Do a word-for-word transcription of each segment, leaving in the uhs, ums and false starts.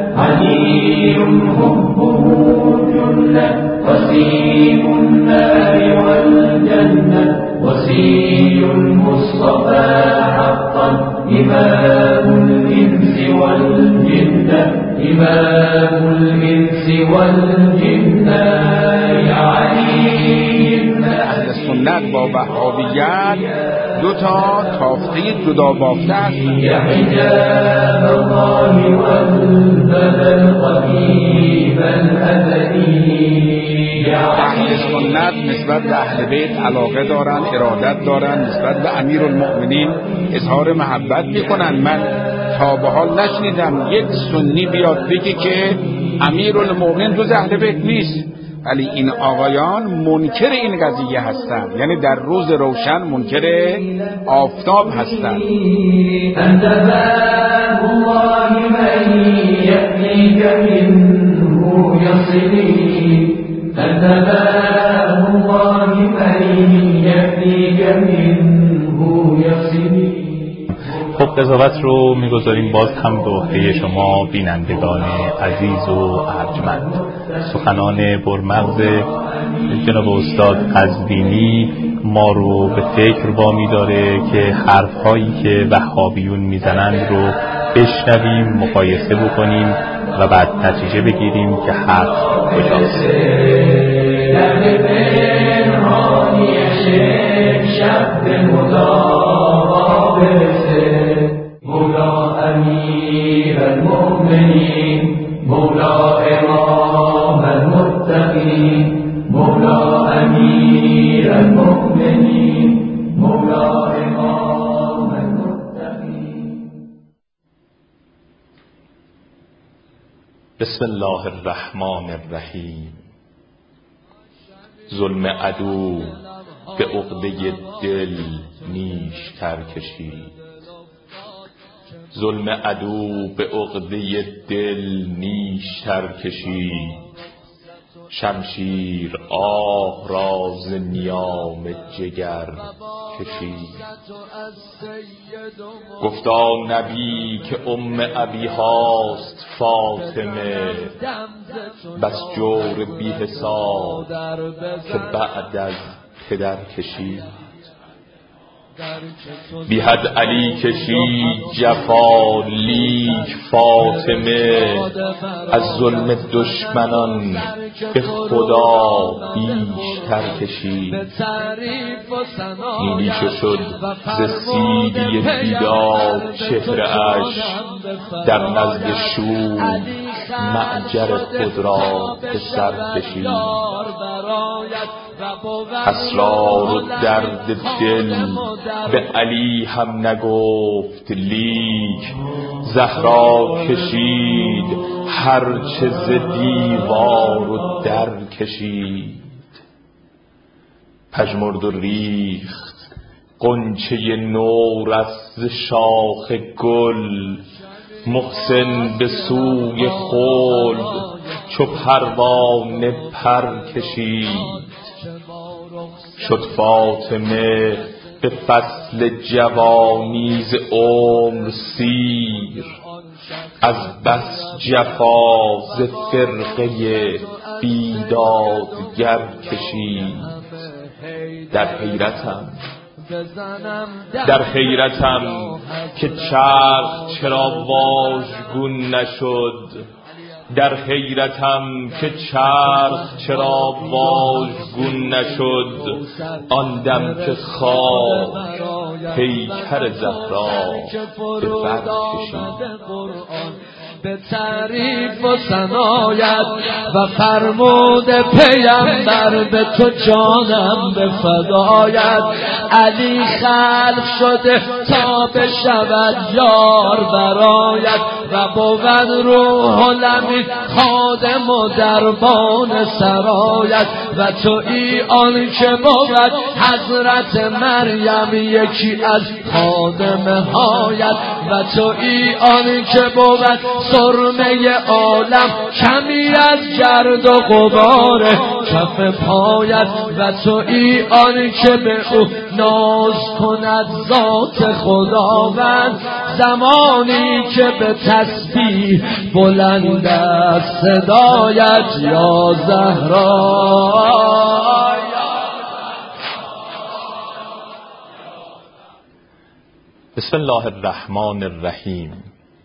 علي حبه جنة وسيم النار والجنة وسي المصطفى حقا إمام الإنس والجنة إمام الإنس والجنة يا علي. اهل سنت با وهابیت دو تا تافته جدا بافته است. یا حجاب الله والبدل القدیم الابدی. اهل سنت نسبت به اهل بیت علاقه دارن، ارادت دارن، نسبت به امیرالمؤمنین اظهار محبت میکنن. من تا به حال نشنیدم یک سنی بیاد بگه که امیرالمؤمنین جز اهل بیت نیست، ولی این آقایان منکر این قضیه هستند، یعنی در روز روشن منکر آفتاب هستند. انت باب الله من یأتیک منه یصلی، انت باب الله من یأتیک منه یصلی. خب قضاوت رو میگذاریم باز هم به عهده شما بینندگان عزیز و ارجمند. سخنان برمغز جناب استاد قزوینی ما رو به فکر وامی داره که حرفهایی که وهابیون میزنند رو بشنویم، مقایسه بکنیم و بعد نتیجه بگیریم که حق کجاست. مولا امیر المؤمنین، مولا امام المتقین، مولا امیر المؤمنین، مولا امام المتقین. بسم الله الرحمن الرحیم. ظلم عدو به عقده دل نیشتر کشید، ظلم عدو به عقده دل نیشتر کشید. شمشیر آه راز نیام جگر کشید. گفتا نبی که ام ابی هاست فاطمه، بس جور بی حساب که بعد از پدر کشید. بی حد علی کشید جفا، لیک فاطمه از ظلم دشمنان به خدا بیشتر کشید. نیلیشو شد ز سیدی بیداد چهره اش، در نزد شور معجر خود را به سر کشید. اسرار و درد دل به علی هم نگفت، لیک زهرا کشید هرچه ز دیوار و در کشید. پژمرد و ریخت غنچه نور از شاخ گل، محسن به سوی خلد چو پروانه پر کشید. شد فاطمه به فصل جوانی ز عمر سیر، از بس جفا ز فرقه بیدادگر کشید. در حیرتم در حیرتم که چرخ چرا واژگون نشد، در حیرتم که چرخ چرا واژگون نشد. آن دم که خاک پیکر زهرا به بر کشید. به تعریف و ثنایت و فرمود پیامبر به تو جانم به فدایت. علی خلق شده تا بشود یار برایت، و بود روح الامین خادم و دربان سرایت. و تو ای آن که بود حضرت مریم یکی از خادم هایت. و تو ای آن که بود سرمه عالم کمی از گرد و غبار کف پایت. و تو ای آن که به او ناز کند ذات خداوند، زمانی که به تسبیح بلند است صدایت یا زهرا. بسم الله الرحمن الرحیم.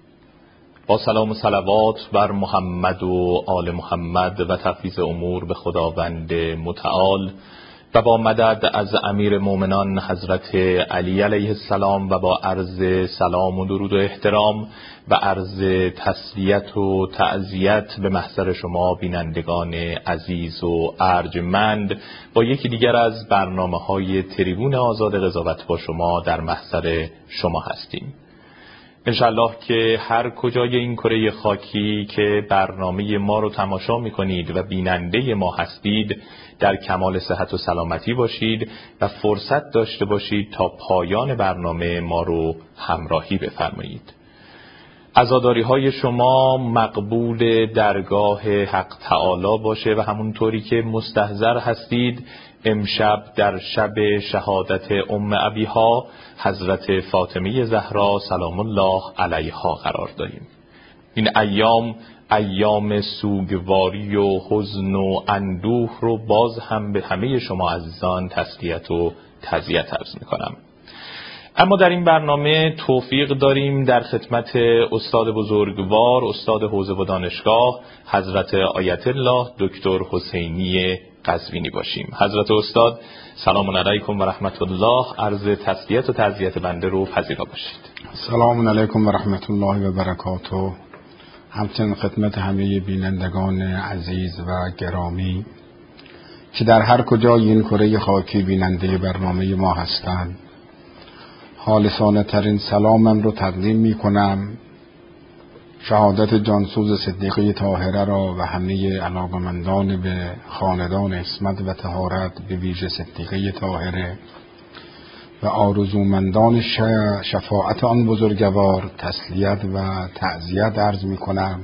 با سلام و صلوات بر محمد و آل محمد و تفویض امور به خداوند متعال و با مدد از امیر مومنان حضرت علی علیه السلام و با عرض سلام و درود و احترام و عرض تسلیت و تعزیت به محضر شما بینندگان عزیز و ارجمند با یکی دیگر از برنامه‌های تریبون آزاد قضاوت با شما در محضر شما هستیم. انشالله که هر کجای این کره خاکی که برنامه ما رو تماشا میکنید و بیننده ما هستید در کمال صحت و سلامتی باشید و فرصت داشته باشید تا پایان برنامه ما رو همراهی بفرمایید. عزاداری های شما مقبول درگاه حق تعالی باشه و همونطوری که مستحضر هستید امشب در شب شهادت ام ابیها حضرت فاطمه زهرا سلام الله علیها قرار داریم. این ایام ایام سوگواری و حزن و اندوه رو باز هم به همه شما عزیزان تسلیت و تعزیت عرض میکنم. اما در این برنامه توفیق داریم در خدمت استاد بزرگوار، استاد حوزه و دانشگاه حضرت آیت الله دکتر حسینی قزوینی باشیم. حضرت استاد سلام علیکم و رحمت الله، عرض تسلیت و تعزیت بنده رو پذیرا باشید. سلام علیکم و رحمت الله و برکاته. همچنین خدمت همه بینندگان عزیز و گرامی که در هر کجای این کره خاکی بیننده برنامه ما هستند، خالصانه ترین سلامم رو تقدیم می کنم. شهادت جانسوز صدیقه طاهره را و همه علاقمندان به خاندان عصمت و طهارت به ویژه صدیقه طاهره و آرزومندان شفاعت آن بزرگوار تسلیت و تعزیت عرض می کنم.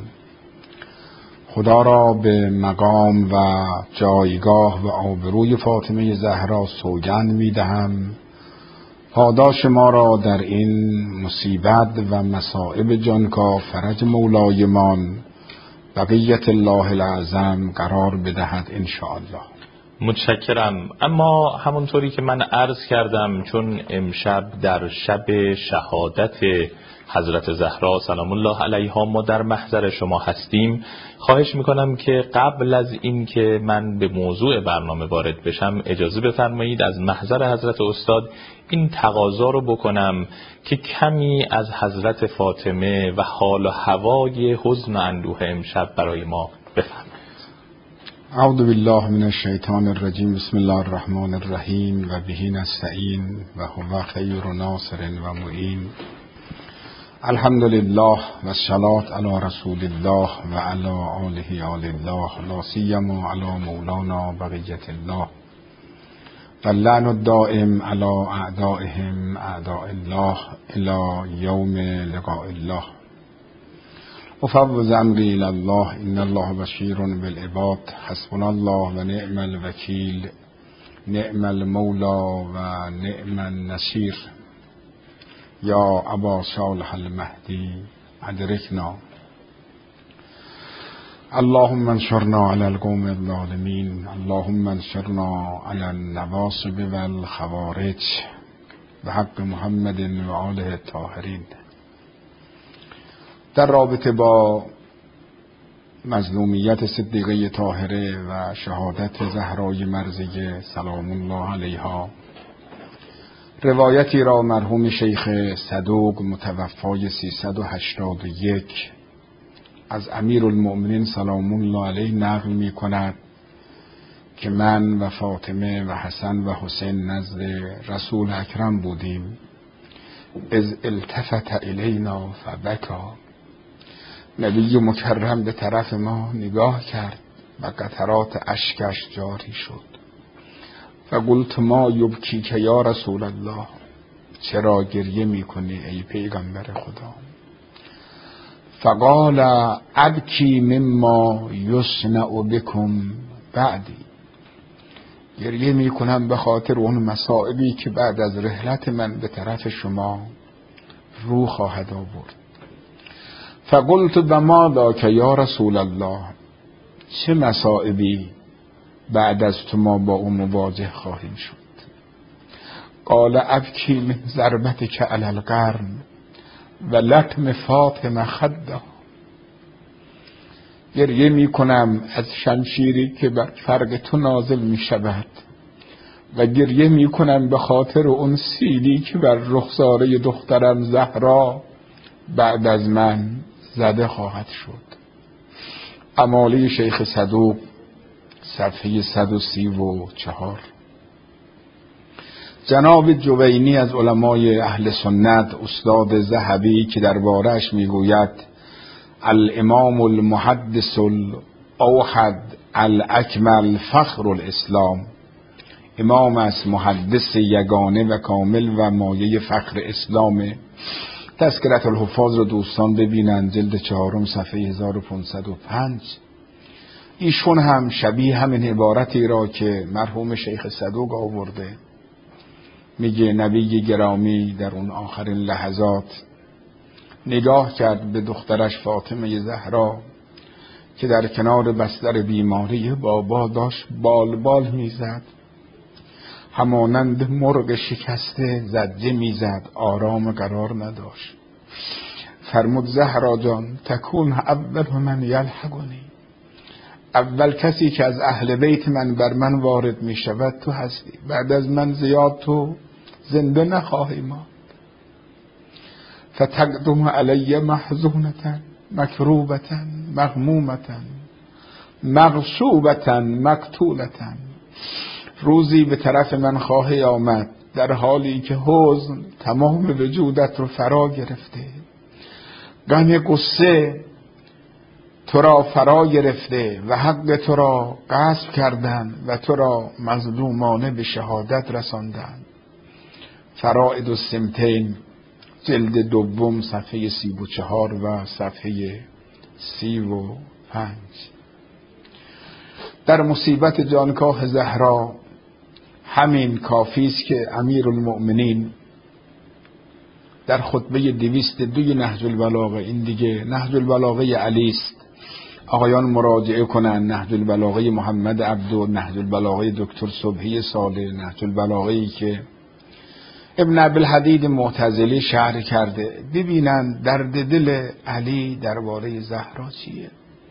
خدا را به مقام و جایگاه و آبروی فاطمه زهرا سوگند می دهم پاداش ما را در این مصیبت و مصائب جانکاه فرج مولایمان بقیت الله العظم قرار بدهد انشاءالله. متشکرم. اما همونطوری که من عرض کردم، چون امشب در شب شهادت حضرت زهرا سلام الله علیها ما در محضر شما هستیم، خواهش میکنم که قبل از این که من به موضوع برنامه وارد بشم اجازه بفرمایید از محضر حضرت استاد این تقاضا رو بکنم که کمی از حضرت فاطمه و حال و هوای حزن و اندوه امشب برای ما بفرمایید. اعوذ بالله من الشیطان الرجیم. بسم الله الرحمن الرحیم و به نستعین و هو خیر ناصر و معین. الحمد لله و الصلاة علی رسول الله و علی آله آل الله لا سیما علی مولانا بقیت الله و اللعن الدائم علی اعدائهم اعداء الله الی یوم لقاء الله. افوض امری الی الله ان الله بشیر بالعباد. حسبنا الله و نعم الوکیل، نعم المولا و نعم النصیر. یا ابا صالح المهدی ادرکنا. اللهم انصرنا علی القوم الظالمین، اللهم انصرنا علی النواصب والخوارج به حق محمد و آله الطاهرین. در رابطه با مظلومیت صدیقه طاهره و شهادت زهرای مرضیه سلام الله علیها، روایتی را مرحوم شیخ صدوق متوفای سیصد و هشتاد و یک از امیر المؤمنین سلام الله علیه نقل می کند که من و فاطمه و حسن و حسین نزد رسول اکرم بودیم. از التفت الینا فبکا. نبی مکرم به طرف ما نگاه کرد و قطرات اشکش جاری شد. و قلت ما یبکی که یا رسول الله، چرا گریه میکنی ای پیغمبر خدا؟ فقال ابکی مما یصنع بکم بعدی. گریه می کنم به خاطر اون مصائبی که بعد از رحلت من به طرف شما رو خواهد آورد. فقلت بماذا که یا رسول الله، چه مصائبی بعد از تو ما با اون مواجه خواهیم شد؟ قال ابکی من ضربتک علی القرن و لطم فاطمه خده، گریه می کنم از شمشیری که بر فرق تو نازل می شود و گریه می کنم به خاطر اون سیلی که بر رخساره دخترم زهرا بعد از من زده خواهد شد. امالی شیخ صدوق صفحه صد و سی و چهار. جناب جوینی از علمای اهل سنت، استاد ذهبی، که درباره‌اش میگوید الامام المحدث الاوحد الاکمل فخر الاسلام، امام است، محدث یگانه و کامل و مایه فخر اسلام. تذکرة الحفاظ رو دوستان ببینن، جلد چهارم صفحه هزار و پانصد و پنج. ایشون هم شبیه همین عبارتی را که مرحوم شیخ صدوق آورده، میگه نبی گرامی در اون آخرین لحظات نگاه کرد به دخترش فاطمه زهرا که در کنار بستر بیماری بابا داشت بال بال میزد، همانند مرغ شکسته زجه میزد، آرام قرار نداشت. فرمود زهرا جان تکون اول من یلحقنی، اول کسی که از اهل بیت من بر من وارد می شود تو هستی، بعد از من زیاد تو زنده نخواهی ماند. فتقدم علی محزونتا مکروبتا مغمومتا مغصوبتا مقتولتا، روزی به طرف من خواهی آمد در حالی که حزن تمام وجودت رو فرا گرفته، غم قصه تو را فرا گرفته و حق تو را غصب کردن و تو را مظلومانه به شهادت رساندن. فرائد السمتین جلد دوم صفحه سی و چهار و صفحه سی و پنج. در مصیبت جانکاه زهرا همین کافی است که امیر المؤمنین در خطبه دویست دوی نهج البلاغه، این دیگه نهج البلاغه علی است، آقایان مراجعه کنن، نهج البلاغه محمد عبدو، نهج البلاغه دکتر صبحی صالح، نهج البلاغه‌ای که ابن ابوالحدید معتزلی شرح کرده، ببینن درد دل علی درباره زهرا چیه.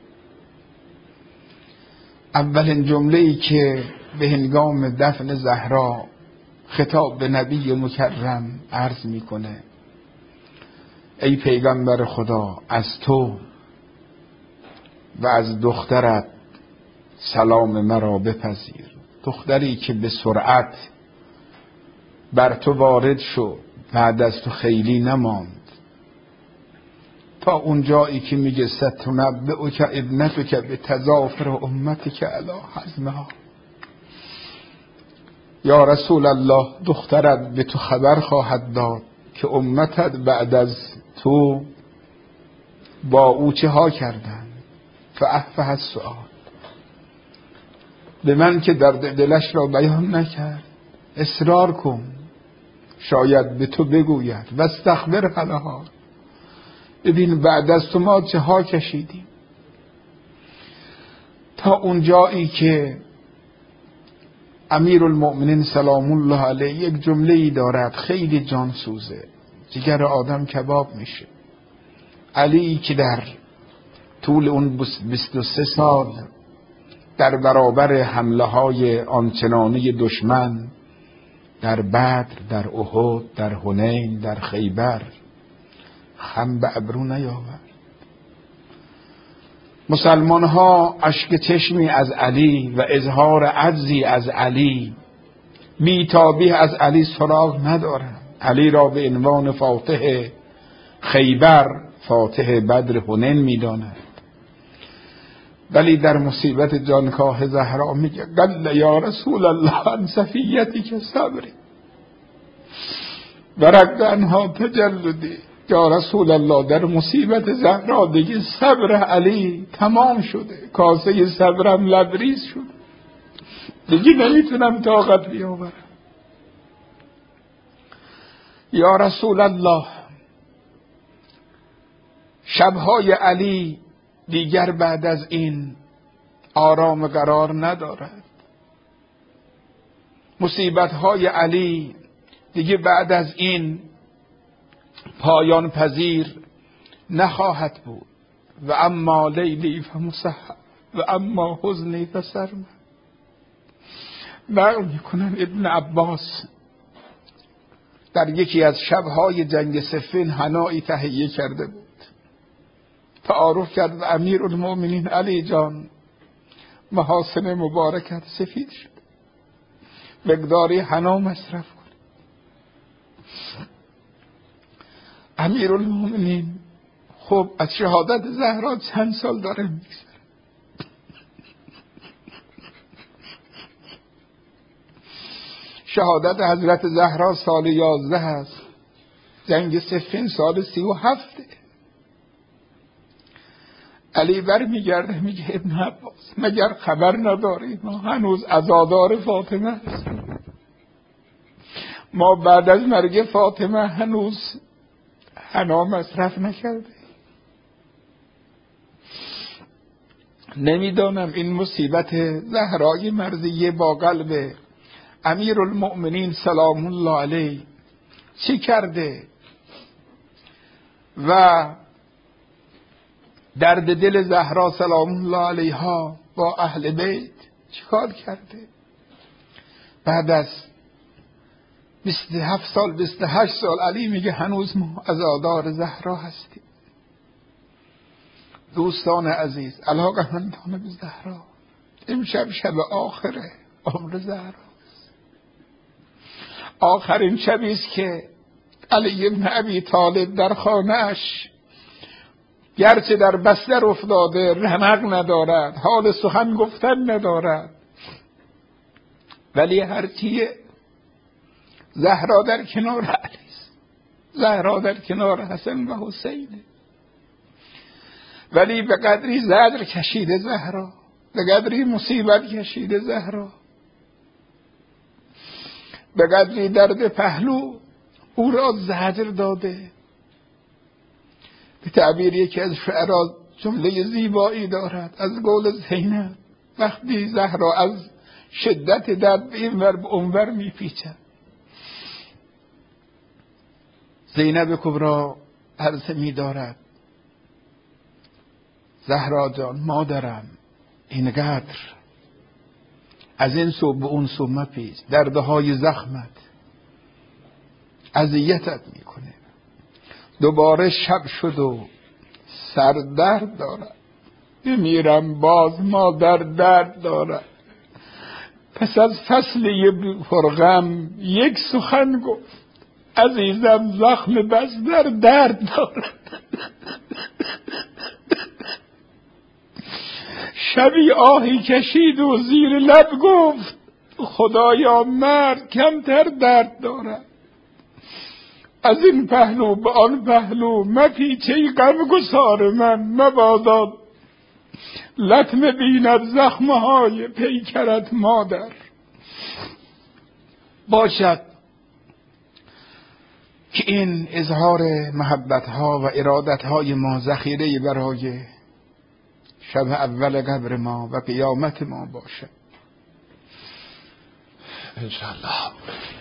اولین جمله‌ای که به هنگام دفن زهرا خطاب به نبی مکرم عرض میکنه، ای پیغمبر خدا، از تو و از دخترت سلام مرا بپذیر. دختری که به سرعت بر تو وارد شد، بعد از تو خیلی نماند، تا اون جایی که میگه ستنبئک ابنتک بتظافر امتک علی حزمها. یا رسول الله، دخترت به تو خبر خواهد داد که امتت بعد از تو با او چه ها کردن. فاحفظ السؤال، به من که درد دلش را بیان نکرد اصرار کن، شاید به تو بگوید و استخبر لها، ببین بعد از تو ما چه ها کشیدیم. تا اون جایی که امیر المؤمنین سلام الله علیه یک جمله‌ای دارد خیلی جان سوزه، جگر آدم کباب میشه. علی که در طول اون بیست و سه سال در برابر حمله های آنچنانی دشمن در بدر، در احد، در حنین، در خیبر خم به ابرو نیاورد. مسلمان ها اشک چشمی از علی و اظهار عجزی از علی، بی‌تابی از علی سراغ ندارند. علی را به عنوان فاتح خیبر، فاتح بدر، حنین می‌دانند، ولی در مصیبت جانکاه زهرا میگه قل یا رسول الله عن صفیتی که صبری و رد عنها تجلدی. یا رسول الله، در مصیبت زهرا دیگه صبر علی تمام شده، کاسه صبرم لبریز شد. دیگه نمیتونم طاقت بیاورم. یا رسول الله، شبهای علی دیگر بعد از این آرام و قرار ندارد. مصیبتهای علی دیگه بعد از این پایان پذیر نخواهد بود. و اما لیلی فمسحر و اما حزنی فسرمد. نقل میکنن ابن عباس در یکی از شبهای جنگ صفین حنایی تهیه کرده بود. تعارف کرد و امیر المؤمنین علی جان محاسن مبارکت سفید شد، مقداری حنا مصرف کن. امیر المؤمنین خب از شهادت زهرا چند سال داره میگذره. شهادت حضرت زهرا سال یازده هست، جنگ صفین سال سی و هفته. علی بر میگرده میگه ابن عباس مگر خبر نداری ما هنوز عزادار فاطمه هستیم؟ ما بعد از مرگ فاطمه هنوز حنا مصرف نکرده. نمیدانم این مصیبت زهرای مرضیه با قلب امیر المؤمنین سلام الله علیه چی کرده و درد دل زهرا سلام الله علیها با اهل بیت چیکار کرده. بعد از بیست و هفت سال بیست و هشت سال علی میگه هنوز ما عزادار زهرا هستیم. دوستان عزیز، علاقه‌مندان به زهرا، امشب شب آخره عمر زهرا، آخرین شبی است که علی بن ابی طالب در خانه‌اش گرچه در بستر افتاده رمق ندارد، حال سخن گفتن ندارد، ولی هرچیه زهرا در کنار علی است، زهرا در کنار حسن و حسین، ولی به قدری زجر کشیده زهرا، به قدری مصیبت کشیده زهرا، به قدری درد پهلو او را زجر داده. به تعبیر یکی از شعرا جمله زیبایی دارد از قول زینب، وقتی زهرا از شدت درد به این ور به اون ور میپیچد، زینب کبرا عرض می‌دارد زهرا جان مادرم اینقدر از این سو به اون سو مپیچ، دردهای زخمت اذیتت میکنه. دوباره شب شد و سر درد دارد، بمیرم باز مادر درد دارد. پس از فصل پرغم یک سخن گفت، عزیزم زخم بس در درد دارد. شبی آهی کشید و زیر لب گفت، خدایا مرد کمتر درد دارد. از این پهلو به آن پهلو مپیچه غم گسار من، مبادا لطمه بیند زخمهای پیکرت مادر. باشد که این اظهار محبتها و ارادتهای ما ذخیره برای شب اول قبر ما و قیامت ما باشد انشاءالله.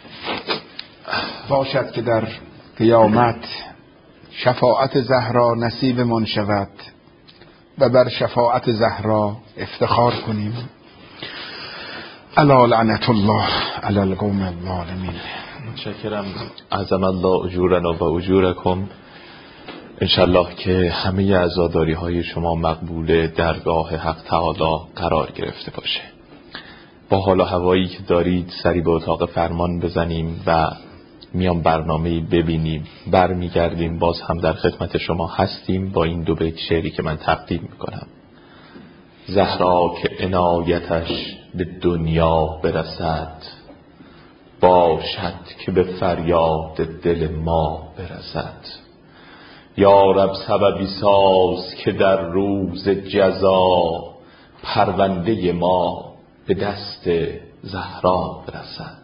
باشد که در قیامت شفاعت زهرا نصیب من شود و بر شفاعت زهرا افتخار کنیم. الا لعنت الله علی القوم الظالمین. متشکرم. عظم الله اجورنا و اجورکم. انشالله که همه عزاداری های شما مقبول درگاه حق تعالی قرار گرفته باشه. با حال و هوایی که دارید سری به اتاق فرمان بزنیم و میام برنامه‌ای ببینیم، برمیگردیم باز هم در خدمت شما هستیم با این دو بیت شعری که من تقدیم میکنم. زهرا که عنایتش به دنیا برسد، باشد که به فریاد دل ما برسد. یا رب سببی ساز که در روز جزا، پرونده ما به دست زهرا برسد.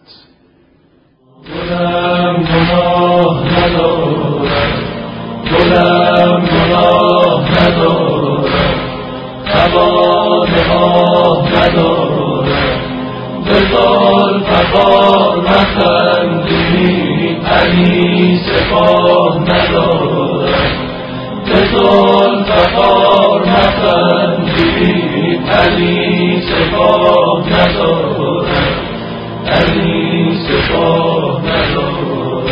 گلم گناه ندارد، گلم گناه ندارد، توان آه ندارد، بزار فقار نخندی، علی سپاه ندارد، بزار فقار نخندی، علی سپاه ندارد، علی سپاه ندارد.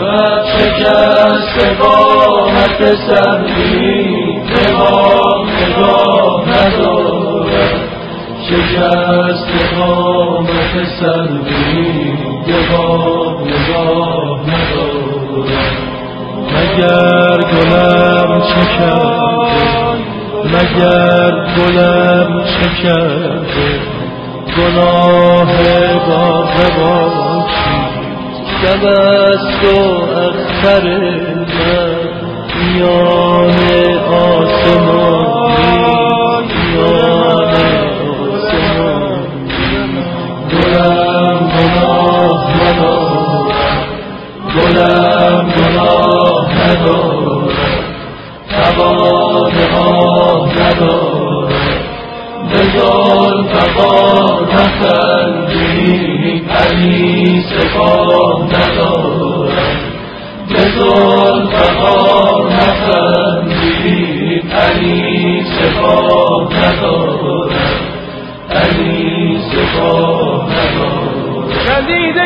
شکست قامت سردی، نگاه نگاه ندارد، شکست قامت سردی، نگاه نگاه ندارد. مگر گلم چه کرده، مگر گلم چه کرده، گناه باغبان چیست، شب است و اختر من میان آسمانی، میان آسمانی. گلم گناه ندارد، گلم گناه ندارد، توان آه ندارد، بزار فقار نخندی، علی سپاه ندارد، بزار فقار نخندی، علی سپاه ندارد، علی سپاه ندارد. شدید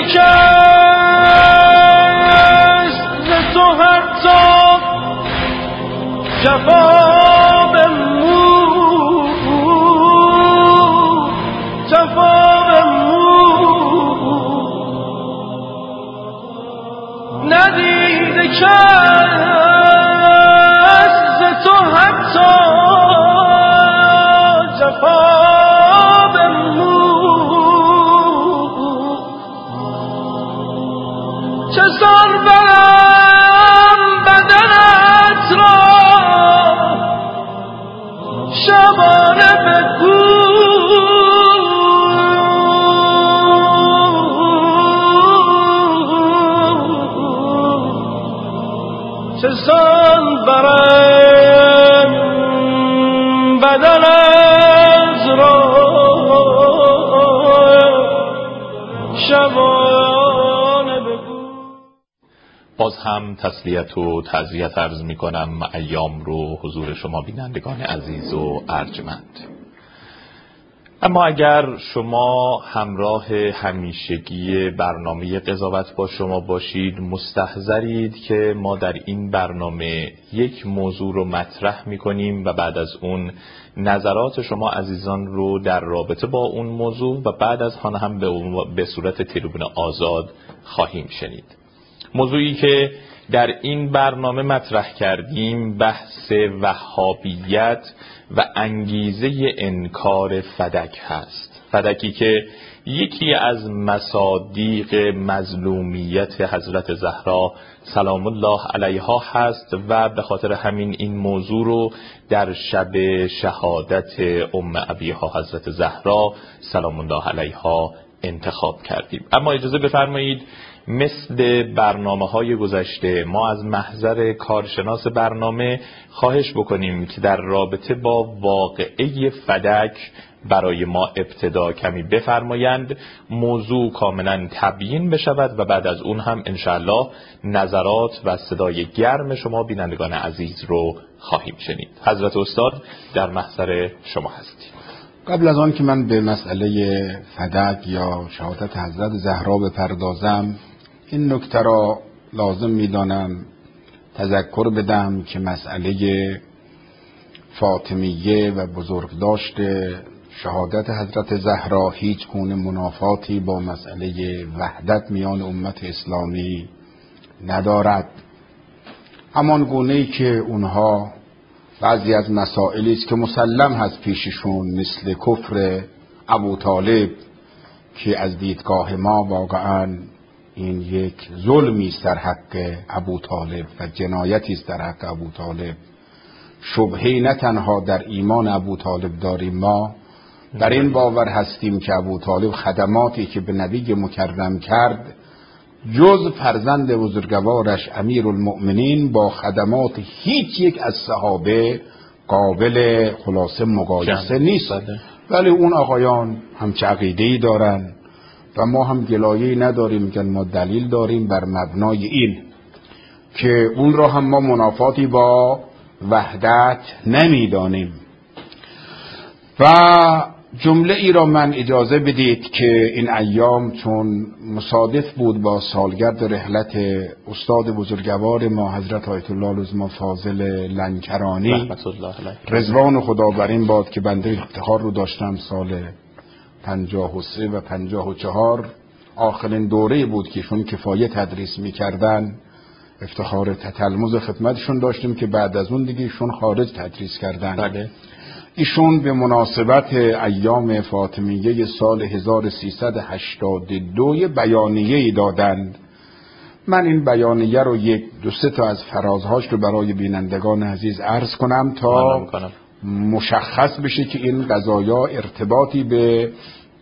کست ز تو حتی جفا ندیده کس ز تو حتی جفا بنمود، چه سان برم بدنت را شبانه بگو، چه سان برم بدن از را شبانه بگو. باز هم تسلیت و تعزیت عرض می کنم ایام رو حضور شما بینندگان عزیز و ارجمند. اما اگر شما همراه همیشگی برنامه قضاوت با شما باشید، مستحضرید که ما در این برنامه یک موضوع رو مطرح می‌کنیم و بعد از اون نظرات شما عزیزان رو در رابطه با اون موضوع و بعد از آن هم به صورت تریبون آزاد خواهیم شنید. موضوعی که در این برنامه مطرح کردیم بحث وهابیت و انگیزه انکار فدک هست. فدکی که یکی از مصادیق مظلومیت حضرت زهرا سلام الله علیها هست و به خاطر همین این موضوع رو در شب شهادت ام ابیها حضرت زهرا سلام الله علیها انتخاب کردیم. اما اجازه بفرمایید مثل برنامه‌های گذشته ما از محضر کارشناس برنامه خواهش بکنیم که در رابطه با واقعه فدک برای ما ابتدا کمی بفرمایند، موضوع کاملا تبیین بشود و بعد از اون هم انشاءالله نظرات و صدای گرم شما بینندگان عزیز رو خواهیم شنید. حضرت استاد در محضر شما هستید. قبل از آن که من به مسئله فدک یا شهادت حضرت زهرا بپردازم، این نکته را لازم می‌دانم تذکر بدم که مسئله فاطمیه و بزرگداشت شهادت حضرت زهرا هیچ گونه منافاتی با مسئله وحدت میان امت اسلامی ندارد. همان گونه‌ای که اونها بعضی از مسائلی است که مسلم هست پیششون، مثل کفر ابو طالب که از دیدگاه ما واقعا این یک ظلمی است در حق ابو طالب و جنایتی است در حق ابو طالب. شبهه‌ای نه تنها در ایمان ابو طالب داریم ما، در این باور هستیم که ابوطالب خدماتی که به نبی مکرم کرد جز فرزند بزرگوارش امیرالمؤمنین با خدمات هیچ یک از صحابه قابل خلاصه مقایسه نیست. ولی اون آقایان هم چه عقیده‌ای دارن و ما هم گلایه‌ای نداریم، میگن ما دلیل داریم بر مبنای این که اون را هم ما منافاتی با وحدت نمیدانیم. و جمله ای را من اجازه بدید که این ایام چون مصادف بود با سالگرد رحلت استاد بزرگوار ما حضرت آیت الله العظمی فاضل لنکرانی رضوان خدا بر این باد که بنده افتخار رو داشتم سال پنجاه و سه و پنجاه و چهار آخرین دوره بود که ایشون کفایه تدریس میکردن، افتخار تتلمذ خدمتشون داشتیم که بعد از اون دیگه ایشون خارج تدریس کردن. بله. ایشون به مناسبت ایام فاطمیه سال هزار و سیصد و هشتاد و دو بیانیه‌ای دادند. من این بیانیه رو یک دو سه تا از فرازهاش رو برای بینندگان عزیز عرض کنم تا مشخص بشه که این قضایا ارتباطی به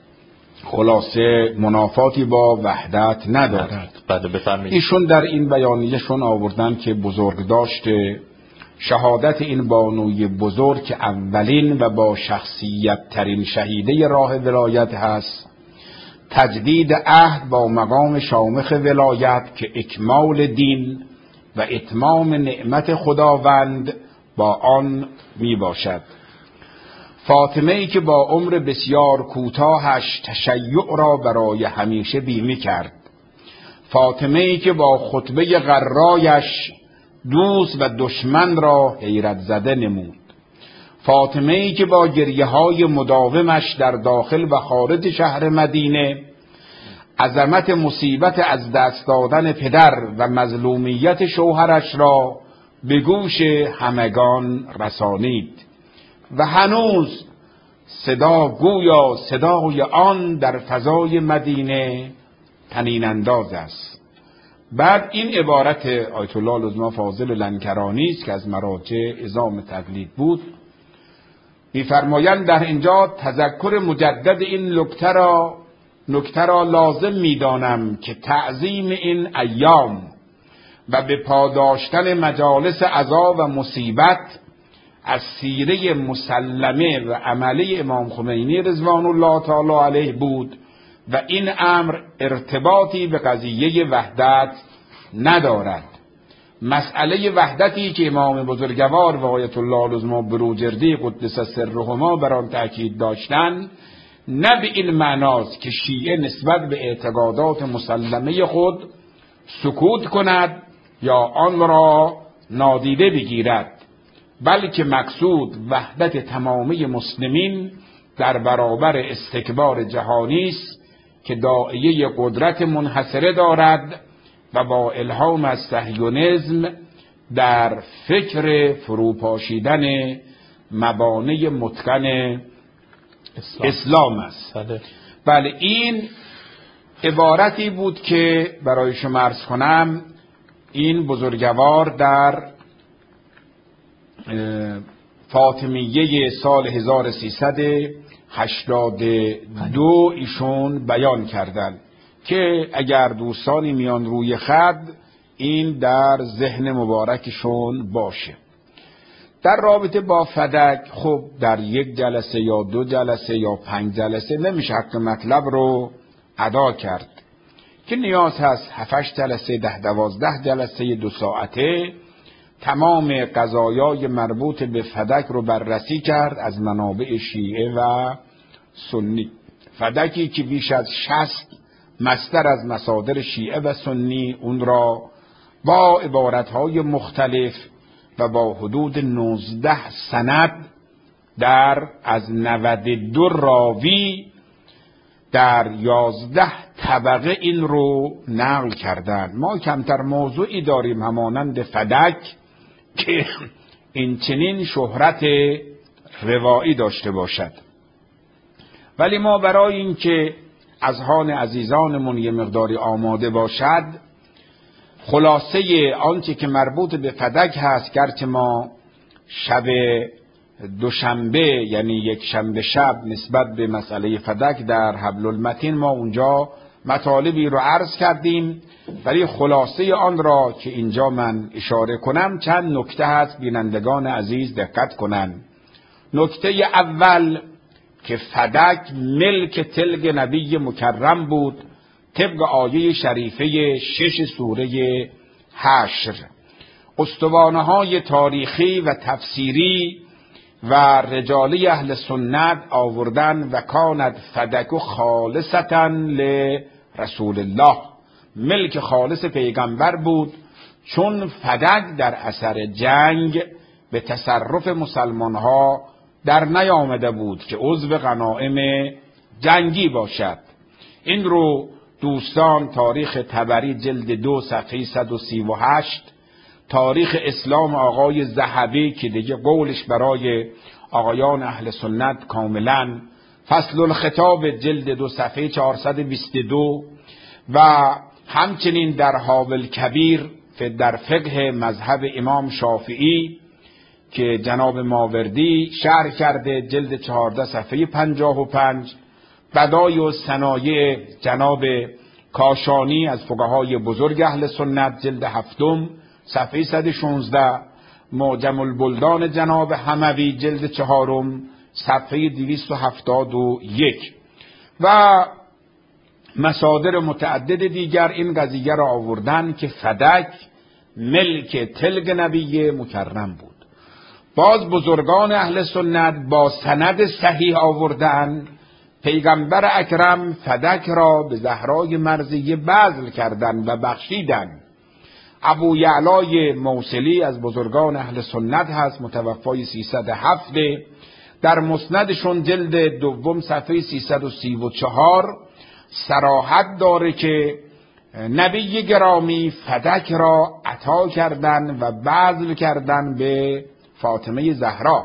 خلاصه منافاتی با وحدت ندارد. بله بفرمایید. ایشون در این بیانیه‌شون آوردن که بزرگ داشته شهادت این بانوی بزرگ که اولین و با شخصیت ترین شهیده راه ولایت هست، تجدید عهد با مقام شامخ ولایت که اکمال دین و اتمام نعمت خداوند با آن می باشد. فاطمه ای که با عمر بسیار کوتاهش تشیع را برای همیشه بیمه کرد، فاطمه ای که با خطبه غرایش دوست و دشمن را حیرت زده نمود، فاطمه ای که با گریه های مداومش در داخل و خارج شهر مدینه عظمت مصیبت از دست دادن پدر و مظلومیت شوهرش را به گوش همگان رسانید و هنوز صدا گویا صدای آن در فضای مدینه طنین انداز است. بعد این عبارت آیت الله العظمی فاضل لنکرانی است که از مراجع عظام تقلید بود، می‌فرمایند در اینجا تذکر مجدد این نکته را نکته را لازم می‌دانم که تعظیم این ایام و به پاداشتن مجالس عزا و مصیبت از سیره مسلمه و عملی امام خمینی رضوان الله تعالی علیه بود و این امر ارتباطی به قضیه وحدت ندارد. مسئله وحدتی که امام بزرگوار و آیت الله العظمی بروجردی قدس سرهما بر آن تأکید داشتند نه به این معناست که شیعه نسبت به اعتقادات مسلمه خود سکوت کند یا آن را نادیده بگیرد، بلکه مقصود وحدت تمامی مسلمین در برابر استکبار جهانی است که داعیه قدرت منحصره دارد و با الهام از صهیونیسم در فکر فروپاشیدن مبانی متقن اسلام, اسلام است. بله. بله این عبارتی بود که برای شما عرض کنم این بزرگوار در فاطمیه سال هزار و سیصد و هشتاد و دو ایشون بیان کردند که اگر دوستانی میان روی خط این در ذهن مبارکشون باشه. در رابطه با فدک خب در یک جلسه یا دو جلسه یا پنج جلسه نمیشه حق مطلب رو ادا کرد که نیاز هست هفتش جلسه ده دوازده جلسه دو ساعته تمام قضایای مربوط به فدک رو بررسی کرد از منابع شیعه و سنی. فدکی که بیش از شصت مصدر از مصادر شیعه و سنی اون را با عبارتهای مختلف و با حدود نوزده سند در از نود و دو راوی در یازده طبقه این رو نقل کردن. ما کمتر موضوعی داریم همانند فدک که این چنین شهرت روایی داشته باشد، ولی ما برای اینکه اذهان عزیزانمون یه مقداری آماده باشد خلاصه آنچه که مربوط به فدک هست، گرچه ما شب دوشنبه یعنی یک شنبه شب نسبت به مسئله فدک در حبل المتین ما اونجا مطالبی رو عرض کردیم، ولی خلاصه آن را که اینجا من اشاره کنم چند نکته هست، بینندگان عزیز دقت کنند. نکته اول که فدک ملک تلگ نبی مکرم بود طبق آیه شریفه شش سوره حشر. استوانه های تاریخی و تفسیری و رجالی اهل سنت آوردن و کاند فدک خالصتا لرسول الله، ملک خالص پیغمبر بود، چون فدک در اثر جنگ به تصرف مسلمان ها در نیامده بود که عضو غنایم جنگی باشد. این رو دوستان تاریخ طبری جلد دو صفحه صد و سی و هشت، تاریخ اسلام آقای ذهبی که دیگه قولش برای آقایان اهل سنت کاملا، فصل الخطاب جلد دو صفحه چهارصد و بیست و دو و همچنین در حاول کبیر در فقه مذهب امام شافعی که جناب ماوردی شرح کرده جلد چهارده صفحه پنجاه و پنج، بدای و صنایع جناب کاشانی از فقهای بزرگ اهل سنت جلد هفتم صفحه صد و شانزده، معجم البلدان جناب حموی جلد چهارم صفحه دویست و هفتاد و یک و مصادر متعدد دیگر این قضیه را آوردن که فدک ملک تلگ نبی مکرم بود. باز بزرگان اهل سنت با سند صحیح آوردن پیغمبر اکرم فدک را به زهرای مرضیه بذل کردند و بخشیدند. ابو یعلای موصلی از بزرگان اهل سنت هست، متوفای سیصد و هفت، در مسندشون جلد دوم صفحه سیصد و سی و چهار صراحت داره که نبی گرامی فدک را عطا کردن و بذل کردن به فاطمه زهرا.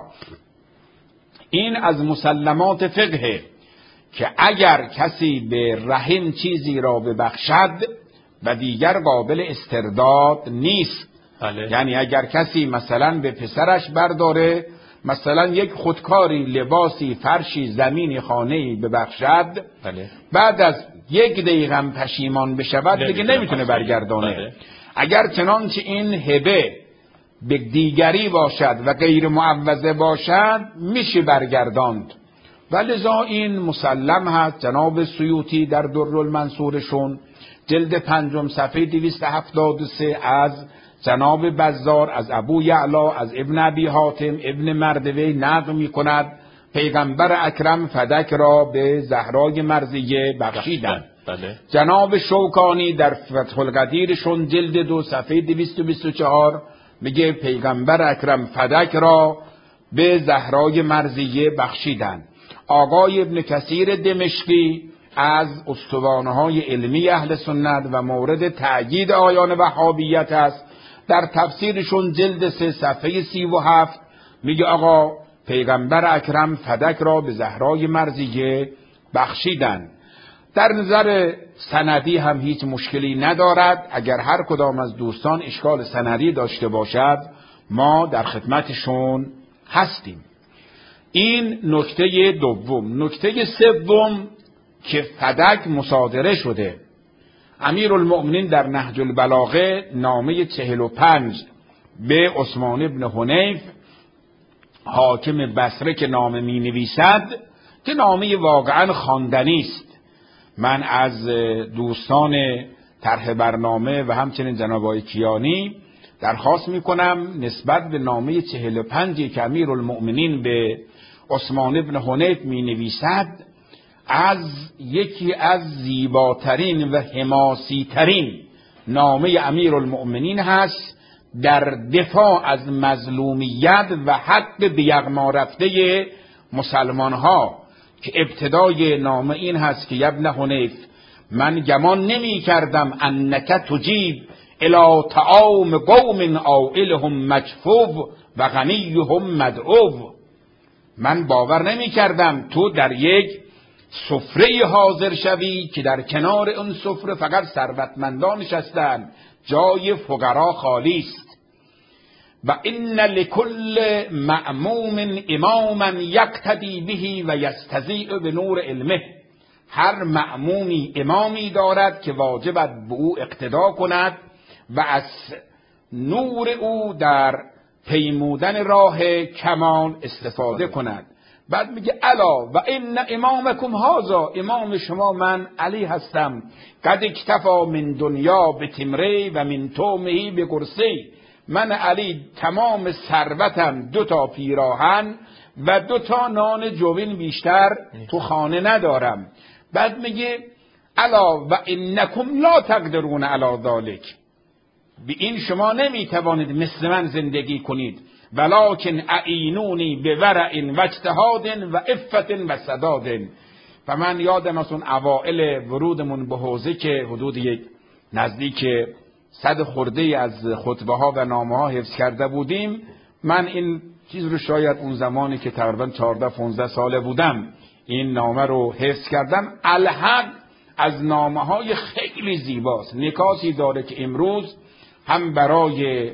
این از مسلمات فقه که اگر کسی به رهین چیزی را ببخشد و دیگر قابل استرداد نیست. بله. یعنی اگر کسی مثلا به پسرش برداره مثلا یک خودکاری، لباسی، فرشی، زمینی، خانه‌ای ببخشد، بله. بعد از یک دقیقه هم پشیمان بشود دیگه نمیتونه برگردانه. بله. اگر چنانچه این هبه به دیگری باشد و غیر معوضه باشد میشه برگرداند. ولذا این مسلم هست. جناب سیوطی در درالمنصورشون جلد پنجم صفحه دویست و هفتاد و سه از جناب بزار از ابو یعلا از ابن ابی حاتم ابن مردوی نقل می کند پیغمبر اکرم فدک را به زهرای مرضیه بخشیدند. بله. جناب شوکانی در فتح القدیرشون جلد دو صفحه دویست و بیست و چهار میگه پیغمبر اکرم فدک را به زهرای مرضیه بخشیدند. آقای ابن کثیر دمشقی از استوانه‌های علمی اهل سنت و مورد تأیید آیان وهابیت است، در تفسیرشون جلد سه صفحه سی و هفت میگه آقا پیغمبر اکرم فدک را به زهرای مرضیه بخشیدند. در نظر سندی هم هیچ مشکلی ندارد. اگر هر کدام از دوستان اشکال سندی داشته باشد ما در خدمتشون هستیم. این نکته دوم. نکته سوم که فدک مصادره شده. امیرالمؤمنین در نهج البلاغه نامه چهل و پنج به عثمان ابن حنیف حاکم بصره که نامه می نویسد که نامه واقعا خواندنی است. من از دوستان طرح برنامه و همچنین جناب آقای کیانی درخواست می کنم نسبت به نامه چهل و پنجی که امیرالمؤمنین به عثمان ابن حنیف می نویسد از یکی از زیباترین و حماسیترین نامه امیرالمؤمنین هست در دفاع از مظلومیت و حق بیغما رفته مسلمان ها، که ابتدای نامه این هست که ابن حنیف من گمان نمی کردم انک تجیب الی طعام قوم عائلهم مجفوف و غنیهم مدعو. من باور نمی کردم تو در یک سفره حاضر شوی که در کنار اون سفره فقط ثروتمندان نشستند، جای فقرا خالی است. و این لکل مأموم اماما یقتدی به و یستضیء به نور علمه. هر مأمومی امامی دارد که واجبت به او اقتدا کند و از نور او در پیمودن راه کمال استفاده کند. بعد میگه الا و ان امامکم هذا، امام شما من علی هستم، قد اکتفا من دنیا به تمره و من تومهی به گرسی. من علی تمام ثروتم دو تا پیراهن و دو تا نان جوین بیشتر تو خانه ندارم. بعد میگه الا و انکم لا تقدرون علی ذلک، به این شما نمیتوانید مثل من زندگی کنید. ولکن اعینونی به ورع و اجتهاد و عفت و سداد. و من یادم از اون اوائل ورودمون به حوزه که حدود یک نزدیک صد خورده از خطبه ها و نامه ها حفظ کرده بودیم. من این چیز رو شاید اون زمانی که تقریبا چهارده پانزده ساله بودم این نامه رو حفظ کردم. الحق از نامه های خیلی زیباست، نکاتی داره که امروز هم برای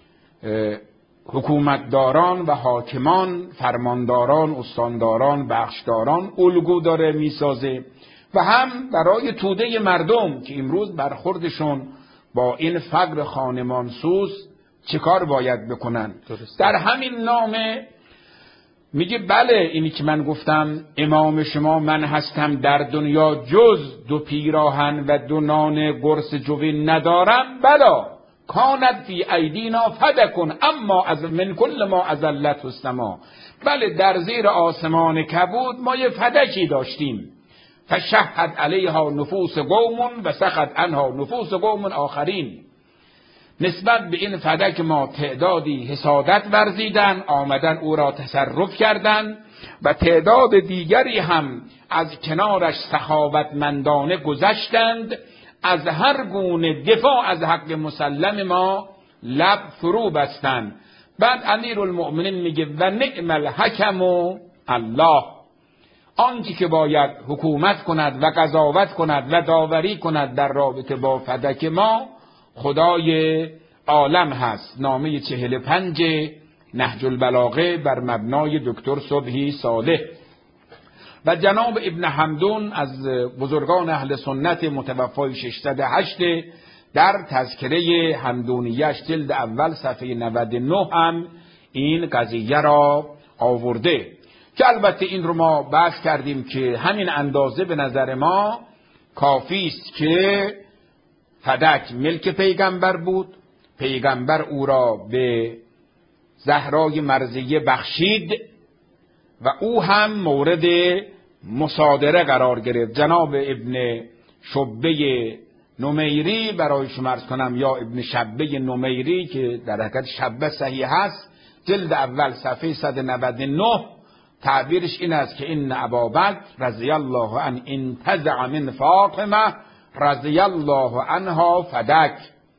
حکومتداران و حاکمان، فرمانداران، استانداران، بخشداران الگو داره میسازه و هم برای توده مردم که امروز برخوردشون با این فقر خانمانسوز چه کار باید بکنن. درسته. در همین نامه میگه بله اینی که من گفتم امام شما من هستم، در دنیا جز دو پیراهن و دو نان گرس جوین ندارم. بلا کانت فی ایدینا فدکن اما از من کل ما ازلت السما. بله در زیر آسمان کبود ما یه فدکی داشتیم. فشهد علیها نفوس قوم و سخط عنها نفوس قوم آخرین. نسبت به این فدک ما تعدادی حسادت ورزیدن، آمدن او را تصرف کردند و تعداد دیگری هم از کنارش سخاوتمندانه گذشتند، از هر گونه دفاع از حق مسلم ما لب فرو بستند. بعد امیرالمؤمنین میگه و نعم الحکم و الله، آنچه که باید حکومت کند و قضاوت کند و داوری کند در رابطه با فدک ما خدای عالم هست. نامه چهل و پنج نهج البلاغه بر مبنای دکتر صبحی صالح. و جناب ابن حمدون از بزرگان اهل سنت متوفای ششصد و هشت در تذکره حمدونیش جلد اول صفحه نود و نه هم این قضیه را آورده که البته این رو ما بحث کردیم که همین اندازه به نظر ما کافی است که فدک ملک پیغمبر بود، پیغمبر او را به زهرای مرضیه بخشید و او هم مورد مصادره قرار گرفت. جناب ابن شبه نمیری برای شما عرض کنم یا ابن شبه نمیری که در حقیقت شبه صحیح هست، جلد اول صفحه صد و نود و نه تعبیرش این است که این ابابکر رضی الله عنه انتزع من فاطمه رضی الله عنها فدک.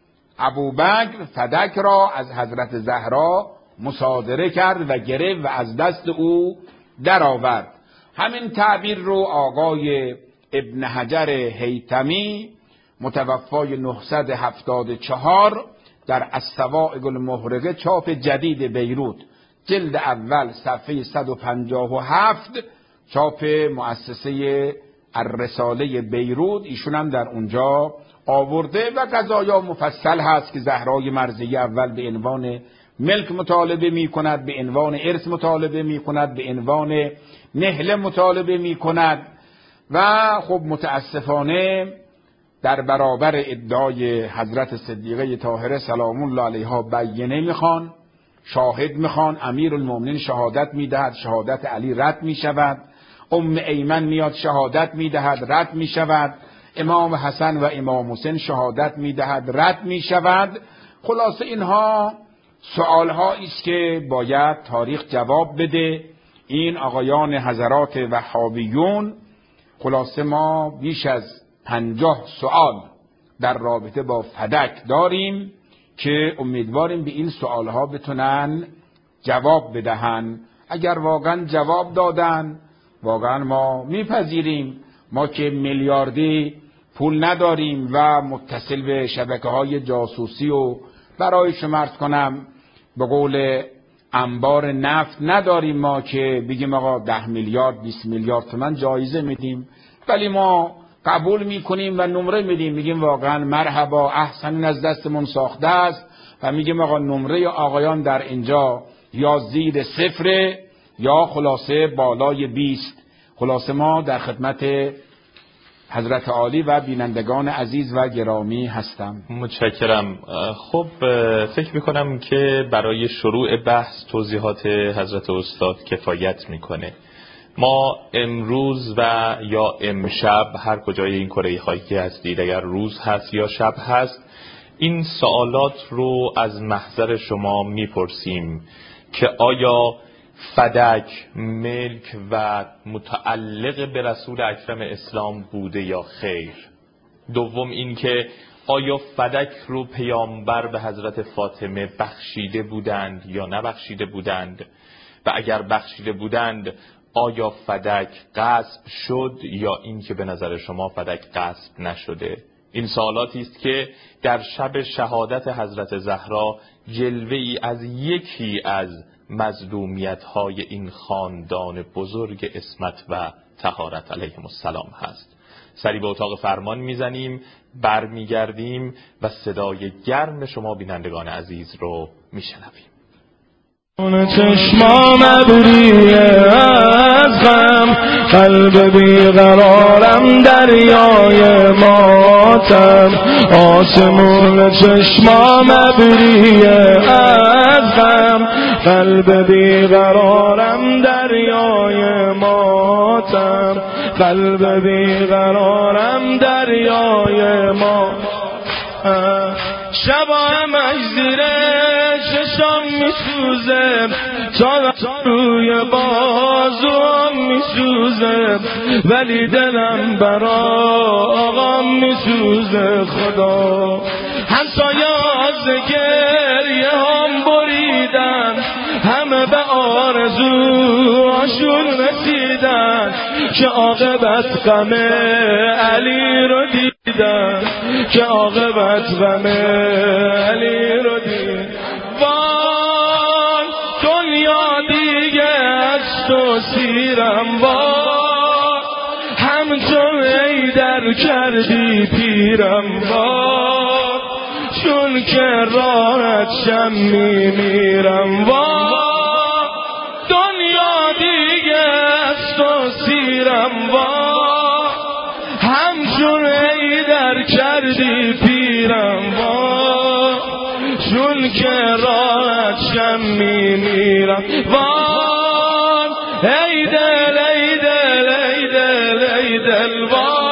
ابوبکر فدک را از حضرت زهرا مصادره کرد و گرفت و از دست او درآورد. همین تعبیر رو آقای ابن حجر هیثمی متوفای نهصد و هفتاد و چهار در الصواعق المحرقه چاپ جدید بیروت جلد اول صفحه صد و پنجاه و هفت چاپ مؤسسه الرساله بیروت ایشون هم در اونجا آورده و قضایا مفصل هست که زهرای مرضیه اول به عنوان ملک مطالبه می کند، به عنوان ارث مطالبه می کند، به عنوان نهله مطالبه می کند و خب متاسفانه در برابر ادعای حضرت صدیقه طاهره سلام الله علیها بیانیه میخوان، شاهد میخوان، امیرالمومنین شهادت میدهد، شهادت علی رد میشود، ام ایمن میاد شهادت میدهد، رد میشود، امام حسن و امام حسین شهادت میدهد، رد میشود. خلاصه اینها سوالهایی است که باید تاریخ جواب بده. این آقایان حضرات وهابیون، خلاصه ما بیش از پنجاه سوال در رابطه با فدک داریم که امیدواریم به این سوالها بتونن جواب بدهن. اگر واقعا جواب دادن واقعا ما میپذیریم، ما که میلیاردی پول نداریم و متصل به شبکه های جاسوسی و برای شما عرض کنم به قول انبار نفت نداریم ما که بگیم آقا ده میلیارد بیست میلیارد تومان جایزه میدیم، ولی ما قبول میکنیم و نمره میدیم، میگیم واقعا مرحبا احسن از دستمون ساخته است و میگیم آقا نمره آقایان در اینجا یا زیر صفر یا خلاصه بالای بیست. خلاصه ما در خدمت حضرت عالی و بینندگان عزیز و گرامی هستم. متشکرم. خب فکر میکنم که برای شروع بحث توضیحات حضرت استاد کفایت میکنه. ما امروز و یا امشب هر کجای این کره خاکی هستید، اگر روز هست یا شب هست، این سوالات رو از محضر شما میپرسیم که آیا فدک ملک و متعلق به رسول اکرم اسلام بوده یا خیر؟ دوم این که آیا فدک رو پیامبر به حضرت فاطمه بخشیده بودند یا نبخشیده بودند؟ و اگر بخشیده بودند آیا فدک غصب شد یا این که به نظر شما فدک غصب نشده؟ این سوالاتی است که در شب شهادت حضرت زهرا جلوه‌ای از یکی از مظلومیت‌های این خاندان بزرگ عصمت و طهارت علیهم السلام هست. سری به اتاق فرمان میزنیم، برمیگردیم و صدای گرم شما بینندگان عزیز رو میشنویم. چشمام ابریه از غم، قلب بیقرارم دریای ماتم. آسمون چشمام ابریه از غم، قلب بیقرارم دریای ماتم. قلب بیقرارم دریای ماتم. شباهمش زیره چشم میسوزه، تا روی بازوام میسوزه، ولی دلم برا آقام میسوزه. خدا همسایه از گریه هم بریدن، همه به آرزوهاشون رسیدن، که عاقبت غم علی رو دیدن، که عاقبت غم علی رو دیدن. وای دنیا دیگه از تو سیرم، وای همچون ای در کردی پیرم، وای چون که راحت شم میمیرم. وای دنیا دیگه از تو سیرم، وای همچون ای در کردی پیرم، وای چون که راحت شم میمیرم. وای ای دل ای دل ای دل ای دل وای.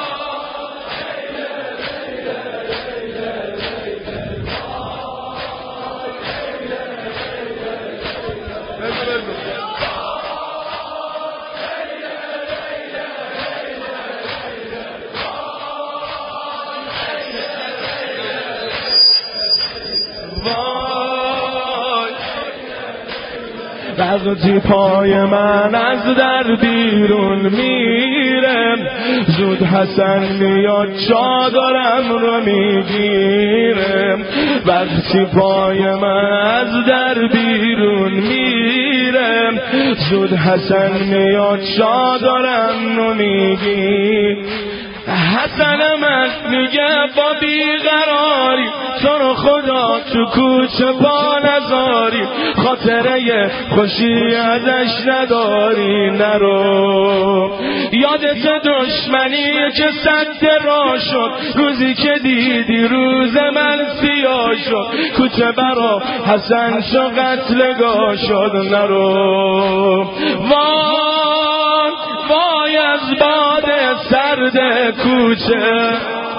وقتی پای من از در بیرون میره، زود حسن میاد چادرم رو میگیره. وقتی پای من از در بیرون میره، زود حسن میاد چادرم رو میگیره. حسن من میگه با بیقراری، تو رو خدا تو کوچه پا نذاری، خاطره خوشی ازش نداری. نرو یادت دشمنی که صد راه شد، روزی که دیدی روز من سیاه شد، کوچه برا حسن شو قتلگاه شد. نرو وای وای از باد سرد کوچه،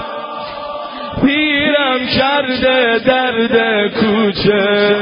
پیرم کرده درد کوچه،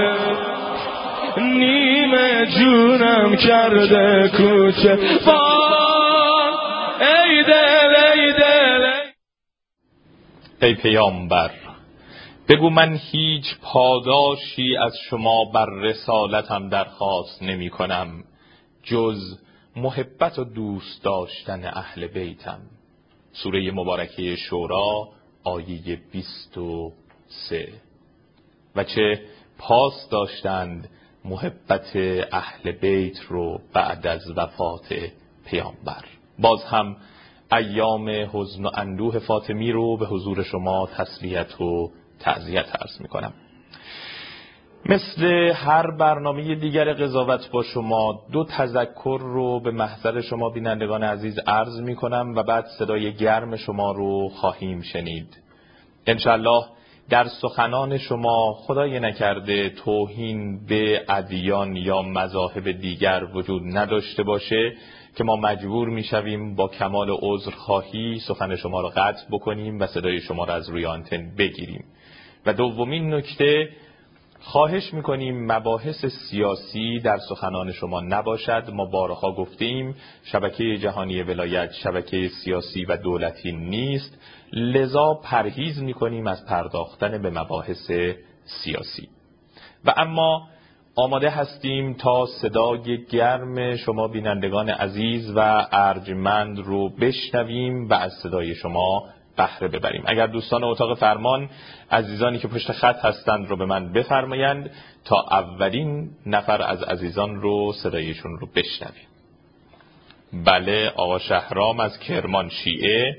نیمه جونم کرده کوچه. وای ای دل ای دل ای پیامبر، بگو من هیچ پاداشی از شما بر رسالتم درخواست نمی کنم جز محبت و دوست داشتن اهل بیتم. سوره مبارکه شورا آیه بیست و سه. و چه پاس داشتند محبت اهل بیت رو بعد از وفات پیامبر. باز هم ایام حزن و اندوه فاطمی رو به حضور شما تسلیت و تعزیت عرض می کنم. مثل هر برنامه دیگر قضاوت با شما دو تذکر رو به محضر شما بینندگان عزیز عرض می کنم و بعد صدای گرم شما رو خواهیم شنید. انشالله در سخنان شما خدای نکرده توهین به ادیان یا مذاهب دیگر وجود نداشته باشه که ما مجبور میشویم با کمال عذرخواهی سخن شما را قطع بکنیم و صدای شما را از روی آنتن بگیریم. و دومین نکته، خواهش میکنیم مباحث سیاسی در سخنان شما نباشد. ما بارها گفتیم شبکه جهانی ولایت شبکه سیاسی و دولتی نیست، لذا پرهیز میکنیم از پرداختن به مباحث سیاسی. و اما آماده هستیم تا صدای گرم شما بینندگان عزیز و ارجمند رو بشنویم و از صدای شما بهره ببریم. اگر دوستان اتاق فرمان، عزیزانی که پشت خط هستند رو به من بفرمایند تا اولین نفر از عزیزان رو صدایشون رو بشنویم. بله، آقا شهرام از کرمان شیعه،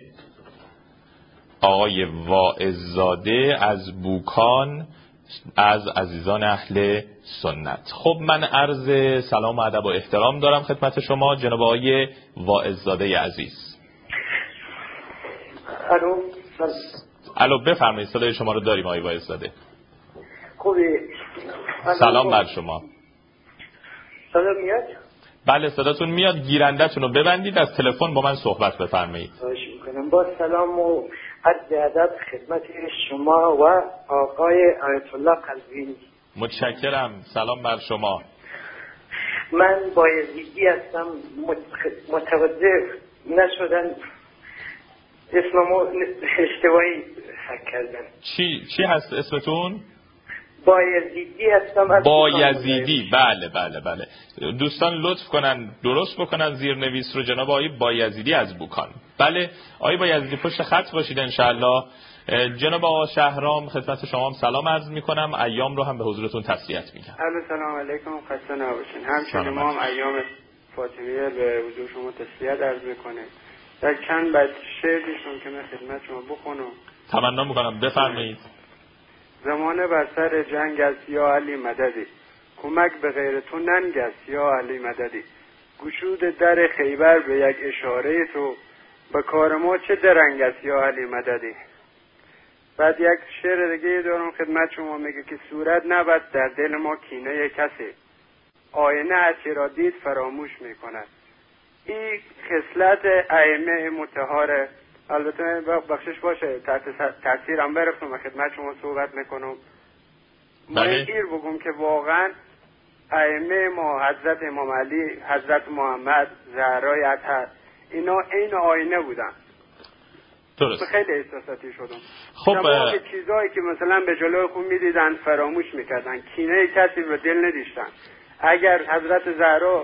آقای واعظزاده از بوکان از عزیزان اهل سنت. خب من عرض سلام و ادب و احترام دارم خدمت شما جناب آقای واعظزاده عزیز. الو الو بفرمایید، صدای شما رو داریم آقای واعظزاده. خوبی؟ سلام بر شما. صدا میاد؟ بله صداتون میاد. گیرنده‌تون رو ببندید، از تلفن با من صحبت بفرمایید. خواهش میکنم. با سلام و عرض ادب خدمت شما و آقای آیت الله قزوینی. متشکرم. سلام بر شما. من بایزیدی هستم، متوجه نشدن اسممو اشتباهی حک کردن. چی چی هست اسمتون؟ بایزیدی هستم از بایزیدی. بله بله بله. دوستان لطف کنن درست بکنن زیرنویس رو. جناب آقای بایزیدی از بوکان. بله آقای بایزیدی پشت خط باشید انشاءالله. جناب آقا شهرام خدمت شما هم سلام عرض میکنم، ایام رو هم به حضورتون تسلیت میگم. الو سلام علیکم، خسته نباشین. همچنین ما هم ایام فاطمیه به حضور شما تسلیت عرض میکنه. در چند بیت شعرشون که من خدمت شما بخونم تمنا میکنم، بفرمایید. زمانه بر سر جنگ است یا علی مددی، کمک به غیر تو ننگ است یا علی مددی، گشود در خیبر به یک اشاره تو، به کار ما چه درنگ است یا علی مددی. بعد یک شعر دیگه دارم خدمت شما، میگه که صورت نبست در دل ما کینه کسی، آینه هرچی را دید فراموش میکند. این خصلت ائمه مطهره. البته بخشش باشه تحت تاثیرم برفتم و خدمت شما صحبت میکنم. من گیر بگم که واقعا ائمه ما حضرت امام علی، حضرت محمد، زهرای اطهر، اینا این آینه بودن. درست. خیلی احساساتی شدم. خب تمام چیزایی که مثلا به جلوی خود میدیدن فراموش میکردن، کینه کسی رو دل نداشتن. اگر حضرت زهرا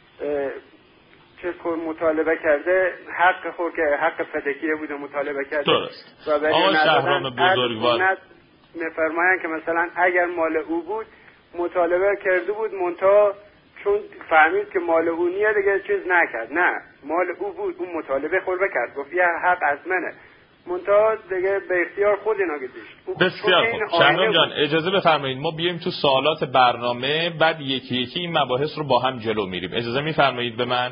چه کار مطالبه کرده، حق خود که حق فدکیه بوده مطالبه کرده. درست. آقا شهرام بزرگوار میفرمایند که مثلا اگر مال او بود مطالبه کرده بود، منتها چون فهمید که مال او نیه دیگه چیز نکرد. نه، مال او بود، اون مطالبه خود بکرد، گفت یه حق از منه، منتها دیگه به اختیار خود اینا گذاشت. بسیار خوب. شهرام جان اجازه بفرمایید ما بیایم تو سوالات برنامه، بعد یکی یکی این مباحث رو با هم جلو میریم. اجازه میفرمایید به من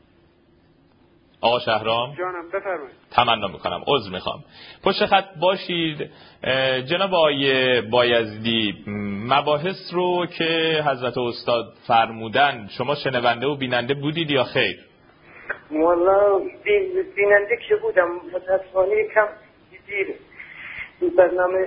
آقا شهرام؟ جانم بفرمایید. تمنا میکنم، عذر میخوام. پشت خط باشید. جناب آقای بایزیدی، مباحث رو که حضرت استاد فرمودن شما شنونده و بیننده بودید یا خیر؟ والا بیننده که بودم، متاسفانه کم دیر برنامه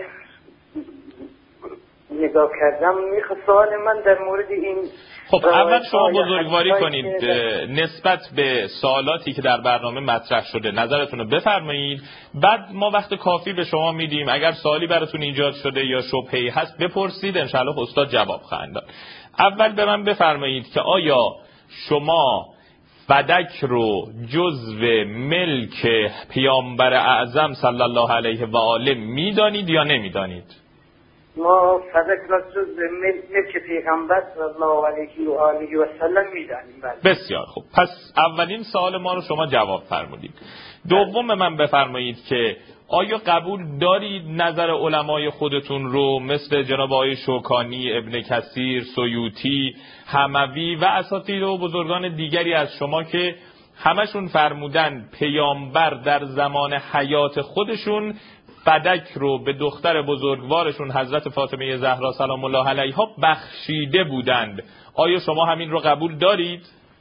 نگاه کردم. میخواد سوال من در مورد این. خب اول شما بزرگواری کنید نسبت به سوالاتی که در برنامه مطرح شده نظرتون رو بفرمایید، بعد ما وقت کافی به شما میدیم. اگر سوالی براتون ایجاد شده یا شبهه‌ای هست بپرسید، انشاءالله استاد جواب خواهند داد. اول به من بفرمایید که آیا شما فدک رو جزو ملک پیامبر اعظم صلی الله علیه و آله میدانید یا نمیدانید؟ ما فدک رسول ملک پیغمبر صلی الله علیه و آله و سلم میدانیم. بسیار خوب. پس اولین سوال ما رو شما جواب فرمودید. دوم من بفرمایید که آیا قبول دارید نظر علمای خودتون رو مثل جناب آقای شوکانی، ابن کثیر، سیوطی، حموی و اساتید و بزرگان دیگری از شما که همشون فرمودن پیامبر در زمان حیات خودشون فدک رو به دختر بزرگوارشون حضرت فاطمه زهرا سلام الله علیها بخشیده بودند، آیا شما همین رو قبول دارید؟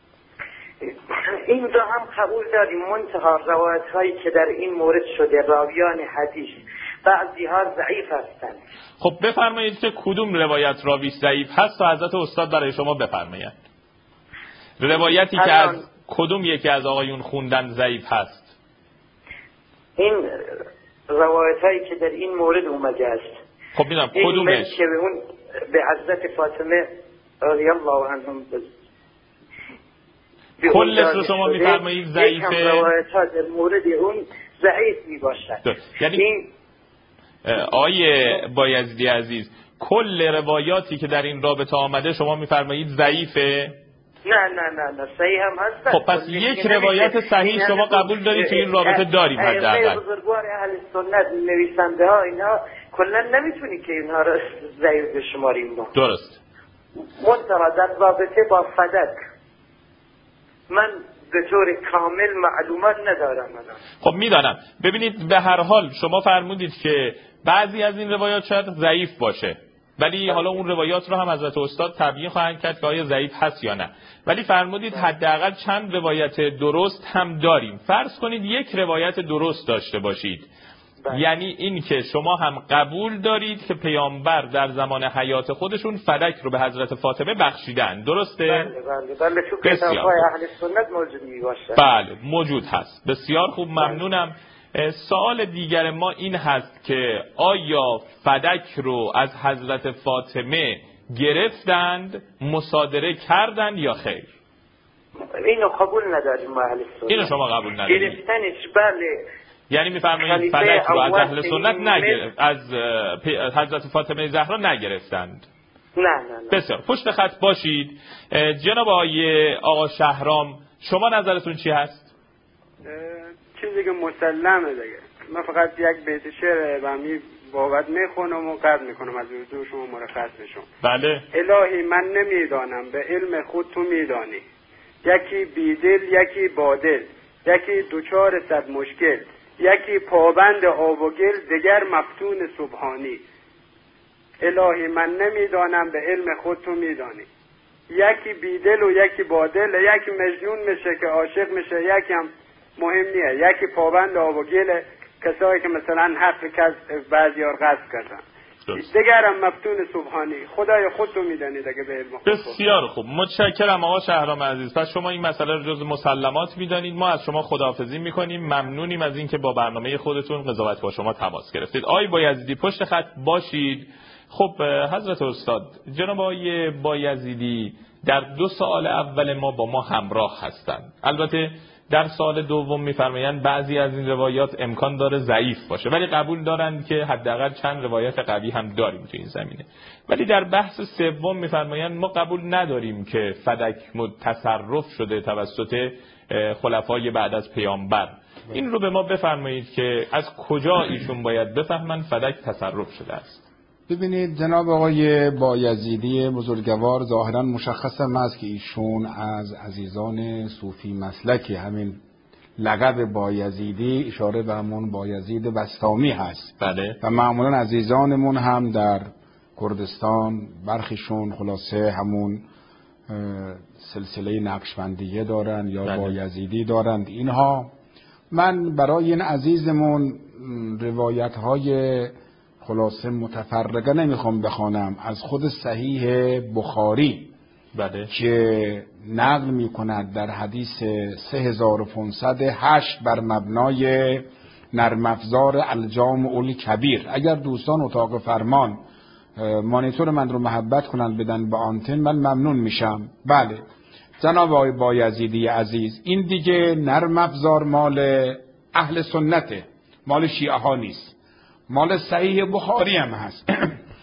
این رو هم قبول داریم، منتها روایت هایی که در این مورد شده راویان حدیث بعضی ها ضعیف هستند. خب بفرمایید که کدوم روایت راوی ضعیف هست تا حضرت استاد برای شما بفرمایند. روایتی که از کدوم یکی از آقایون خوندن ضعیف هست؟ این روایت هایی که در این مورد اومده است. خب میدونم کدومش؟ که به اون به حضرت فاطمه رضی الله عنهم کلش رو شما میفرمایید ضعیفه؟ یکم روایت ها در مورد اون ضعیف میباشد. یعنی این آیه بایزیدی عزیز کل روایاتی که در این رابطه آمده شما میفرمایید ضعیفه؟ نه نه نه نه صحیح هم هست. خب پس یک روایت صحیح شما قبول دارید تو این رابطه داریم حداقل. بزرگوار اهل سنت نویسنده ها اینا کلا نمیتونی که اینها رو ضعیف بشماریم ما. درست. منتها در رابطه با فدک من به طور کامل معلومات ندارم. خب میدانم. ببینید به هر حال شما فرمودید که بعضی از این روایات شاید ضعیف باشه، ولی حالا اون روایات رو هم حضرت استاد تبیین خواهند کرد که آیا ضعیف هست یا نه. ولی فرمودید حداقل چند روایت درست هم داریم. فرض کنید یک روایت درست داشته باشید. بله. یعنی این که شما هم قبول دارید که پیامبر در زمان حیات خودشون فدک رو به حضرت فاطمه بخشیدن، درسته؟ بله بله بله تو کتاب‌های اهل سنت موجود میباشه. بله موجود هست. بسیار خوب، ممنونم. سوال دیگر ما این هست که آیا فدک رو از حضرت فاطمه گرفتند، مصادره کردند یا خیر؟ اینو قبول نداریم اهل سنت. اینو شما قبول ندارید؟ گرفتنش بله. یعنی میفرمایید فدک رو از اهل سنت نگرفت، از حضرت فاطمه زهرا نگرفتند؟ نه نه نه. بسیار پشت خط باشید. جناب آقای آقا شهرام شما نظرتون چی هست؟ چیزی که مسلمه دیگه. من فقط یک بیت شعر و می بابت میخونم و قد میکنم از اردو شما مرخص بشم. بله. الهی من نمیدانم به علم خود تو میدانی، یکی بیدل یکی بادل، یکی دوچار صد مشکل، یکی پابند آب و گل، دگر مفتون سبحانی. الهی من نمیدانم به علم خود تو میدانی، یکی بیدل و یکی بادل، یکی مجنون میشه که عاشق میشه، یکی هم مهم نیه، یکی پابند آب و گل، کسایی که مثلا حق کس بعضیار غصب کردن، دیگر هم مفتون سبحانی. خدای خودتو میدانید اگه به علم خود. بسیار خوب، متشکرم آقا شهرام عزیز. پس شما این مسئله رو جز مسلمات میدانید. ما از شما خداحافظی میکنیم، ممنونیم از اینکه با برنامه خودتون قضاوت با شما تماس گرفتید. آقای بایزیدی پشت خط باشید. خب حضرت استاد، جناب آقای بایزیدی در دو سوال اول ما با ما همراه هستند. البته در سال دوم میفرمایند بعضی از این روایات امکان داره ضعیف باشه، ولی قبول دارند که حداقل چند روایت قوی هم داریم تو این زمینه. ولی در بحث سوم میفرمایند ما قبول نداریم که فدک تصرف شده توسط خلفای بعد از پیامبر. این رو به ما بفرمایید که از کجا ایشون باید بفهمن فدک تصرف شده است. ببینید جناب آقای بایزیدی بزرگوار ظاهرا مشخص هم است که ایشون از عزیزان صوفی مسلکی، همین لقب بایزیدی اشاره به همون بایزید بسطامی هست. بله. و معمولا عزیزانمون هم در کردستان برخیشون خلاصه همون سلسله نقشبندیه دارن یا بله. بایزیدی دارند. اینها من برای این عزیزمون روایت های خلاصه متفرقه نمیخوام بخوانم، از خود صحیح بخاری بله. که نقل میکند در حدیث سه هزار و پانصد و هشت بر مبنای نرم افزار الجامع الکبیر. اگر دوستان اتاق فرمان مانیتور من رو محبت کنند بدن به آنتن من ممنون میشم. بله جناب آقای بایزیدی عزیز، این دیگه نرم افزار مال اهل سنته، مال شیعه ها نیست، مال صحیح بخاری هم هست.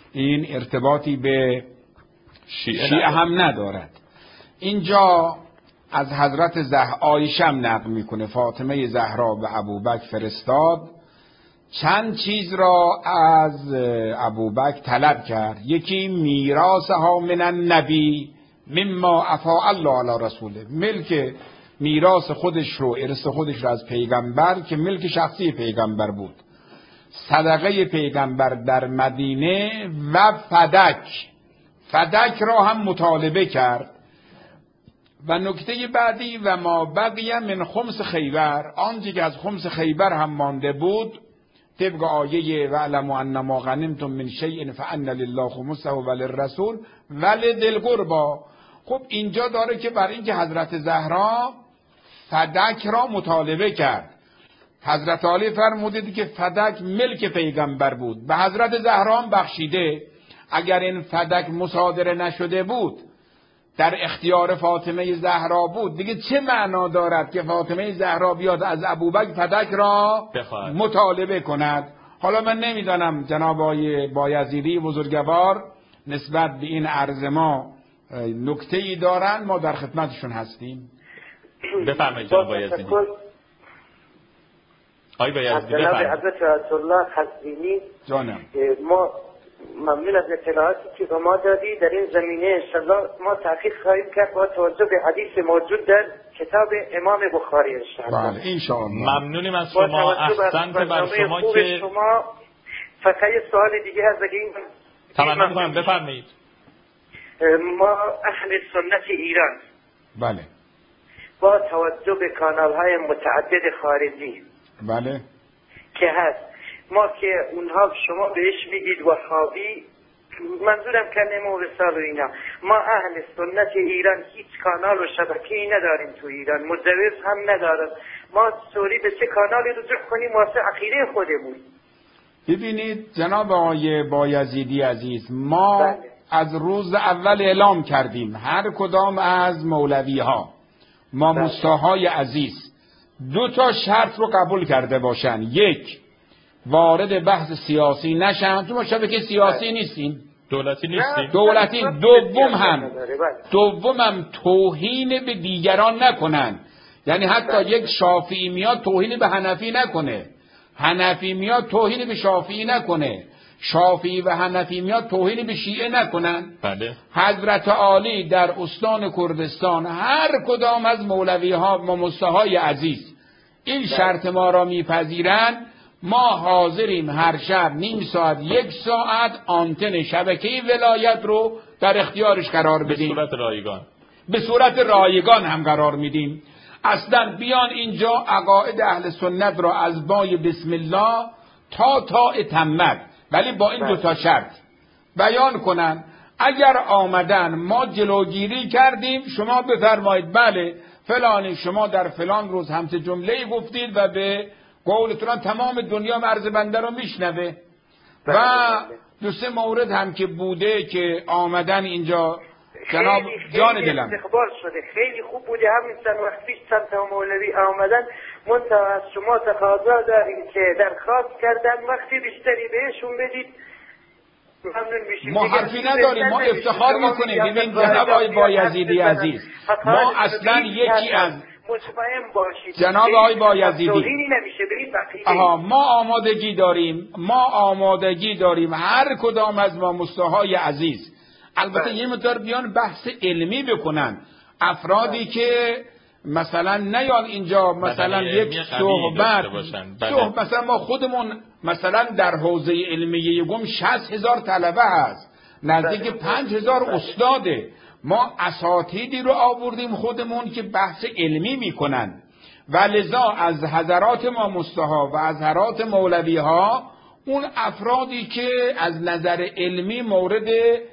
این ارتباطی به شیعه, شیعه هم ندارد. اینجا از حضرت زهرا عایشه نقل میکنه فاطمه زهرا به ابوبکر فرستاد، چند چیز را از ابوبکر طلب کرد. یکی میراثها من النبی مما افاء الله علی رسوله، ملک میراث خودش رو، ارث خودش رو از پیغمبر که ملک شخصی پیغمبر بود، صدقه پیغمبر در مدینه و فدک، فدک را هم مطالبه کرد. و نکته بعدی و ما بقی من خمس خیبر، آنچه که از خمس خیبر هم مانده بود طبق آیه وَاعْلَمُوا أَنَّمَا غَنِمْتُم مِّن شَیْءٍ فَأَنَّ لِلَّهِ خُمُسَهُ وَلِلرَّسُولِ وَلِذِی الْقُرْبَى. خب اینجا داره که برای اینکه حضرت زهرا فدک را مطالبه کرد، حضرت علی فرمودید که فدک ملک پیغمبر بود، به حضرت زهرا هم بخشیده. اگر این فدک مصادره نشده بود، در اختیار فاطمه زهرا بود، دیگه چه معنا دارد که فاطمه زهرا بیاد از ابوبکر فدک را بخواهد. مطالبه کند؟ حالا من نمیدانم جناب آقای بایزیدی بزرگوار نسبت به این عرض ما نکته‌ای دارن، ما در خدمتشون هستیم. بفرمایید جناب بایزیدی. آقای بایزیدی بفرمایید. حضرت آیت الله قزوینی جانم. ما ممنون از اطلاعاتی که به ما دادی. در این زمینه انشاءالله ما تحقیق خواهیم کرد با توجه به حدیث موجود در کتاب امام بخاری انشاءالله. بله انشاءالله. ممنونیم از شما، احسنت بر شما که شما. فقط یه سوال دیگه هست اگه این تمام کنم بفرمایید. ما اهل سنت ایران بله با توجه به کانال های متعدد خارجی بله که هست، ما که اونها شما بهش میگید وهابی، منظورم کنیم و وصال و اینا، ما اهل سنت ایران هیچ کانال و شبکه‌ای نداریم تو ایران، مجوز هم ندارم. ما سوری به چه کانالی رجوع کنیم واسه عقیده خودمون؟ ببینید جناب آقای بایزیدی عزیز، ما بله. از روز اول اعلام کردیم هر کدام از مولوی ها ما بله. مستاهای عزیز دو تا شرط رو قبول کرده باشن: یک، وارد بحث سیاسی نشن، تو ما شبکه سیاسی بله. نیستیم، دولتی نیستیم، دولتی. دوم هم دوم هم توهین به دیگران نکنن، یعنی حتی بله. یک شافعی میاد توهین به حنفی نکنه، حنفی میاد توهین به شافعی نکنه، شافعی و حنفی میاد توهین به شیعه نکنن. بله. حضرت عالی در استان کردستان هر کدام از مولوی ها و مستاهای عزیز این بله. شرط ما را میپذیرن، ما حاضریم هر شب نیم ساعت یک ساعت آنتن شبکه ولایت رو در اختیارش قرار بدیم، به صورت رایگان، به صورت رایگان هم قرار میدیم. اصلا بیان اینجا عقاید اهل سنت را از بای بسم الله تا تا اتمت، ولی با این دو تا شرط بیان کنن. اگر آمدن ما جلوگیری کردیم، شما بفرمایید بله فلانی شما در فلان روز همچ جمله‌ای گفتید و به قولتون تمام دنیا مرز بنده رو میشنوه. و دو سه مورد هم که بوده که آمدن اینجا جناب جان دلم استقبال شده، خیلی خوب بوده. همین چند وقت پیش چند تا مولوی آمدن، منتها از شما تقاضا داریم که درخواست کردن وقتی بیشتری بهشون بدید ممنون میشیم. ما حرفی نداریم، ما افتخار میکنیم. ببین جناب آقای بایزیدی عزیز، ما اصلا یکی از مطمئن باشید جناب آقای بایزیدی نمیشه آها ما آمادگی داریم، ما آمادگی داریم هر کدام از ما مستاهای عزیز، البته یه مقدار بیان بحث علمی بکنن، افرادی که مثلا نیان اینجا مثلا یک صحبت صحبت مثلا ما خودمون مثلا در حوزه علمیه گم شصت هزار طلبه هست، نزدیک پنج هزار استاده، ما اساتیدی رو آوردیم خودمون که بحث علمی میکنن و لذا از حضرات ما مستها و از حضرات مولوی ها اون افرادی که از نظر علمی مورد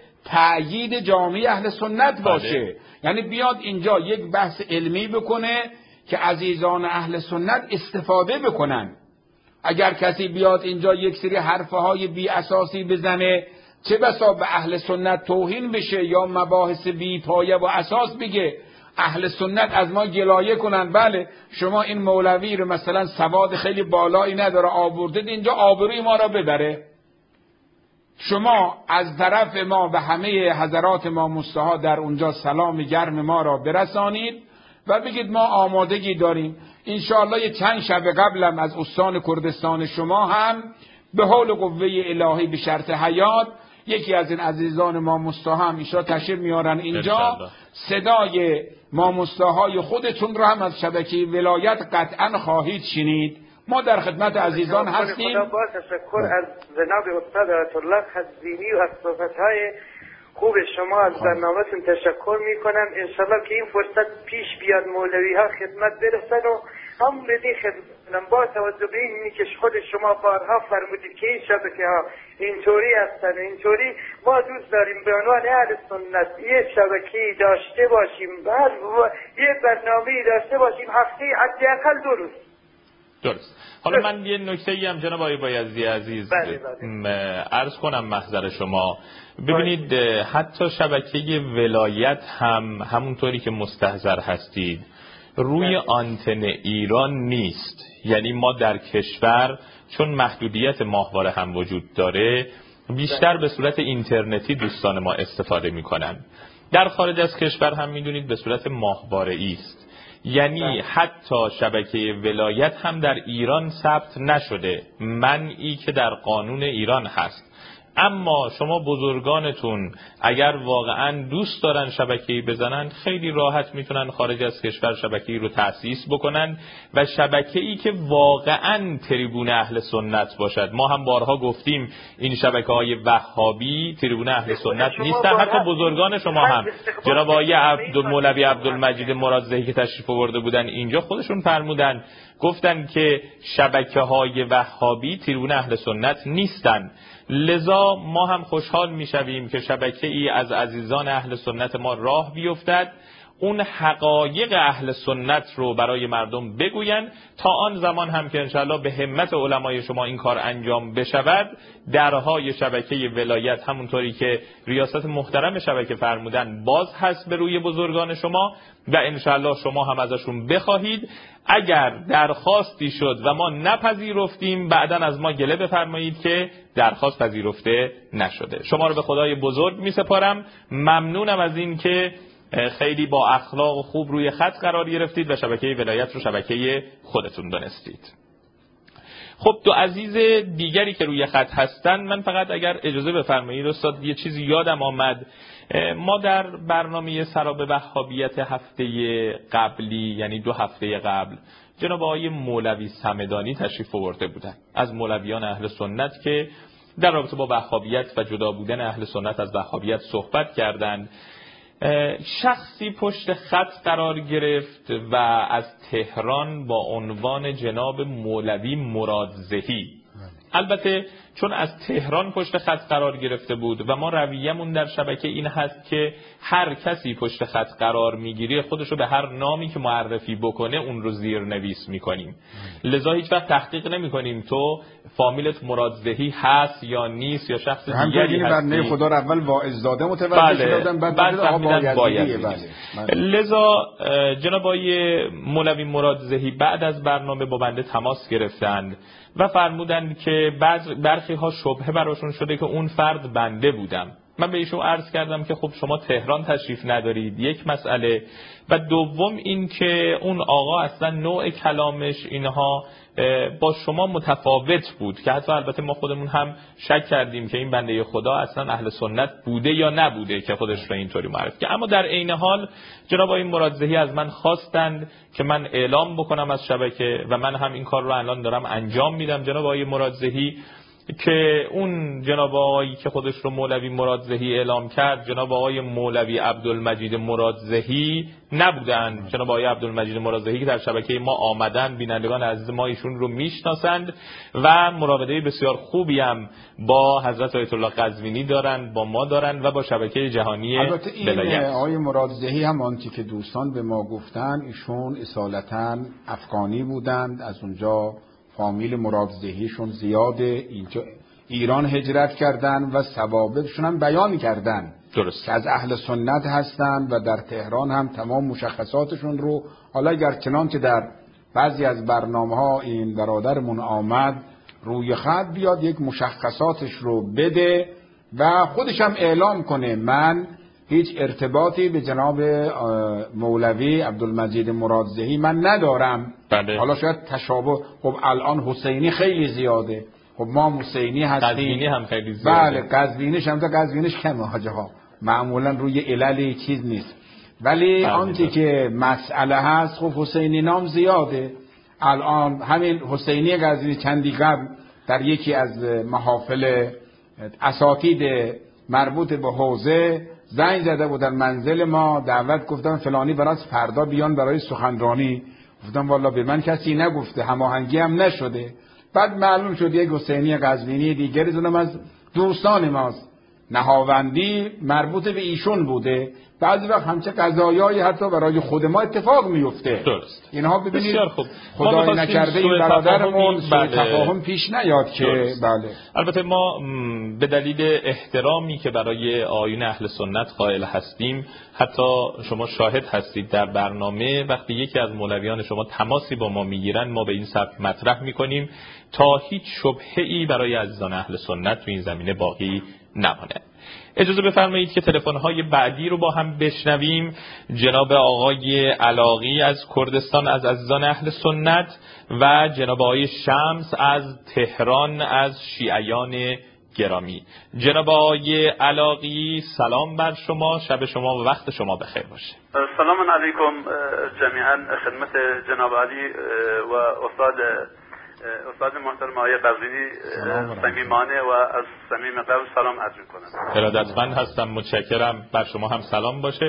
تأیید جامعه اهل سنت باشه بله. یعنی بیاد اینجا یک بحث علمی بکنه که عزیزان اهل سنت استفاده بکنن. اگر کسی بیاد اینجا یک سری حرفه های بی اساسی بزنه، چه بسا به اهل سنت توهین بشه یا مباحث بی پایه و اساس بگه، اهل سنت از ما گلایه کنن بله شما این مولوی رو مثلا سواد خیلی بالایی نداره آوردید اینجا آبروی ما را ببره. شما از طرف ما به همه حضرات ما مستها در اونجا سلام گرم ما را برسانید و بگید ما آمادگی داریم. انشاءالله یه چند شب قبلم از استان کردستان شما هم به حول قوه الهی به شرط حیات یکی از این عزیزان ما مستاهم ایشا تشریف میارن اینجا، صدای ما مستاهای خودتون را هم از شبکه ولایت قطعا خواهید شنید. ما در خدمت عزیزان هستیم. خدا با تشکر از جناب استاد آیت الله خزینی و از صحبت‌های خوب شما از برنامه‌تون تشکر میکنم. انشالله که این فرصت پیش بیاد مولوی ها خدمت برسن و هم بدی خدمت با توجه به اینی که خود شما بارها فرمودید که این شبکه ها اینطوری هستن اینطوری، ما دوست داریم به عنوان اهل سنت یه شبکه‌ای داشته باشیم، بعد یه برنامه‌ای داشته باشیم هفته حداقل دو روز. درست. حالا من یه نکته‌ای هم جناب آقای بایزدی عزیز بله بله. عرض کنم محضر شما. ببینید حتی شبکه ولایت هم همونطوری که مستحضر هستید روی آنتن ایران نیست. یعنی ما در کشور چون محدودیت ماهواره هم وجود داره بیشتر به صورت اینترنتی دوستان ما استفاده میکنن. در خارج از کشور هم میدونید به صورت ماهواره‌ای است. یعنی حتی شبکه ولایت هم در ایران ثبت نشده، منعی که در قانون ایران هست. اما شما بزرگانتون اگر واقعا دوست دارن شبکه‌ای بزنن خیلی راحت میتونن خارج از کشور شبکه‌ای رو تأسیس بکنن و شبکه‌ای که واقعا تریبون اهل سنت باشد. ما هم بارها گفتیم این شبکه‌های وهابی تریبون اهل سنت نیستن. حتی بزرگان شما هم جناب آقای عبد مولوی عبدالمجید مرادزهی که تشریف آورده بودن اینجا خودشون فرمودن، گفتن که شبکه‌های وهابی تریبون اهل سنت نیستن. لذا ما هم خوشحال میشویم که شبکه ای از عزیزان اهل سنت ما راه بیفتد، اون حقایق اهل سنت رو برای مردم بگوین. تا آن زمان هم که انشاءالله به همت علمای شما این کار انجام بشود، درهای شبکه ولایت همونطوری که ریاست محترم شبکه فرمودن باز هست به روی بزرگان شما و انشاءالله شما هم ازشون بخواهید. اگر درخواستی شد و ما نپذیرفتیم بعداً از ما گله بفرمایید که درخواست پذیرفته نشده. شما رو به خدای بزرگ می سپارم. ممنونم از این که خیلی با اخلاق خوب روی خط قرار گرفتید و شبکه ولایت رو شبکه خودتون دانستید. خب دو عزیز دیگری که روی خط هستن، من فقط اگر اجازه بفرمایید استاد یه چیزی یادم آمد. ما در برنامه سراب وهابیت هفته قبلی یعنی دو هفته قبل جناب آقای مولوی صمدانی تشریف آورده بودن از مولویان اهل سنت که در رابطه با وهابیت و جدا بودن اهل سنت از وهابیت صحبت کردند. شخصی پشت خط قرار گرفت و از تهران با عنوان جناب مولوی مرادزهی. البته چون از تهران پشت خط قرار گرفته بود و ما رویه‌مون در شبکه این هست که هر کسی پشت خط قرار میگیره خودشو به هر نامی که معرفی بکنه اون رو زیر نویس میکنیم. لذا هیچ وقت تحقیق نمیکنیم تو فامیلت مرادزهی هست یا نیست یا شخص دیگری هست. بنده خدا رو اول واعظ‌زاده متوجه شدن بعد فهمیدن بایزدی. بله. لذا جناب آقای مولوی مرادزهی بعد از برنامه با بنده تماس گرفتند و فرمودند که برخی ها شبهه براشون شده که اون فرد بنده بودم. من به ایشون عرض کردم که خب شما تهران تشریف ندارید، یک مسئله، و دوم این که اون آقا اصلا نوع کلامش اینها با شما متفاوت بود که حتی البته ما خودمون هم شک کردیم که این بنده خدا اصلا اهل سنت بوده یا نبوده که خودش رو اینطوری معرفی کرد. اما در عین حال جناب آقای مرادزهی از من خواستند که من اعلام بکنم از شبکه و من هم این کار رو الان دارم انجام میدم. جناب آقای مرادزهی که اون جناب آقایی که خودش رو مولوی مرادزهی اعلام کرد جناب آقای مولوی عبدالمجید مرادزهی نبودند. جناب آقای عبدالمجید مرادزهی که در شبکه ما آمدن، بینندگان عزیز ما ایشون رو میشناسند و مراوده بسیار خوبی هم با حضرت آیت الله قزوینی دارن، با ما دارن و با شبکه جهانی ولایت. البته این آقای مرادزهی هم آنچه که دوستان به ما گفتن، ایشون اصالتاً افغانی بودند، از اونجا فامیل مرادزهیشون زیاده، اینجا ایران هجرت کردن و ثوابتشون هم بیان کردن. درست. که از اهل سنت هستن و در تهران هم تمام مشخصاتشون رو، حالا اگر چنانچه در بعضی از برنامه ها این برادرمون آمد روی خط بیاد یک مشخصاتش رو بده و خودش هم اعلام کنه من هیچ ارتباطی به جناب مولوی عبدالمجید مرادزهی من ندارم. بله. حالا شاید تشابه، خب الان حسینی خیلی زیاده، خب ما حسینی هستیم، قزوینی هم خیلی زیاده. بله قزوینیش هم تا قزوینیش کمه حاجه ها، معمولا روی عللی چیز نیست. ولی آنچه که مسئله هست خب حسینی نام زیاده. الان همین حسینی قزوینی چندی قبل در یکی از محافل اساتید مربوط به حوزه زنگ زده بود در منزل ما، دعوت گفتن فلانی برات فردا بیان برای سخنرانی. گفتم والا به من کسی نگفته، هماهنگی هم نشده. بعد معلوم شد یک حسینی قزوینی دیگری زدم از دوستان ماست، نهاوندی مربوط به ایشون بوده. بعضی وقت همچه قضایایی حتی برای خود ما اتفاق میفته. درست. اینها ببینید خوب. خدای نکرده این برادرمون سوء تفاهم پیش نیاد که درست. بله. البته ما به دلیل احترامی که برای آیین اهل سنت قائل هستیم، حتی شما شاهد هستید در برنامه وقتی یکی از مولویان شما تماسی با ما میگیرن ما به این سبک مطرح میکنیم تا هیچ شبهه‌ای برای عزیزان اهل سنت تو این زمینه باقی نمانه. اجازه بفرمایید که تلفن‌های بعدی رو با هم بشنویم. جناب آقای علاقی از کردستان از عزیزان اهل سنت و جناب آقای شمس از تهران از شیعیان گرامی. جناب آقای علاقی سلام بر شما، شب شما و وقت شما بخیر باشه. سلام علیکم جمیعا، خدمت جناب علی و استاد استاد محترم آقای قزوینی صمیمانه و از صمیم قلب سلام عرض می‌کنم. ارادتمند هستم، متشکرم. بر شما هم سلام باشه.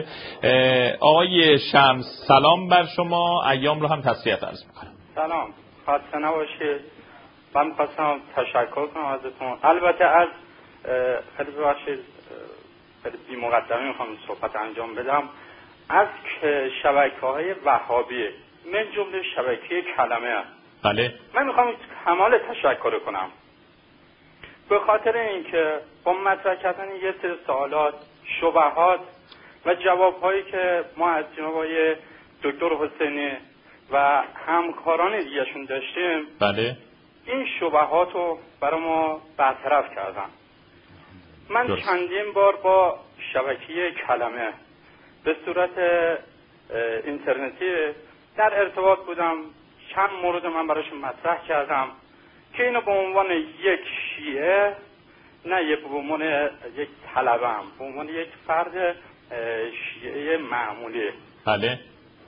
آقای شمس سلام بر شما، ایام رو هم تسلیت عرض می‌کنم. سلام، خسته نباشید. من می‌خواستم تشکر کنم ازتون. البته از خیلی ببخشید خیلی بی مقدمه می‌خوام صحبت انجام بدم از شبکه‌های وهابی من جمله شبکه کلمه. بله. من میخوام کمال تشکر کنم به خاطر اینکه با مطرح کردن یه سری سوالات، شبهات و جوابهایی که ما از جناب آقای دکتر حسینی و همکاران دیگه‌شون داشتیم، بله، این شبهات رو برای ما برطرف کردن. من درست. چندین بار با شبکه کلمه به صورت اینترنتی در ارتباط بودم. چند مورد من براشون مطرح کردم که اینو به عنوان یک شیعه، نه یه به عنوان یک طلبم، به عنوان یک فرد شیعه معمولی بله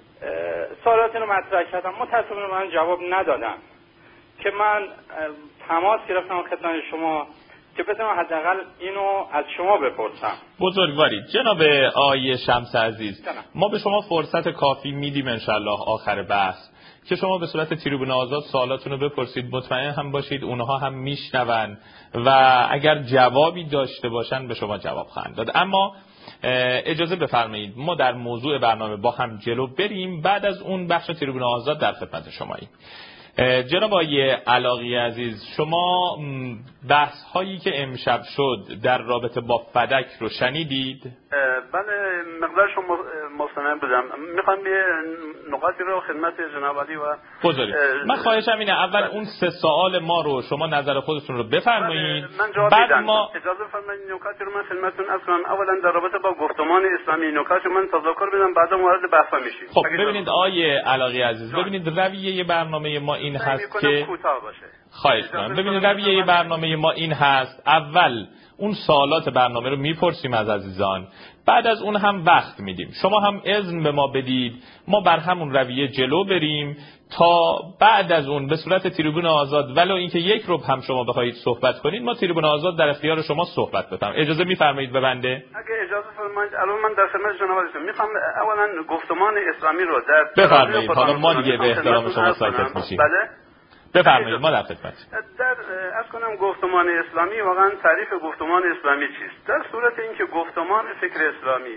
سوالات اینو مطرح کردم. متاسفانه من جواب ندادن که من تماس گرفتم خدمت شما که بتونم حداقل اینو از شما بپرسم. بزرگوارید جناب آقای شمس عزیز، جناب. ما به شما فرصت کافی میدیم انشالله آخر بحث که شما به صورت تریبون آزاد سوالاتون رو بپرسید. مطمئن هم باشید اونها هم میشنون و اگر جوابی داشته باشن به شما جواب خواهند داد. اما اجازه بفرمایید ما در موضوع برنامه با هم جلو بریم، بعد از اون بخش تریبون آزاد در خدمت شماییم. جناب آقای علاقی عزیز، شما بحث هایی که امشب شد در رابطه با فدک رو شنیدید؟ بله، مقدارش مستند بودم. میخوام یه نقاطی رو خدمت جناب علی و بزرگ من خواهشم اینه اول اون سه سوال ما رو شما نظر خودتون رو بفرمایید، بعد ما اجازه بفرمایید نکاتی رو من خدمتتون عرض کنم. اولا در رابطه با گفتمان اسلامی نکات من تذکر بدم، بعدا وارد بحث میشیم. خب ببینید آقای علاقی عزیز، ببینید رویه برنامه ما این هست که خواهش کنم ببینید رویه برنامه ما این هست اول اون سوالات برنامه رو میپرسیم از عزیزان، بعد از اون هم وقت میدیم، شما هم اذن به ما بدید ما بر همون رویه جلو بریم تا بعد از اون به صورت تریبون آزاد ولو اینکه یک ربع هم شما بخواید صحبت کنید ما تریبون آزاد در اختیار شما صحبت بفرم. اجازه میفرمایید به بنده؟ اگه اجازه فرمایید الان من در خدمت جناب علی میخوام اولا گفتمان اسلامی رو در بفرمایید. حالا ما دیگه به احترام شما ساکت میشیم. بله بفرمایید ما در خدمت. در از کنم گفتمان اسلامی واقعا تعریف گفتمان اسلامی چیست؟ در صورت اینکه گفتمان فکر اسلامی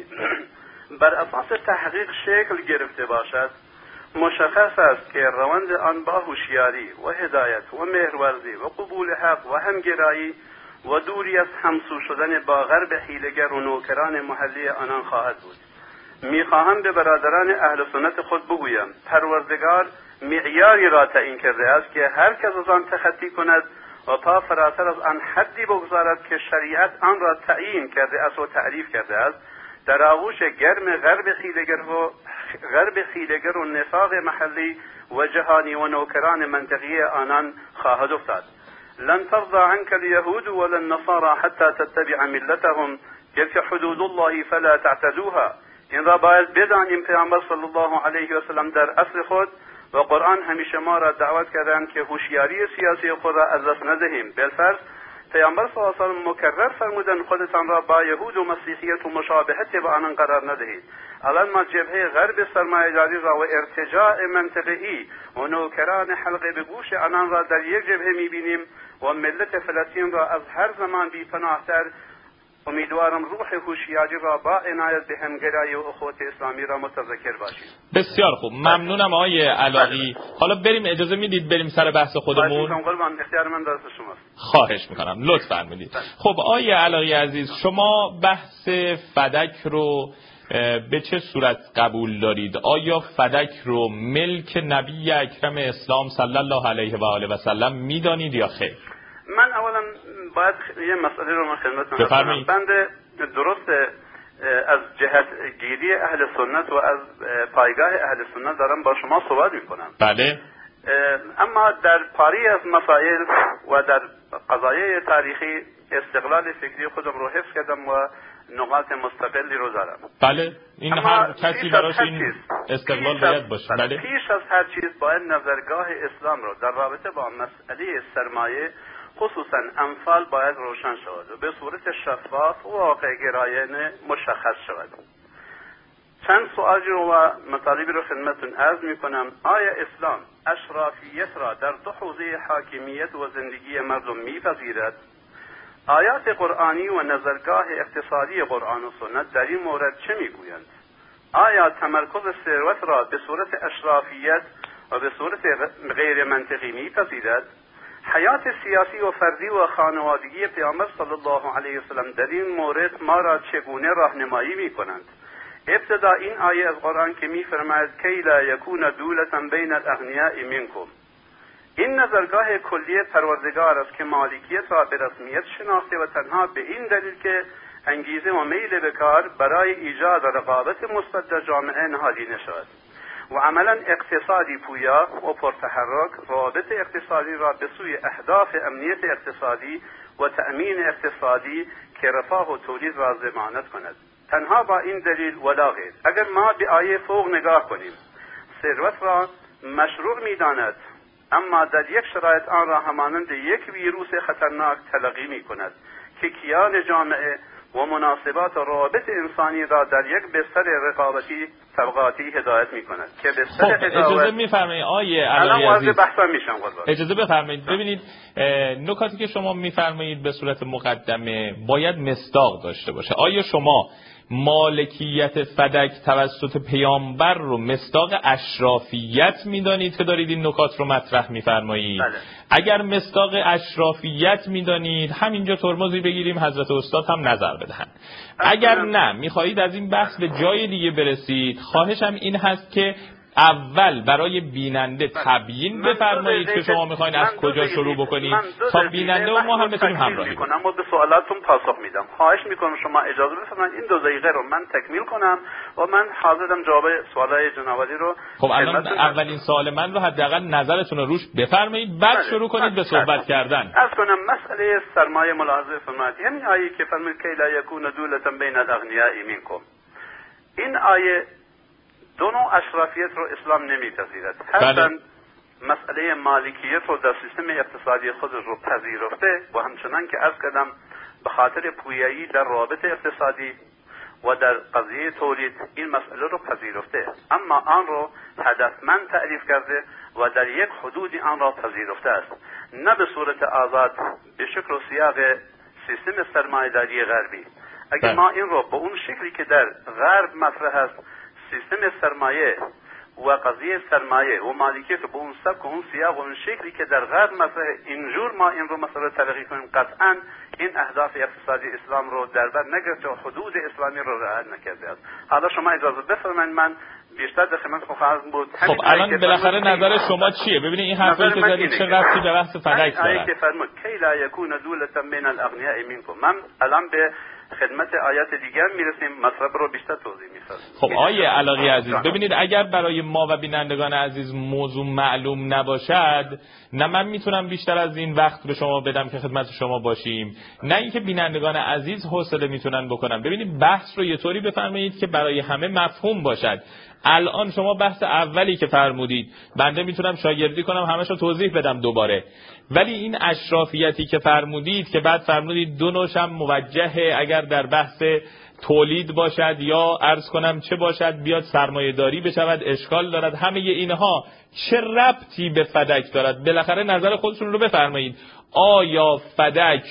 بر اساس تحقیق شکل گرفته باشد مشخص است که روند آن با هوشیاری و هدایت و مهرورزی و قبول حق و همگرایی و دوری از همسو شدن با غرب حیله‌گر و نوکران محلی آنان خواهد بود. میخواهم به برادران اهل سنت خود بگویم پروردگار معیاری را تعیین کرده است که هر کس از آن تخطی کند و پا فراتر از آن حدی بگذارد که شریعت آن را تعیین کرده است و تعریف کرده است، در آغوش گرم غرب خیله‌گر و غرب خیله‌گر و نفاق محلی و جهانی و نوکران منطقی آنان خواهد افتاد. لن ترضى عنك اليهود ولا النصارى حتى تتبع ملتهم تلك حدود الله فلا تعتدوها. این را باید بدانیم پیامبر صلی الله علیه و سلم در اصل خود و قرآن همیشه ما را دعوت کردند که هوشیاری سیاسی خود را از دست ندهیم. بالفرض پیامبر صلی الله علیه و سلم مکرر فرمودند خودتان را با یهود و مسیحیت و مشابهت با آنان قرار ندهید. الان ما جبهه غرب سرمایه‌داری را و ارتجاع منطقه‌ای و نوکران حلقه به گوش آنان را در یک جبهه می‌بینیم و ملت فلسطین را از هر زمان بی‌پناه‌تر. امیدوارم روح هوشیاری را با عنایت به همگرایی و اخوت اسلامی را متذکر باشید. بسیار خوب، ممنونم آقای علاقی. حالا بریم، اجازه میدید بریم سر بحث خودمون؟ قربان، اختیار من دست شماست. خواهش میکنم، لطف فرمایید. خب آقای علاقی عزیز، شما بحث فدک رو به چه صورت قبول دارید؟ آیا فدک رو ملک نبی اکرم اسلام صلی الله علیه و آله و سلم میدانید یا خیر؟ من اولا باید یه مسئله رو من خدمتتون بفرمایید. بنده درست از جهت گیری اهل سنت و از پایگاه اهل سنت دارم با شما صحبت میکنم. بله. اما در پاری از مسائل و در قضایای تاریخی استقلال فکری خودم رو حفظ کردم و نقاط مستقلی رو دارم. بله، این هر کسی براش این استقلال باید باشه. بله. پیش از هر چیز باید نظرگاه اسلام رو در رابطه با مسئله سرمایه خصوصا امثال باید روشن شود و به صورت شفاف و واقع گرایانه مشخص شود. چند سوال رو و مطالبی رو خدمتتون عرض میکنم. آیا اسلام اشرافیت را در دو حوزه حاکمیت و زندگی مردم میپذیرد؟ آیات قرآنی و نظرگاه اقتصادی قرآن و سنت در این مورد چه میگویند؟ آیا تمرکز ثروت را به صورت اشرافیت و به صورت غیر منطقی میپذیرد؟ حیات سیاسی و فردی و خانوادگی پیامبر صلی الله علیه و سلم در این مورد ما را چگونه راهنمایی میکنند؟ ابتدا این آیه از قرآن که میفرماید کی لا یکون دولة بین الاغنیاء منکم، این نظرگاه کلی پروردگار است که مالکیت را به رسمیت شناخته و تنها به این دلیل که انگیزه و میل به کار برای ایجاد رقابت مثبت در جامعه نهادینه شود و عملا اقتصادی پویا و پرتحرک روابط اقتصادی را به سوی اهداف امنیت اقتصادی و تأمین اقتصادی که رفاه و تولید را ضمانت کند. تنها با این دلیل ولا غیر. اگر ما به آیه فوق نگاه کنیم، ثروت را مشروع می‌داند اما در یک شرایط آن را همانند یک ویروس خطرناک تلقی می‌کند که کیان جامعه و مناسبات و روابط انسانی را در یک بستر رقابتی طبقاتی هدایت می‌کند که بستر خب اجازه می‌فرمایید آیه علاوی عزیز، اجازه بفرمایید. ببینید نکاتی که شما می‌فرمایید به صورت مقدمه باید مصداق داشته باشه. آیا شما مالکیت فدک توسط پیامبر رو مصداق اشرافیت میدانید که دارید این نکات رو مطرح میفرمایید؟ بله. اگر مصداق اشرافیت میدانید همینجا ترمزی بگیریم حضرت استاد هم نظر بدهند. اگر نه میخواهید از این بحث به جای دیگه برسید، خواهشم این هست که اول برای بیننده تبیین بفرمایید که شما میخواین از کجا شروع بکنید تا بیننده و ما هم بتونیم همراهی کنیم. اما به سوالاتون پاسخ میدم. خواهش میکنم شما اجازه بفرمایید این دو دقیقه رو من تکمیل کنم و من حاضرم جواب سوالای جنابعالی رو. خب الان اولین سوال من رو حداقل نظرتون رو روش بفرمایید، بعد بله. شروع کنید به صحبت کردن. از کنم مسئله سرمایه ملاحظه فرمایید. همین آیه که فرمود کی لا یکون دولة بین الاغنیاء منکم، این آیه دو نوع اشرافیت رو اسلام نمیپذیرد. هرچند مسئله مالکیت رو در سیستم اقتصادی خود رو پذیرفته و همچنان که عرض کردم به خاطر پویایی در روابط اقتصادی و در قضیه تولید این مسئله رو پذیرفته، اما آن رو هدفمند تعریف کرده و در یک حدودی آن را پذیرفته است، نه به صورت آزاد به شکل و سیاق سیستم سرمایه‌داری غربی. اگر ما این رو به اون شکلی که در غرب مطرح است، سیستم سرمایه و قضیه سرمایه و مالکیت به اون سبک و اون سیاق و اون شکلی که در غرب مثلا اینجور ما این رو مثلا تلقی کنیم، قطعا این اهداف اقتصادی اسلام رو در بر نگرفته و حدود اسلامی رو رعایت نکرده است. حالا شما اجازه بفرمایید من بیشتر در خدمت خواهم بود. خب الان بالاخره نظر شما چیه؟ ببینید این حرفی که زدید چه ربطی به بحث فدک داره؟ آیه که فرمود کی لا یکون دولة بین الاغنیاء منکم. من الان به خدمت آیات دیگر میرسیم، مطلب رو بیشتر توضیح می‌دم. خب آیه علاقی عزیز، ببینید اگر برای ما و بینندگان عزیز موضوع معلوم نباشد، نه من میتونم بیشتر از این وقت به شما بدم که خدمت شما باشیم، نه اینکه بینندگان عزیز حوصله میتونن بکنن. ببینید بحث رو یه طوری بفرمایید که برای همه مفهوم باشد. الان شما بحث اولی که فرمودید بنده میتونم شاگردی کنم همش رو توضیح بدم دوباره، ولی این اشرافیتی که فرمودید که بعد فرمودید دو نوعش موجهه، اگر در بحث تولید باشد یا عرض کنم چه باشد بیاد سرمایه داری بشود اشکال دارد، همه اینها چه ربطی به فدک دارد؟ بالاخره نظر خودتون رو بفرمایید. آیا فدک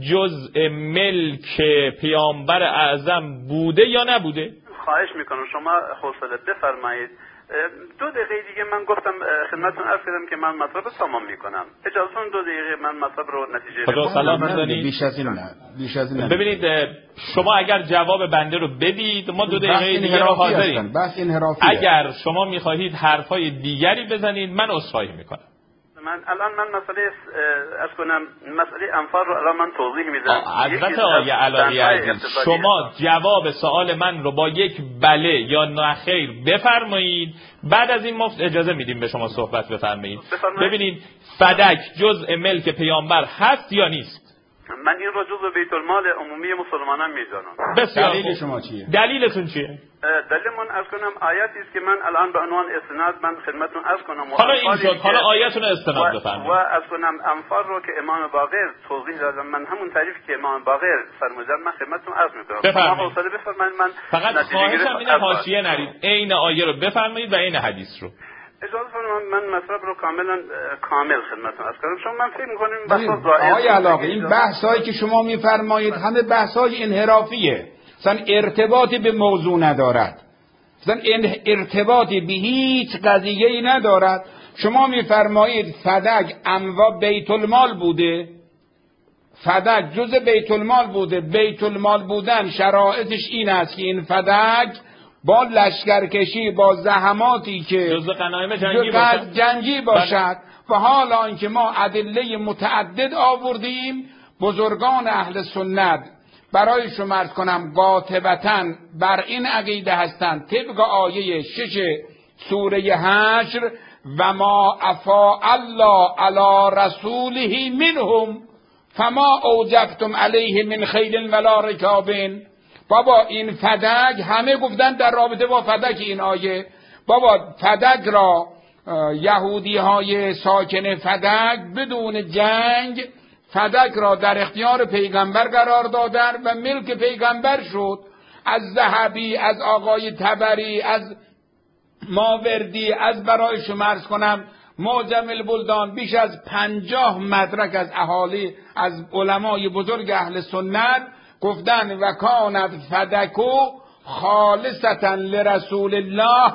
جزء ملک پیامبر اعظم بوده یا نبوده؟ خواهش میکنم شما حوصله بفرمایید. دو دقیقه دیگه من گفتم خدمتتون عرض کردم که من مطلب رو تمام میکنم. اجازه کنید دو دقیقه من مطلب رو نتیجه خدا سلام بزنید. بیش از این نه. بیش از این نه. ببینید شما اگر جواب بنده رو بدید ما دو دقیقه دیگه رو حاضریم. بس انحرافیه. اگر شما میخواهید حرفای دیگری بزنید من عذرخواهی میکنم. من الان من مسئله از کنم مسئله انفال رو الان من توضیح میدم. حضرت آیه علاقی عزیز شما جواب سوال من رو با یک بله یا نخیر بفرمایید، بعد از این مفت اجازه میدیم به شما صحبت بفرمایید. ببینید فدک جزء ملک پیامبر هست یا نیست؟ من این رو جزء بیت المال عمومی مسلمانان میدانم. بسیار دلیل شما چیه؟ دلیلتون چیه؟ دلیلمون از کنم آیاتی است که من الان به عنوان استناد من خدمتتون از کنم. حالا این شد، حالا آیاتون استناد بفرمایید. و از کنم انفال رو که امام باقر توضیح دادم، من همون تعریفی که امام باقر فرمودن من خدمتتون عرض میکنم. بفرمایید. حوصله بفرمایید. من فقط خواهشم اینه حاشیه نرید، عین آیه رو بفرمایید و عین حدیث رو. اجازه کنید من مطلب رو کاملا کامل خدمتتون عرض کنم. چون من فکر می‌کنم بحث ظاهر آقای علاقه این بحثایی که شما میفرمایید همه بحث‌های انحرافیه، اصلا ارتباطی به موضوع ندارد، اصلا ارتباطی به هیچ قضیه‌ای ندارد. شما میفرمایید فدک انواع بیت المال بوده، فدک جزء بیت المال بوده. بیت المال بودن شرایطش این است که این فدک با لشکرکشی با زحماتی که جزء غنایم جنگی باشد, جنگی باشد. و حالا اینکه ما ادله متعدد آوردیم، بزرگان اهل سنت برای شما عرض کنم قاطبتاً بر این عقیده هستند طبق آیه شش سوره حشر و ما افا الله علی رسوله منهم فما اوجفتم علیه من خیل ولا رکاب. بابا این فدک همه گفتن در رابطه با فدک این آیه، بابا فدک را یهودی های ساکن فدک بدون جنگ فدک را در اختیار پیغمبر قرار دادن و ملک پیغمبر شد. از ذهبی، از آقای تبری، از ماوردی، از برای شما عرض کنم معجم البلدان بیش از پنجاه مدرک از اهالی از علمای بزرگ اهل سنت گفتن و کانت فدکو خالصتا لرسول الله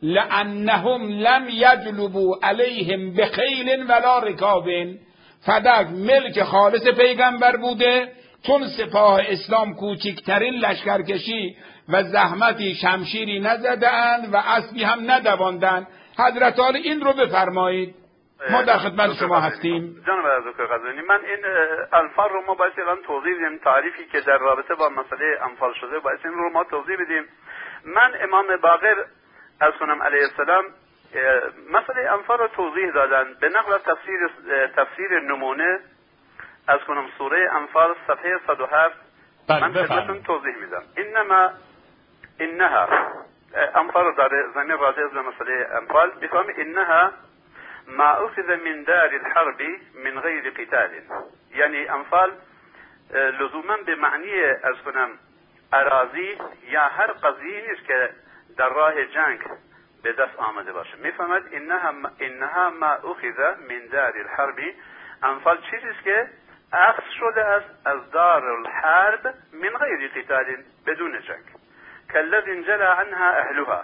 لانهم لم یجلبوا علیهم بخیل ولا رکاب. فدک ملک خالص پیغمبر بوده، چون سپاه اسلام کوچکترین لشکرکشی و زحمتی شمشیری نزدند و اسبی هم ندواندند. حضرت عالی این رو بفرمایید، ما در خدمت شما هستیم. جناب دکتر قزوینی، من این انفال رو ما باید الان توضیح بدیم، تعریفی که در رابطه با مسئله انفال شده باید این رو ما توضیح بدیم. من امام باقر از کنم علیه السلام مسئله انفال رو توضیح دادن به نقل تفسیر تفسیر نمونه از کنم سوره انفال صفحه صد و هفت. من خدمتتون توضیح میدم. انما انها انفال رو در زمین راجع به مسئله انفال میفهم. انها ما اخذ من دار الحرب من غیر قتال، یعنی انفال لزوما به معنی از کنم اراضی یا هر قضیه نیست که در راه جنگ به دست آمده باشه. میفهمد انها انها ما اخذ من دار الحرب، انفال چیزی است که اخذ شده است از دار الحرب من غیر قتال، بدون جنگ، کالذی انجلى عنها اهلها.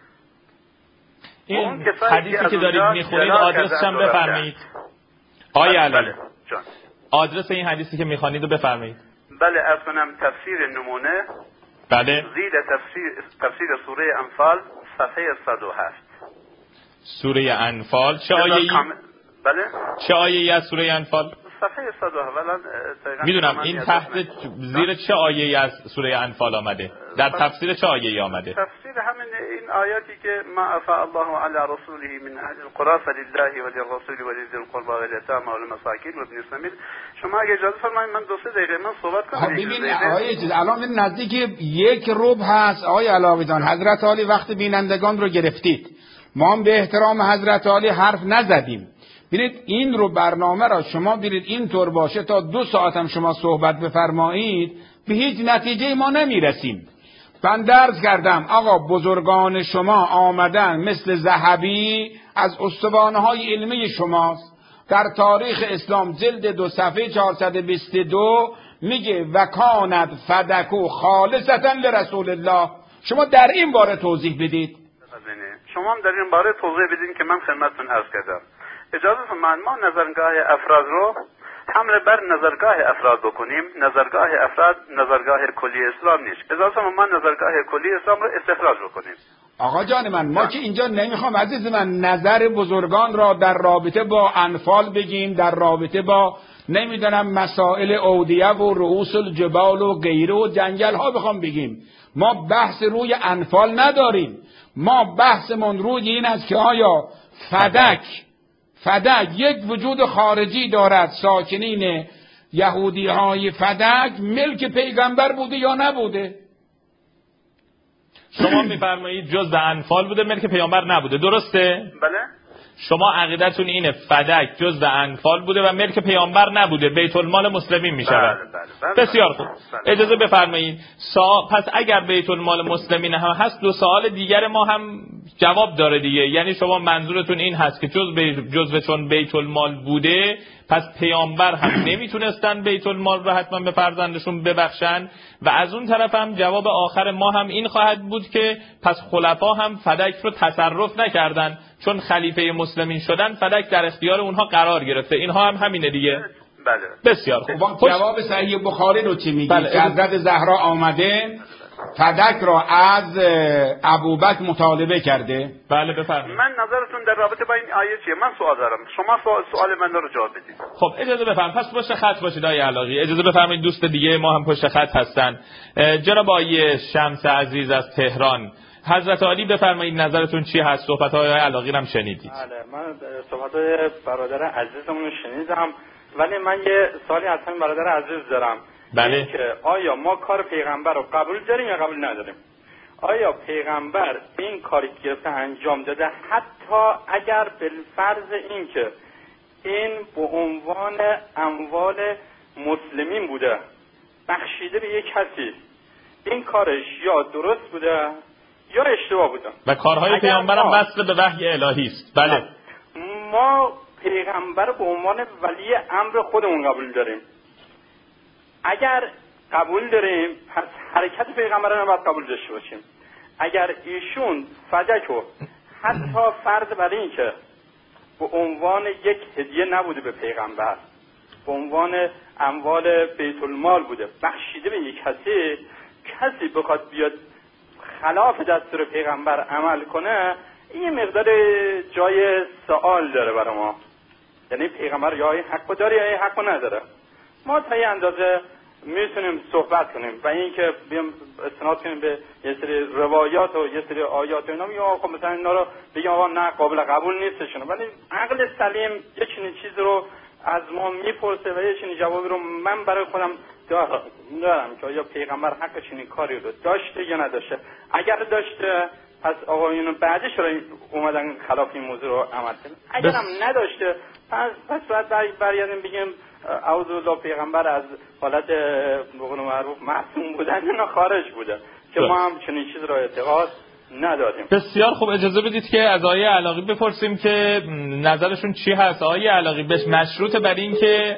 این حدیثی که دارید میخونید آدرسش هم بفرمایید. آیه علی آدرس این حدیثی که میخوانید رو بفرمایید. بله، اصلا تفسیر نمونه بله زید تفسیر تفسیر سوره انفال صفحه صد و هفت. سوره انفال چه آیه‌ای؟ بله. چه آیه‌ای از سوره انفال؟ صفحه صد و هفت. میدونم این تحت زیر چه آیه‌ای از سوره انفال آمده؟ در تفسیر چه آیه‌ای آمده؟ تفسیر همین این آیاتی که ما افاء الله علی رسوله من اهل القرى فلله وللرسول ولذي القربى والیتامى والمساکین وابن السبیل. شما اگه اجازه فرمایید من دو سه دقیقه من صحبت کنم. ببین آیه چیز الان نزدیک یک ربع هست. آیه علاویدان حضرت علی وقت بینندگان رو گرفتید، ما هم به احترام حضرت علی حرف نزدیم. ببینید این رو برنامه را شما برید اینطور باشه تا دو ساعت هم شما صحبت بفرمایید به هیچ نتیجه ما نمیرسیم. من درس کردم آقا بزرگان شما آمدن مثل ذهبی از استوانه‌های علمی شماست. در تاریخ اسلام جلد دو صفحه چهارصد و بیست و دو میگه وکانت فدکو خالصتا لرسول الله. شما در این باره توضیح بدید. شما هم در این باره توضیح بدین که من خدمتتون عرض کردم. اجازه فرمایید ما نظرگاه افراد رو حمله بر نظرگاه افراد بکنیم. نظرگاه افراد نظرگاه کلی اسلام نیست. اجازه فرمایید ما نظرگاه کلی اسلام رو استخراج بکنیم. آقا جان من ما که اینجا نمیخوام عزیز من نظر بزرگان را در رابطه با انفال بگیم، در رابطه با نمیدونم مسائل اودیه و رؤوس الجبال و غیره و جنگل ها بخوام بگیم. ما بحث روی انفال نداریم. ما بحثمون روی این است که آیا فدک فدک یک وجود خارجی دارد، ساکنین یهودی های فدک ملک پیغمبر بوده یا نبوده؟ شما میفرمایید جزء انفال بوده، ملک پیامبر نبوده، درسته؟ بله. شما عقیدتون اینه فدک جزء انفال بوده و ملک پیامبر نبوده، بیت المال مسلمین میشود. بله بله. بسیار خوب. بله. اجازه بفرمایید. سا... پس اگر بیت المال مسلمین هم هست دو سوال دیگر ما هم جواب داره دیگه. یعنی شما منظورتون این هست که جزء بی... جزء چون بیت المال بوده پس پیامبر هم نمیتونستن بیت المال رو حتما به فرزندشون ببخشن و از اون طرف هم جواب آخر ما هم این خواهد بود که پس خلفا هم فدک رو تصرف نکردن، چون خلیفه مسلمین شدن فدک در اختیار اونها قرار گرفته. اینها هم همینه دیگه. بله. بسیار خوب. جواب صحیح بخاری رو چی میگی؟ بله. که حضرت زهرا آمده فدک را از ابوبکر مطالبه کرده. بله بفرمایید. من نظرتون در رابطه با این آیه چیه؟ من سوال دارم. شما سوال, سوال من رو جواب بدید. خب اجازه بفرمایید. پس پشت خط باشید آقای علاقی. اجازه بفرمایید دوست دیگه ما هم پشت خط هستن. جناب آقای شمس عزیز از تهران، حضرت علی بفرمایید نظرتون چی هست؟ صحبت‌های آقای علاقی هم شنیدید. بله من صحبت‌های برادر عزیزمون رو شنیدم، ولی من یه سوالی از همین برادر عزیز دارم. بله. که آیا ما کار پیغمبر رو قبول داریم یا قبول نداریم؟ آیا پیغمبر این کاری که گرفته انجام داده حتی اگر بالفرض این که این به عنوان اموال مسلمین بوده بخشیده به یک کسی، این کارش یا درست بوده یا اشتباه بوده و کارهای پیغمبر هم وصل به وحی الهی است؟ بله. ما پیغمبر به عنوان ولی امر خودمون قبول داریم. اگر قبول داریم پس حرکت پیغمبر رو باید قبول داشته باشیم. اگر ایشون فدکو حتی فرض بر این که به عنوان یک هدیه نبوده به پیغمبر، به عنوان اموال بیت المال بوده بخشیده به یک کسی، کسی بخواد بیاد خلاف دستور پیغمبر عمل کنه، این مقدار جای سوال داره برای ما. یعنی پیغمبر یا این حق داره یا این حق نداره. ما تا یه اندازه میتونیم صحبت کنیم و این که بیم استناد کنیم به یه سری روایات و یه سری آیات و اینا، میگم آقا مثلا اینا رو بگیم آقا نه قابل قبول نیستشون، ولی عقل سلیم یه چنین چیز رو از ما میپرسه و یه چنین جوابی رو من برای خودم دارم, دارم که آیا پیغمبر حق چنین کاری رو داشته یا نداشته. اگر داشته پس آقایون بعدش رو اومدن خلاف این موضوع رو عمل کردن، اگر هم نداشته پس پس باید برگردیم بگیم اعوذ بالله پیغمبر از حالت به قول معروف معصوم بودن اینا خارج بوده که ما هم چنین چیز رو اعتقاد نداریم. بسیار خوب. اجازه بدید که از آقای علاقی بپرسیم که نظرشون چی هست. آقای علاقی بهش مشروط بر این که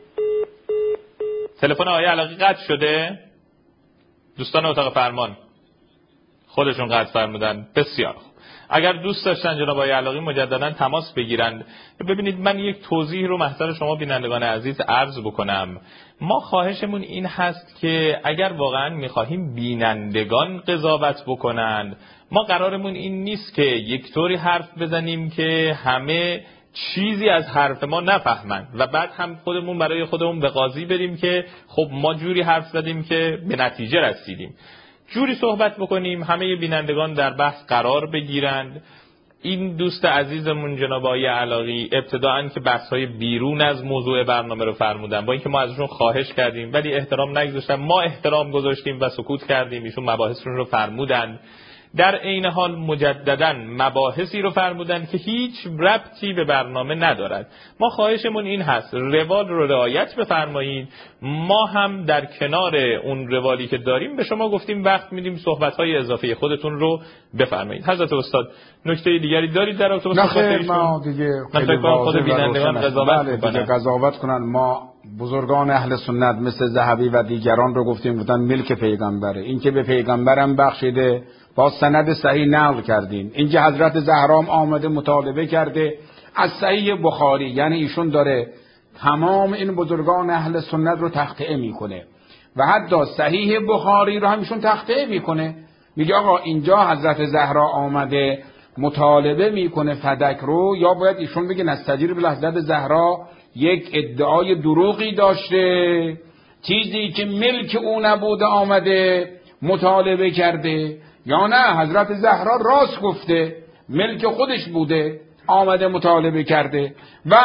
تلفن آقای علاقی قطع شده، دوستان اتاق فرمان خودشون قطع فرمودن. بسیار خوب. اگر دوست داشتن جناب آقای علاقی مجددا تماس بگیرند. ببینید من یک توضیح رو محضر شما بینندگان عزیز عرض بکنم. ما خواهشمون این هست که اگر واقعا میخواهیم بینندگان قضاوت بکنند، ما قرارمون این نیست که یک طوری حرف بزنیم که همه چیزی از حرف ما نفهمند و بعد هم خودمون برای خودمون به قاضی بریم که خب ما جوری حرف زدیم که به نتیجه رسیدیم. جوری صحبت بکنیم همه بینندگان در بحث قرار بگیرند. این دوست عزیزمون جناب آقای علاقی ابتداً که بحث‌های بیرون از موضوع برنامه رو فرمودن، با اینکه ما ازشون خواهش کردیم ولی احترام نگذاشتن، ما احترام گذاشتیم و سکوت کردیم، ایشون مباحثشون رو فرمودن. در عین حال مجدداً مباحثی رو فرمودن که هیچ ربطی به برنامه ندارد. ما خواهشمون این هست روال رو رعایت بفرمایید. ما هم در کنار اون روالی که داریم به شما گفتیم وقت میدیم صحبت‌های اضافه خودتون رو بفرمایید. حضرت استاد نکته دیگری دارید در رابطه با صحبت ما دیگه خیلی خود بینندگان قضاوت بله قضاوت کنن. ما بزرگان اهل سنت مثل ذهبی و دیگران رو گفتیم گفتن ملک پیغمبره، این که به پیغمبرم بخشیده، با سند صحیح نقل کردیم. اینجا حضرت زهرام آمده مطالبه کرده از صحیح بخاری، یعنی ایشون داره تمام این بزرگان اهل سنت رو تخطئه میکنه و حتی صحیح بخاری رو هم ایشون تخطئه میکنه. میگه آقا اینجا حضرت زهرا آمده مطالبه میکنه فدک رو، یا باید ایشون بگه نستجیر به حضرت زهرا یک ادعای دروغی داشته، چیزی که ملک او نبوده آمده مطالبه کرده، یا نه حضرت زهرا راست گفته ملک خودش بوده آمده مطالبه کرده. و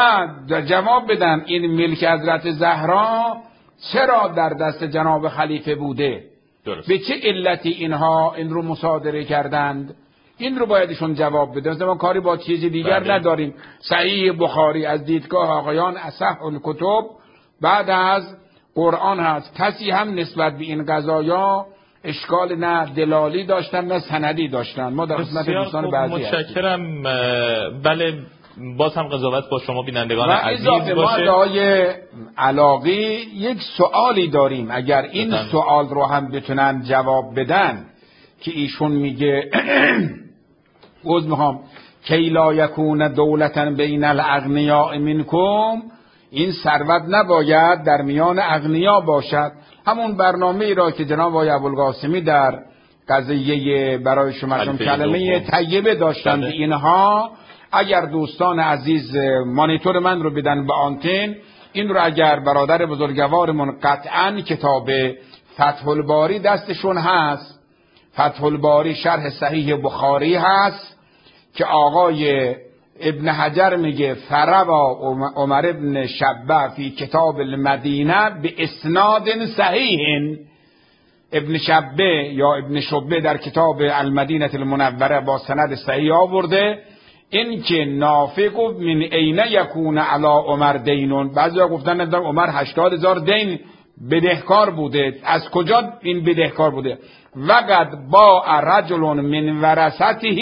جواب بدن این ملک حضرت زهرا چرا در دست جناب خلیفه بوده، درست. به چه علتی اینها این رو مصادره کردند، این رو بایدشون جواب بده. ما کاری با چیزی دیگر بله. نداریم. صحیح بخاری از دیدگاه آقایان اصح الکتب بعد از قرآن هست. کسی هم نسبت به این قضایا اشکال نه دلالی داشتن نه سندی داشتن. ما در خدمت دوستان بعضی متشکرم. بله باز هم قضاوت با شما بینندگان عزیز باشه. ما دعای علاقی یک سوالی داریم، اگر این بتن. سوال رو هم بتونن جواب بدن که ایشون میگه عذر میخوام کی لا یکون دولتا بین الاغنیاء منکم، این ثروت نباید در میان اغنیا باشد. همون برنامه ای را که جناب آقای ابوالقاسمی در قضیه برای شما کلمه طیبه داشتند، اینها اگر دوستان عزیز مانیتور من رو بدن به آنتن، این رو اگر برادر بزرگوارمون قطعا کتاب فتح الباری دستشون هست، فتح الباری شرح صحیح بخاری هست که آقای ابن حجر میگه فروا عمر ابن شبه فی کتاب المدینه به اسناد صحیح. ابن شبه یا ابن شبه در کتاب المدینه المنوره با سند صحیح آورده این که نافع من عین یکون علی عمر دینون. بعضیا گفتن در عمر هشتاد هزار دین بدهکار بوده. از کجا این بدهکار بوده؟ وقد با رجل من ورثته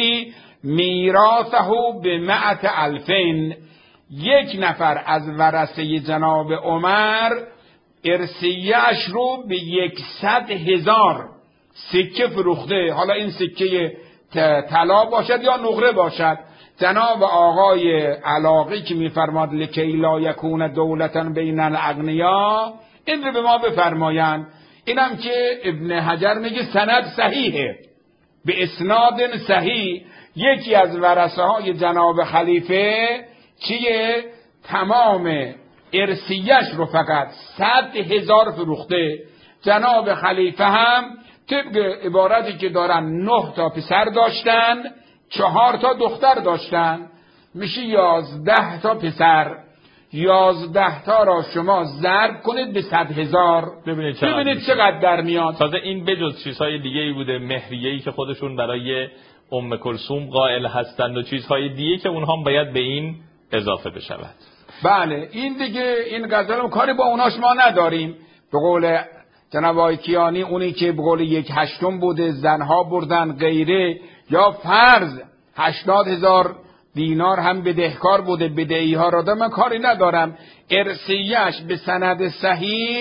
میراثه به مئت الفین، یک نفر از ورثه جناب عمر ارثیه‌اش رو به یکصد هزار سکه فروخته. حالا این سکه طلا باشد یا نقره باشد. جناب آقای علاقی که میفرماد لکی لا یکون دولتا بین الاغنیا، این رو به ما بفرمایند. اینم که ابن حجر میگه سند صحیحه به اسناد صحیح. یکی از ورثه های جناب خلیفه چیه؟ تمام ارثیش رو فقط صد هزار فروخته. جناب خلیفه هم طبق عبارتی که دارن نه تا پسر داشتن، چهار تا دختر داشتن، میشه یازده تا پسر. یازده تا را شما ضرب کنید به صد هزار، ببینید چقدر, ببینید چقدر در میاد. تازه این بجز چیزهای دیگه ای بوده، مهریه‌ای که خودشون برای ام کلثوم قائل هستند و چیزهای دیگه که اونها هم باید به این اضافه بشود. بله این دیگه این غزل کاری با اوناش ما نداریم. به قول جناب آقای کیانی اونی که به قول یک هشتم بوده زنها بردن غیره، یا فرض هشتاد هزار دینار هم بدهکار بوده بدهی ها را دارم، من کاری ندارم. ارثیه‌اش به سند صحیح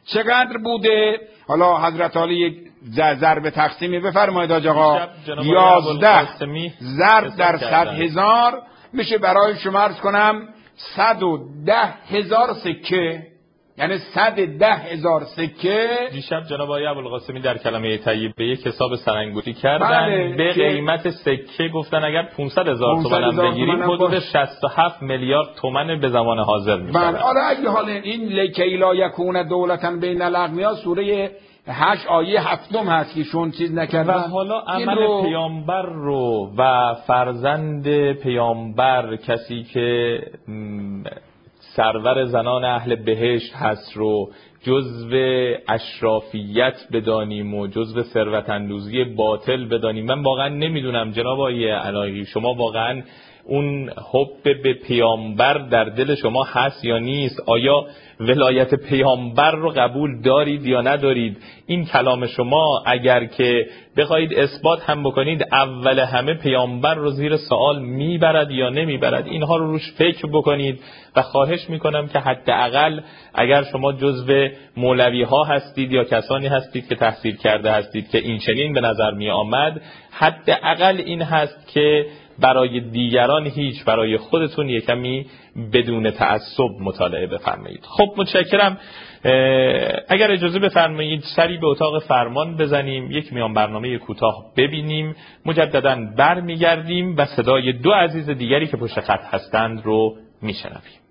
چقدر بوده؟ حالا حضرت علی یک ضرب تقسیمی بفرمایید حاج آقا. یازده ضرب در صد هزار میشه برای شما عرض کنم صد و ده هزار سکه، یعنی صد ده هزار سکه. دیشب جناب آقای ابوالقاسمی در کلمه طیب به یک حساب سرانگشتی کردن، بله، به قیمت سکه گفتن اگر پانصد هزار تومان هم بگیریم حدود شصت و هفت میلیارد تومان به زمان حاضر میشه. بله، حالا اگه حال این لکی لا یکون دولتا بین الاغنیا سوره هشت آیه هفتم هست که شون چیز نکردن. و حالا عمل رو... پیامبر رو و فرزند پیامبر، کسی که م... سرور زنان اهل بهشت هست رو جزو اشرافیت بدانیم و جزو ثروت اندوزی باطل بدانیم. من واقعا نمیدونم جناب آقای علایی شما واقعا اون حب به پیامبر در دل شما هست یا نیست؟ آیا ولایت پیامبر رو قبول دارید یا ندارید؟ این کلام شما اگر که بخواید اثبات هم بکنید اول همه پیامبر رو زیر سوال میبرد یا نمیبرد؟ اینها رو روش فکر بکنید و خواهش میکنم که حداقل اگر شما جزو مولوی ها هستید یا کسانی هستید که تحصیل کرده هستید که این چنین به نظر می آمد، حداقل این هست که برای دیگران هیچ، برای خودتون یکمی بدون تعصب مطالعه بفرمایید. خب متشکرم. اگر اجازه بفرمایید سری به اتاق فرمان بزنیم، یک میان برنامه کوتاه ببینیم، مجددا برمیگردیم و صدای دو عزیز دیگری که پشت خط هستند رو میشنویم.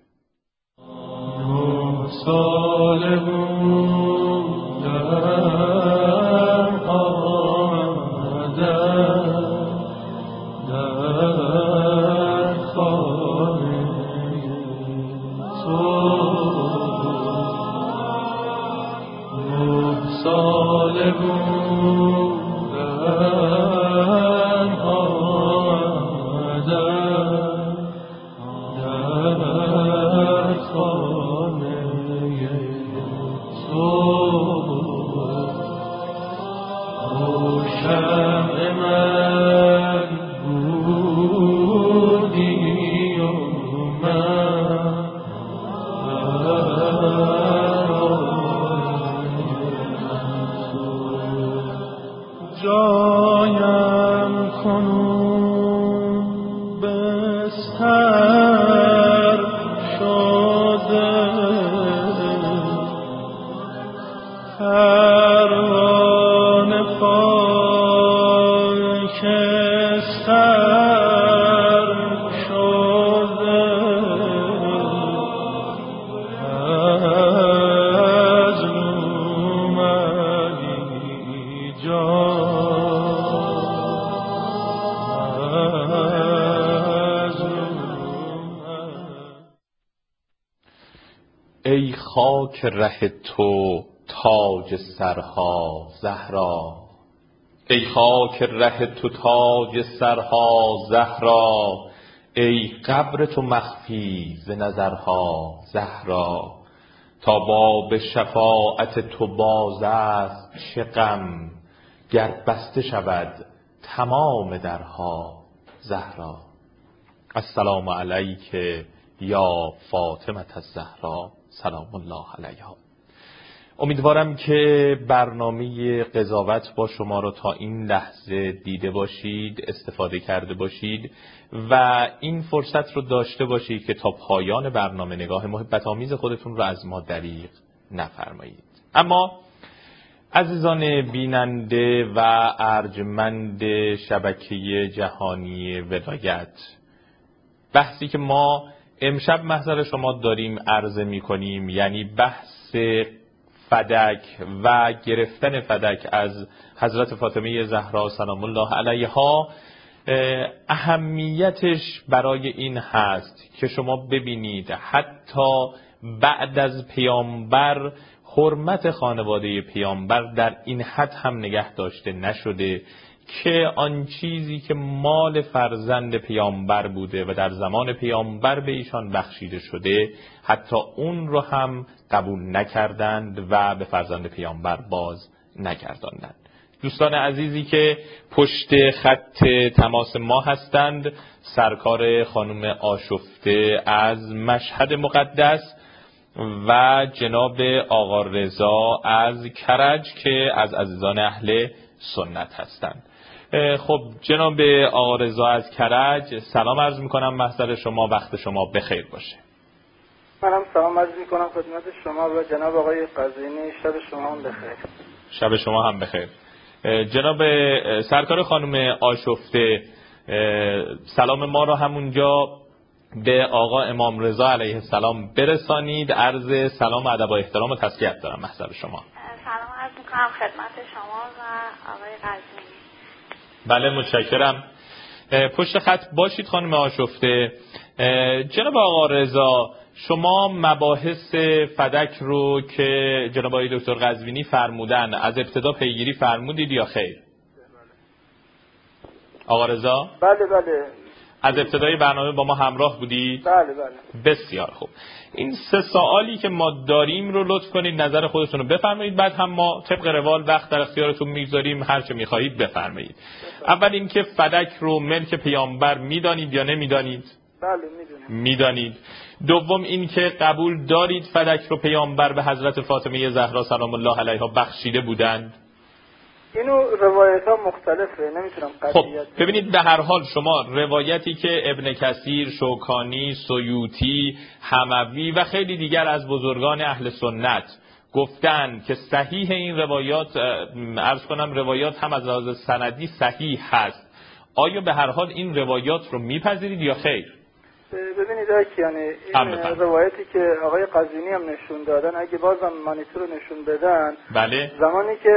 ای خاک ره تو تاج سرها زهرا، ای خاک ره تو تاج سرها زهرا، ای قبر تو مخفی ز نظرها زهرا، تا باب شفاعت تو باز است چه غم، گر بسته شود تمام درها زهرا. السلام علیک یا فاطمه الزهرا سلام الله علیها. امیدوارم که برنامه قضاوت با شما رو تا این لحظه دیده باشید، استفاده کرده باشید و این فرصت رو داشته باشید که تا پایان برنامه نگاه محبت آمیز خودتون رو از ما دریغ نفرمایید. اما عزیزان بیننده و ارجمند شبکه جهانی ولایت، بحثی که ما امشب محضر شما داریم عرضه می کنیم، یعنی بحث فدک و گرفتن فدک از حضرت فاطمه زهرا سلام الله علیها، اهمیتش برای این هست که شما ببینید حتی بعد از پیامبر حرمت خانواده پیامبر در این حد هم نگه داشته نشده که آن چیزی که مال فرزند پیامبر بوده و در زمان پیامبر به ایشان بخشیده شده حتی اون رو هم قبول نکردند و به فرزند پیامبر باز نگرداندند. دوستان عزیزی که پشت خط تماس ما هستند، سرکار خانم آشفته از مشهد مقدس و جناب آقا رضا از کرج که از عزیزان اهل سنت هستند. خب جناب آقا رضا از کرج سلام عرض میکنم محضر شما، وقت شما بخیر باشه. منم سلام عرض میکنم خدمت شما و جناب آقای قزوینی، شب شما هم بخیر. شب شما هم بخیر. جناب سرکار خانم آشفته، سلام ما رو همونجا به آقا امام رضا علیه السلام برسانید. عرض سلام و ادب و احترام و تسلیت دارم محضر شما. سلام عرض میکنم خدمت شما و آقای قزوینی. بله متشکرم. پشت خط باشید خانم آشفته. جناب آقا رضا، شما مباحث فدک رو که جناب آقای دکتر قزوینی فرمودن از ابتدا پیگیری فرمودید یا خیر؟ آقا رضا؟ بله بله. از ابتدای برنامه با ما همراه بودید؟ بله بله. بسیار خوب. این سه سوالی که ما داریم رو لطف کنید نظر خودتون رو بفرمایید، بعد هم ما طبق روال وقت در اختیارتون میگذاریم، هر چه میخواهید بفرمایید. اول اینکه فدک رو ملک پیامبر میدانید یا نمیدانید؟ بله میدونم. میدانید. دوم اینکه قبول دارید فدک رو پیامبر به حضرت فاطمه زهرا سلام الله علیها بخشیده بودند؟ اینو روایت ها مختلفه، نمیتونم خب قطعیت. ببینید به هر حال شما روایتی که ابن کثیر، شوکانی، سیوطی، حموی و خیلی دیگر از بزرگان اهل سنت گفتن که صحیح این روایات، عرض کنم روایات هم از لحاظ سندی صحیح هست، آیا به هر حال این روایات رو میپذیرید یا خیر؟ ببینید آقای یعنی این روایتی که آقای قزوینی هم نشون دادن، اگه بازم مانیتور رو نشون بدن، بله زمانی که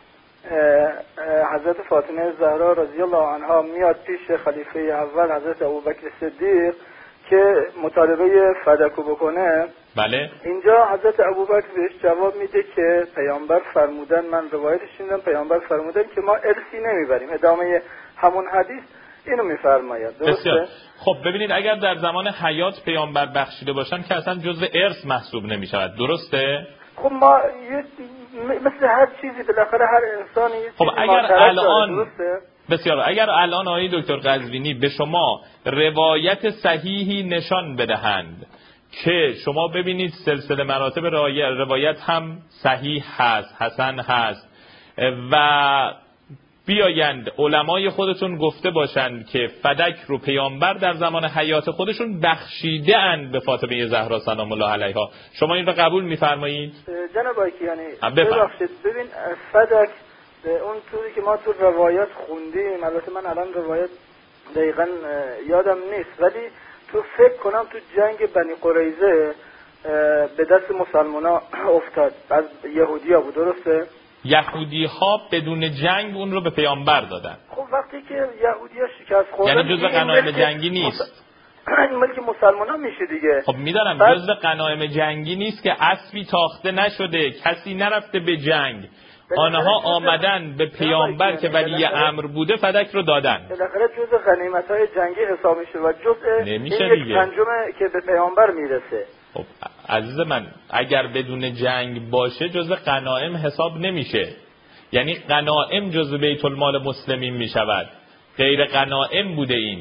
حضرت فاطمه زهرا رضی الله عنها میاد پیش خلیفه اول حضرت ابوبکر صدیق که مطالبه فدکو بکنه، بله اینجا حضرت ابوبکر بهش جواب میده که پیامبر فرمودن، من روایتش شنیدم، پیامبر فرمودن که ما ارثی نمیبریم. ادامه همون حدیث اینو میفرماید. درسته؟ خب ببینید اگر در زمان حیات پیامبر بخشیده باشن که اصلا جزء ارث محسوب نمیشود، درسته؟ خب ما مثل هر چیزی بالاخره هر انسانی خب اگر الان بسیار اگر الان آقای دکتر قزوینی به شما روایت صحیحی نشان بدهند که شما ببینید سلسله مراتب روایت هم صحیح هست، حسن هست، و بیایند علمای خودتون گفته باشند که فدک رو پیامبر در زمان حیات خودشون بخشیده اند به فاطمه زهرا سلام الله علیها، شما این رو قبول می‌فرمایید؟ جناب آقایانی ببخشید، ببین فدک اون طوری که ما تو روایات خوندیم، البته من الان روایت دقیقاً یادم نیست، ولی تو فکر کنم تو جنگ بنی قریظه به دست مسلمانا افتاد، از یهودی‌ها بود. درسته؟ یهودی ها بدون جنگ اون رو به پیامبر دادن. خب وقتی که یهودی ها شکست خوردن یعنی جزء غنایم جنگی نیست. این ملک مسلمان ها میشه دیگه. خب میدانم بعد... جزء غنایم جنگی نیست که اسبی تاخته نشده، کسی نرفته به جنگ، آنها آمدن به پیامبر که ولی امر بوده فدک رو دادن. بالاخره جزء غنیمت های جنگی حساب میشه و جزء نمیشه این دیگه. یک پنجم که به پیامبر میرسه. خب عزیز من اگر بدون جنگ باشه جزء غنایم حساب نمیشه، یعنی غنایم جزء بیت المال مسلمین میشود، غیر غنایم بوده. این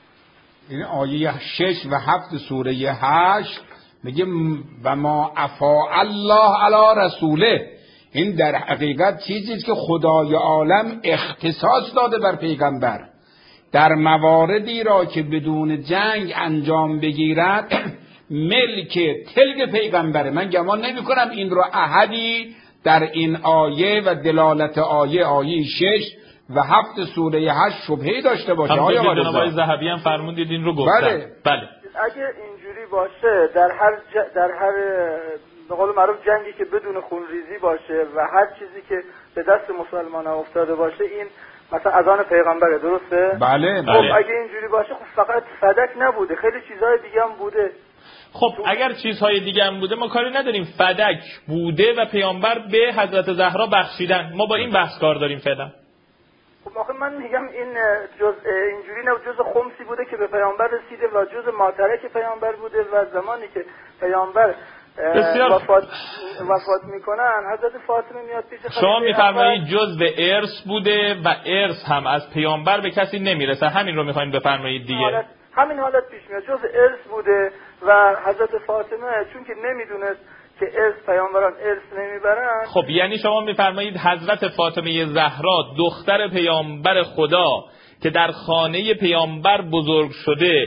این آیه شش و هفت سوره هشت میگه و ما افا الله علی رسوله، این در حقیقت چیزی است که خدای عالم اختصاص داده بر پیغمبر در مواردی را که بدون جنگ انجام بگیرد ملک تلک پیغمبره. من گمان نمی کنم این رو احدی در این آیه و دلالت آیه آیه شش و هفت سوره هشت شبهه داشته باشه. هم جناب آقای ذهبی هم فرمودید این رو گفتن. بله. بله. اگه اینجوری باشه در هر ج... در هر به قول معروف جنگی که بدون خونریزی باشه و هر چیزی که به دست مسلمان ها افتاده باشه، این مثلا از آن پیغمبره. درسته؟ بله. خب بله. اگه اینجوری باشه خب فقط فدک نبوده، خیلی چیزهای دیگه هم بوده. خب اگر چیزهای دیگه هم بوده ما کاری نداریم، فدک بوده و پیامبر به حضرت زهرا بخشیدن، ما با این بحث کار داریم فعلا. خب آخه من میگم این جز اینجوری نه، جز خمسی بوده که به پیامبر رسیده و جز ماترک پیامبر بوده و زمانی که پیامبر وفات وفات میکنن حضرت فاطمه میاد پیش خلیفه. شما میفرمایید جزء ارث بوده و ارث هم از پیامبر به کسی نمیرسه، همین رو میخواین بفرمایید دیگه. حالت همین حالت پیش میاد. جز ارث بوده و حضرت فاطمه چون که نمیدونست که ارث پیامبران ارث نمیبرن. خب یعنی شما میفرمایید حضرت فاطمه زهرا دختر پیامبر خدا که در خانه پیامبر بزرگ شده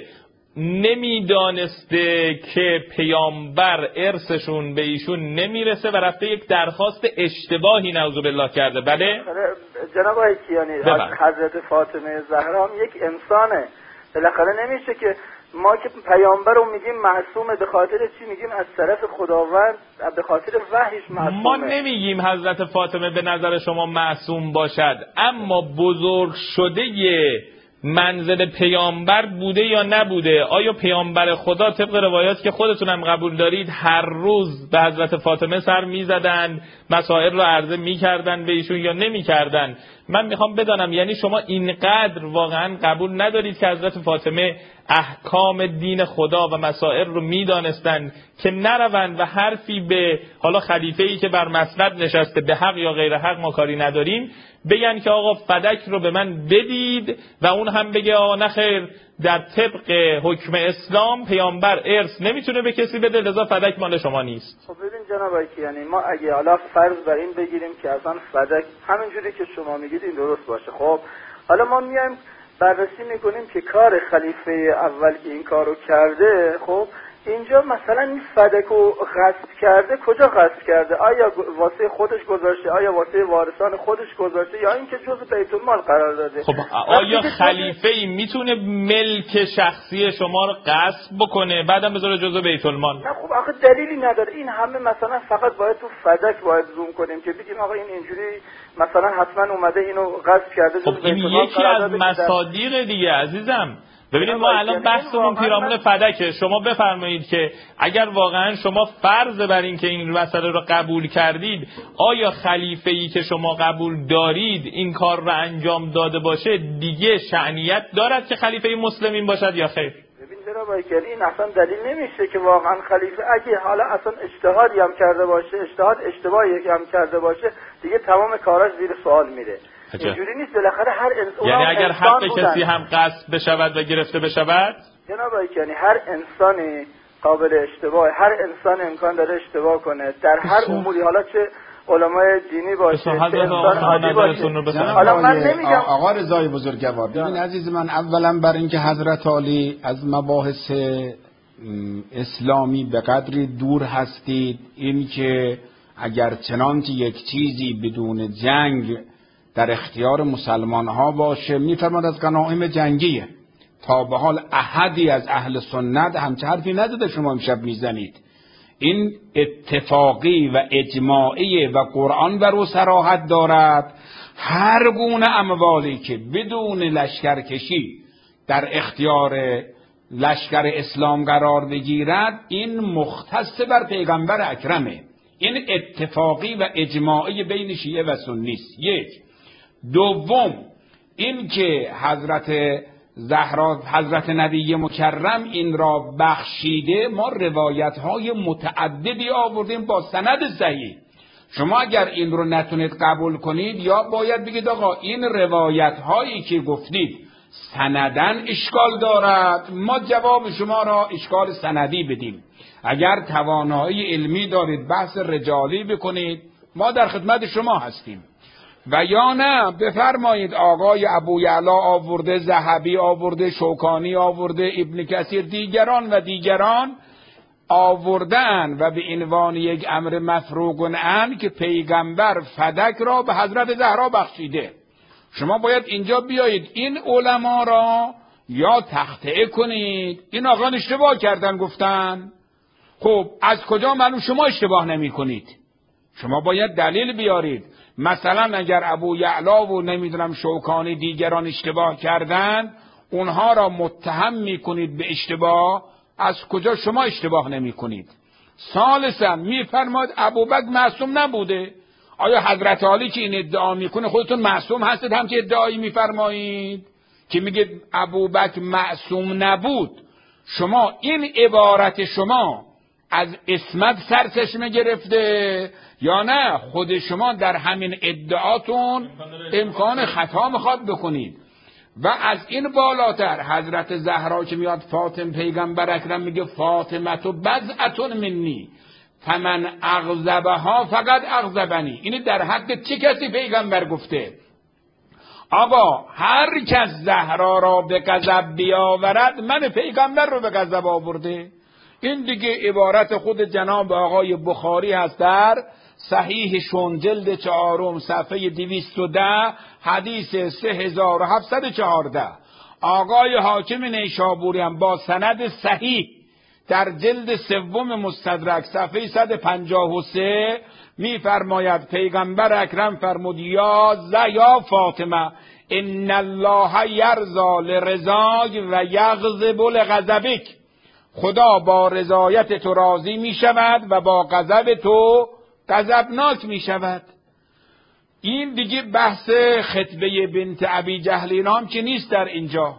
نمیدانسته که پیامبر ارثشون به ایشون نمیرسه و رفته یک درخواست اشتباهی نعوذ بالله کرده. بله جناب آقای کیانی، حضرت فاطمه زهرا هم یک انسانه، بالاخره نمیشه که ما که پیامبر رو میگیم معصومه به خاطر چی میگیم؟ از طرف خداوند به خاطر وحیش معصومه. ما نمیگیم حضرت فاطمه به نظر شما معصوم باشد، اما بزرگ شده منزل پیامبر بوده یا نبوده؟ آیا پیامبر خدا طبق روایات که خودتونم قبول دارید هر روز به حضرت فاطمه سر میزدن، مسائل رو عرضه میکردن به ایشون یا نمیکردن؟ من میخوام بدانم یعنی شما اینقدر واقعا قبول ندارید که حضرت فاطمه احکام دین خدا و مسائل رو میدانستن که نروند و حرفی به حالا خلیفه‌ای که بر مسند نشسته به حق یا غیر حق ما کاری نداریم بگن که آقا فدک رو به من بدید و اون هم بگه آقا نخیر در طبق حکم اسلام پیامبر ارث نمیتونه به کسی بده لذا فدک مال شما نیست؟ خب ببین جناب آقای یعنی ما اگه حالا فرض بر این بگیریم که اصلا فدک همینجوری که شما میگید این درست باشه، خب حالا ما میایم بررسی میکنیم که کار خلیفه اول که این کارو کرده، خب اینجا مثلا این فدکو غصب کرده، کجا غصب کرده؟ آیا واسه خودش گذاشته؟ آیا واسه وارثان خودش گذاشته؟ یا اینکه جزء بیت المال قرار داده؟ خب آیا خلیفه ای میتونه ملک شخصی شما رو غصب بکنه بعدم بذاره جزء بیت المال؟ نه خب آخه دلیلی نداره. این همه مثلا فقط باید تو فدک باید زوم کنیم که بگیم آقا این اینجوری مثلا حتما اومده اینو غصب کرده. خب این یکی از مصادیق دیگه عزیزم. ببینید ما الان بحثمون پیرامون فدکه. شما بفرمایید که اگر واقعا شما فرض بر این که این مسئله رو قبول کردید، آیا خلیفه‌ای که شما قبول دارید این کار رو انجام داده باشه دیگه شأنیت دارد که خلیفه مسلمین باشد یا خیر؟ ببین جناب آقای این اصلا دلیل نمیشه که واقعا خلیفه اگه حالا اصلا اجتهادی هم کرده باشه، اجتهاد اشتباهی هم کرده باشه، دیگه تمام کاراش زیر سوال میره. اینجوری نیست. بالاخره هر انسان، یعنی اگر حق کسی هم غصب بشود و گرفته بشود، جناب آقای یعنی هر انسانی قابل اشتباه، هر انسان امکان داره اشتباه کنه در هر اموری، حالا چه علمای دینی باشه چه انسان عادی باشه. حالا من نمیگم آقا رضای بزرگوار، ببین عزیز من، اولا بر اینکه حضرت علی از مباحث اسلامی به قدری دور هستید، این که اگر چنانچه یک چیزی بدون جنگ در اختیار مسلمان ها باشه میفرماد از غنایم جنگیه. تا به حال احدی از اهل سنت همچه حرفی نداده شما امشب میزنید. این اتفاقی و اجماعی و قرآن بر او صراحت دارد. هر گونه اموالی که بدون لشکرکشی در اختیار لشکر اسلام قرار بگیرد این مختص بر پیغمبر اکرمه. این اتفاقی و اجماعی بین شیعه و سنی است. یک. دوم این که حضرت زهرا حضرت نبی مکرم این را بخشیده، ما روایت های متعددی آوردیم با سند صحیح. شما اگر این رو نتونید قبول کنید یا باید بگید آقا این روایت هایی که گفتید سندن اشکال دارد، ما جواب شما را اشکال سندی بدیم. اگر توانایی علمی دارید بحث رجالی بکنید ما در خدمت شما هستیم، و یا نه بفرمایید آقای ابو یعلا آورده، ذهبی آورده، شوکانی آورده، ابن کثیر، دیگران و دیگران آوردن و به عنوان یک امر مفروغ عنه که پیغمبر فدک را به حضرت زهرا بخشیده. شما باید اینجا بیایید این علما را یا تخطئه کنید این آقا اشتباه کردن گفتن. خب از کجا معلوم شما اشتباه نمی کنید؟ شما باید دلیل بیارید. مثلا اگر ابو یعلا و نمیدونم شوکانی دیگران اشتباه کردن اونها را متهم میکنید به اشتباه، از کجا شما اشتباه نمی کنید؟ ثالثا میفرماد ابوبکر معصوم نبوده. آیا حضرت علی که این ادعا میکنه خودتون معصوم هستید همچه ادعایی میفرمایید که میگه ابوبکر معصوم نبود؟ شما این عبارت شما از عصمت سرچشمه گرفته یا نه خود شما در همین ادعاتون امکان خطا میخواد بکنید؟ و از این بالاتر حضرت زهرا که میاد فاطمه پیغمبر اکرم میگه فاطمه تو بضعة منی فمن اغضبها فقط اغضبنی. اینی در حق چه کسی پیغمبر گفته؟ آقا هر کس زهرا را به غضب بیاورد من پیغمبر رو به غضب آورده. این دیگه عبارت خود جناب آقای بخاری هست در صحیح شون جلد چهارم صفحه دویست و ده حدیث سه هزار و هفتصد و چهارده. آقای حاکم نیشابوری هم با سند صحیح در جلد سوم مستدرک صفحه صد و پنجاه و سه میفرماید پیغمبر اکرم فرمود یا ز یا فاطمه ان الله یرضا لرضاک و یغضب لغضبک. خدا با رضایت تو راضی می شود و با غضب تو غضبناک می شود. این دیگه بحث خطبه بنت ابی جهل اینام که نیست در اینجا.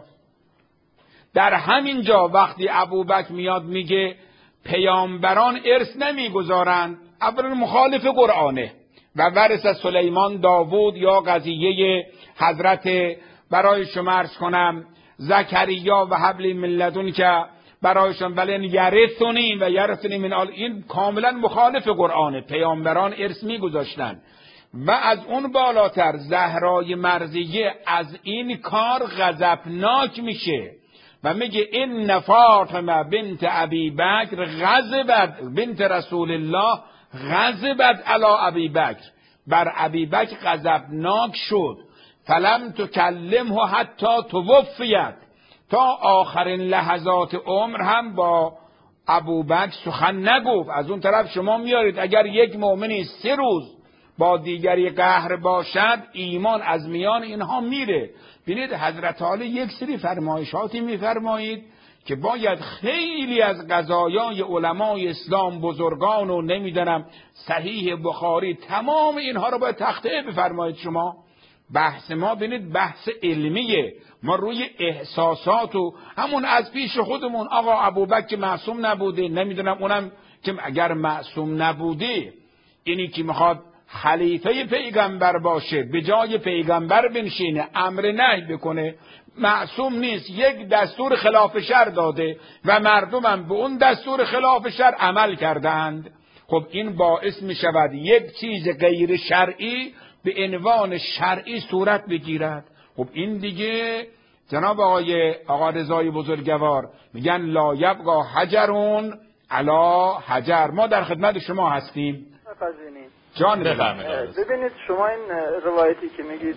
در همین جا وقتی ابوبکر میاد میگه پیامبران ارث نمیگذارند، اولا مخالف قرآنه و ورث سلیمان داوود، یا قضیه حضرت برای شما عرض کنم زکریا و حبل من لدن که برایشون بلن یرثنی و یرثنی من آل، این کاملا مخالف قرآنه. پیامبران ارث میگذاشتن. و از اون بالاتر زهرای مرضیه از این کار غضبناک میشه و میگه این فاطمه بنت ابی بکر غضبت بنت رسول الله غضبت علی ابی بکر، بر ابی بکر غضبناک شد. فلم تکلمه حتی توفیت، تا آخرین لحظات عمر هم با ابوبکر سخن نگفت. از اون طرف شما میارید اگر یک مؤمنی سه روز با دیگری قهر باشد ایمان از میان اینها میره. ببینید حضرت علی یک سری فرمایشاتی میفرمایید که باید خیلی از قضایای علمای اسلام بزرگان و نمیدونم صحیح بخاری تمام اینها رو باید تخطئه بفرمایید. شما بحث ما ببینید بحث علمیه، ما روی احساسات و همون از پیش خودمون آقا ابوبکر معصوم نبوده، نمیدونم اونم که اگر معصوم نبوده اینی که میخواد خلیفه پیغمبر باشه به جای پیغمبر بنشینه امر نهی بکنه معصوم نیست، یک دستور خلاف شر داده و مردمم به اون دستور خلاف شر عمل کردند. خب این باعث می شود یک چیز غیر شرعی به عنوان شرعی صورت بگیرد. خب این دیگه جناب آقای آقا رضای بزرگوار میگن لا یبقى حجرون علی حجر. ما در خدمت شما هستیم. جان بفرمایید. ببینید شما این روایتی که میگید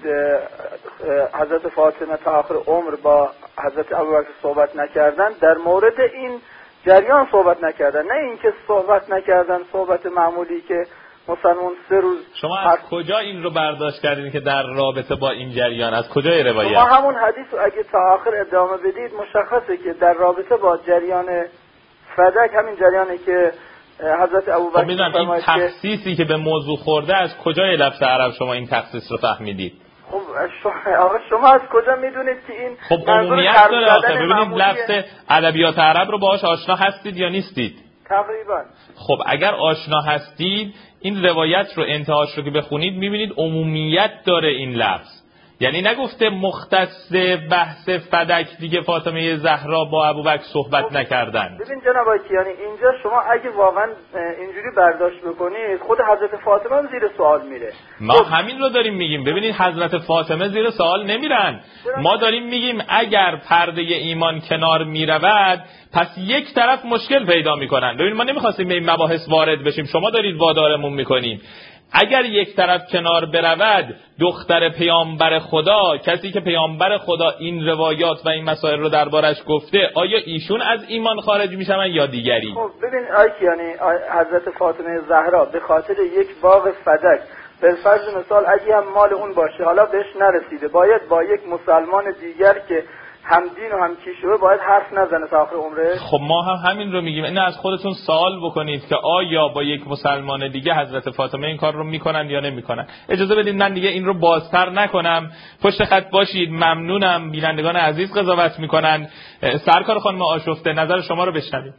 حضرت فاطمه تا آخر عمر با حضرت ابوبکر صحبت نکردن، در مورد این جریان صحبت نکردن، نه اینکه صحبت نکردن صحبت معمولی که مسلمان سه روز. شما از حد... کجا این رو برداشت کردین که در رابطه با این جریان از کجای روایت؟ شما همون حدیث رو اگه تا آخر ادامه بدید مشخصه که در رابطه با جریان فدک، همین جریانی که حضرت ابوبکر خب میدونم این تخصیصی که به موضوع خورده از کجای لفظ عرب شما این تخصیص رو فهمیدید؟ خب شما آقا شما از کجا میدونید که این خب عمومیت داره آخه. ببینید لفظ ادبیات عرب رو باهاش آشنا هستید یا نیستید؟ تقریبا. خب اگر آشنا هستید این روایت رو انتهاش رو که بخونید میبینید عمومیت داره این لفظ، یعنی نگفته مختص بحث فدک دیگه فاطمه زهرا با ابوبکر صحبت نکردن. ببین جناب آقای کیانی اینجا شما اگه واقعا اینجوری برداشت بکنید خود حضرت فاطمه هم زیر سوال میره. ما خب. همین رو داریم میگیم. ببینید حضرت فاطمه زیر سوال نمیرن. ما داریم میگیم اگر پرده ایمان کنار میرود پس یک طرف مشکل پیدا میکنن. ببین ما نمیخواستیم به این مباحث وارد بشیم، شما دارید وادارمون میکنیم. اگر یک طرف کنار برود، دختر پیامبر خدا، کسی که پیامبر خدا این روایات و این مسائل رو دربارش گفته، آیا ایشون از ایمان خارج میشن یا دیگری؟ خب ببین آی یعنی حضرت فاطمه زهرا به خاطر یک باغ فدک به فرض مثال اگه هم مال اون باشه حالا بهش نرسیده، باید با یک مسلمان دیگر که هم دین و هم کیشوه باید حرف نزنه تا آخر عمره. خب ما هم همین رو میگیم. این از خودتون سوال بکنید که آیا با یک مسلمان دیگه حضرت فاطمه این کار رو میکنن یا نمیکنن. اجازه بدید من دیگه این رو بازتر نکنم، پشت خط باشید. ممنونم. بینندگان عزیز قضاوت میکنن. سرکار خانم آشفته نظر شما رو بشنویم.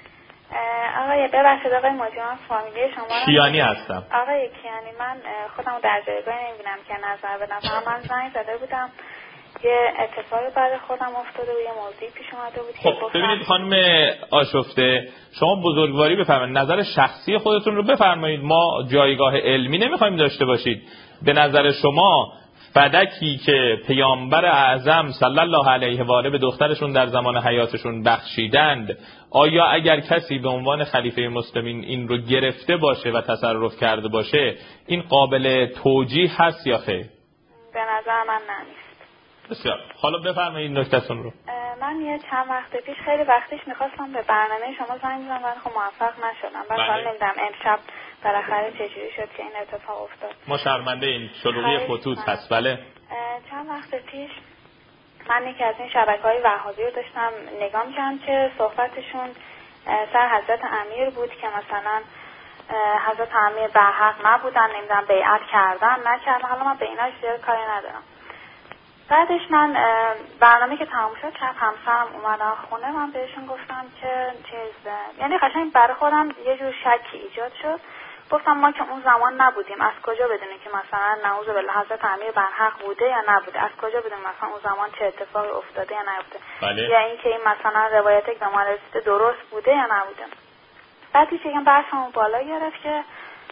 آقای ببخشید آقای مجیان فامیلی شما رو کیانی هستم. آقای کیانی من خودم در جایگاه نمیبینم که نظر بدم، فقط من زنگ زده بودم یه اتفاقی برای خودم افتاده و یه موضوعی پیش اومده بود. خب ببینید خانم آشفته، شما بزرگواری بفرمایید، نظر شخصی خودتون رو بفرمایید. ما جایگاه علمی نمیخوایم داشته باشید. به نظر شما فدکی که پیامبر اعظم صلی الله علیه و آله به دخترشون در زمان حیاتشون بخشیدند، آیا اگر کسی به عنوان خلیفه مسلمین این رو گرفته باشه و تصرف کرده باشه، این قابل توجیه هست یا خیر؟ به نظر من نمیست. بسیار. حالا بفرمایید نکته‌تون رو. من یه چند وقت پیش خیلی وقتش میخواستم به برنامه شما زنگ بزنم ولی خب موفق نشدم. بعد حالا نمیدونم امشب بالاخره چجوری شد که این اتفاق افتاد. ما شرمنده این شلوغی خطوط هست. بله. چند وقت پیش من یکی از این شبکه‌های وهابی رو داشتم نگاه می‌کردم که صحبتشون سر حضرت امیر بود که مثلا حضرت امیر برحق نبودن، نمیدونم بیعت کردن نکردن. حالا من به اینا زیاد کاری ندارم. بعدش من برنامه که تمام شد شب همسرم اومدن خونه، من بهشون گفتم که چیز، یعنی قشنگ برای خودم یه جور شکی ایجاد شد. گفتم ما که اون زمان نبودیم، از کجا بدونیم که مثلا نعوذ بالله حضرت امیر برحق بوده یا نبوده؟ از کجا بدونیم مثلا اون زمان چه اتفاقی افتاده یا نیفته؟ بله. یا اینکه این مثلا روایتی که ما رسیده درست بوده یا نبوده؟ بعد هیچ یکم بحثمون بالا گرفت که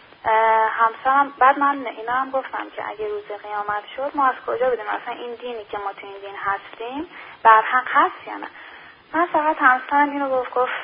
همسرم، بعد من اینا هم گفتم که اگه روز قیامت شد ما از کجا بدونیم مثلا این دینی که ما تو این دین هستیم برحق هست یا نه؟ من فقط همسرم اینو گفت گفت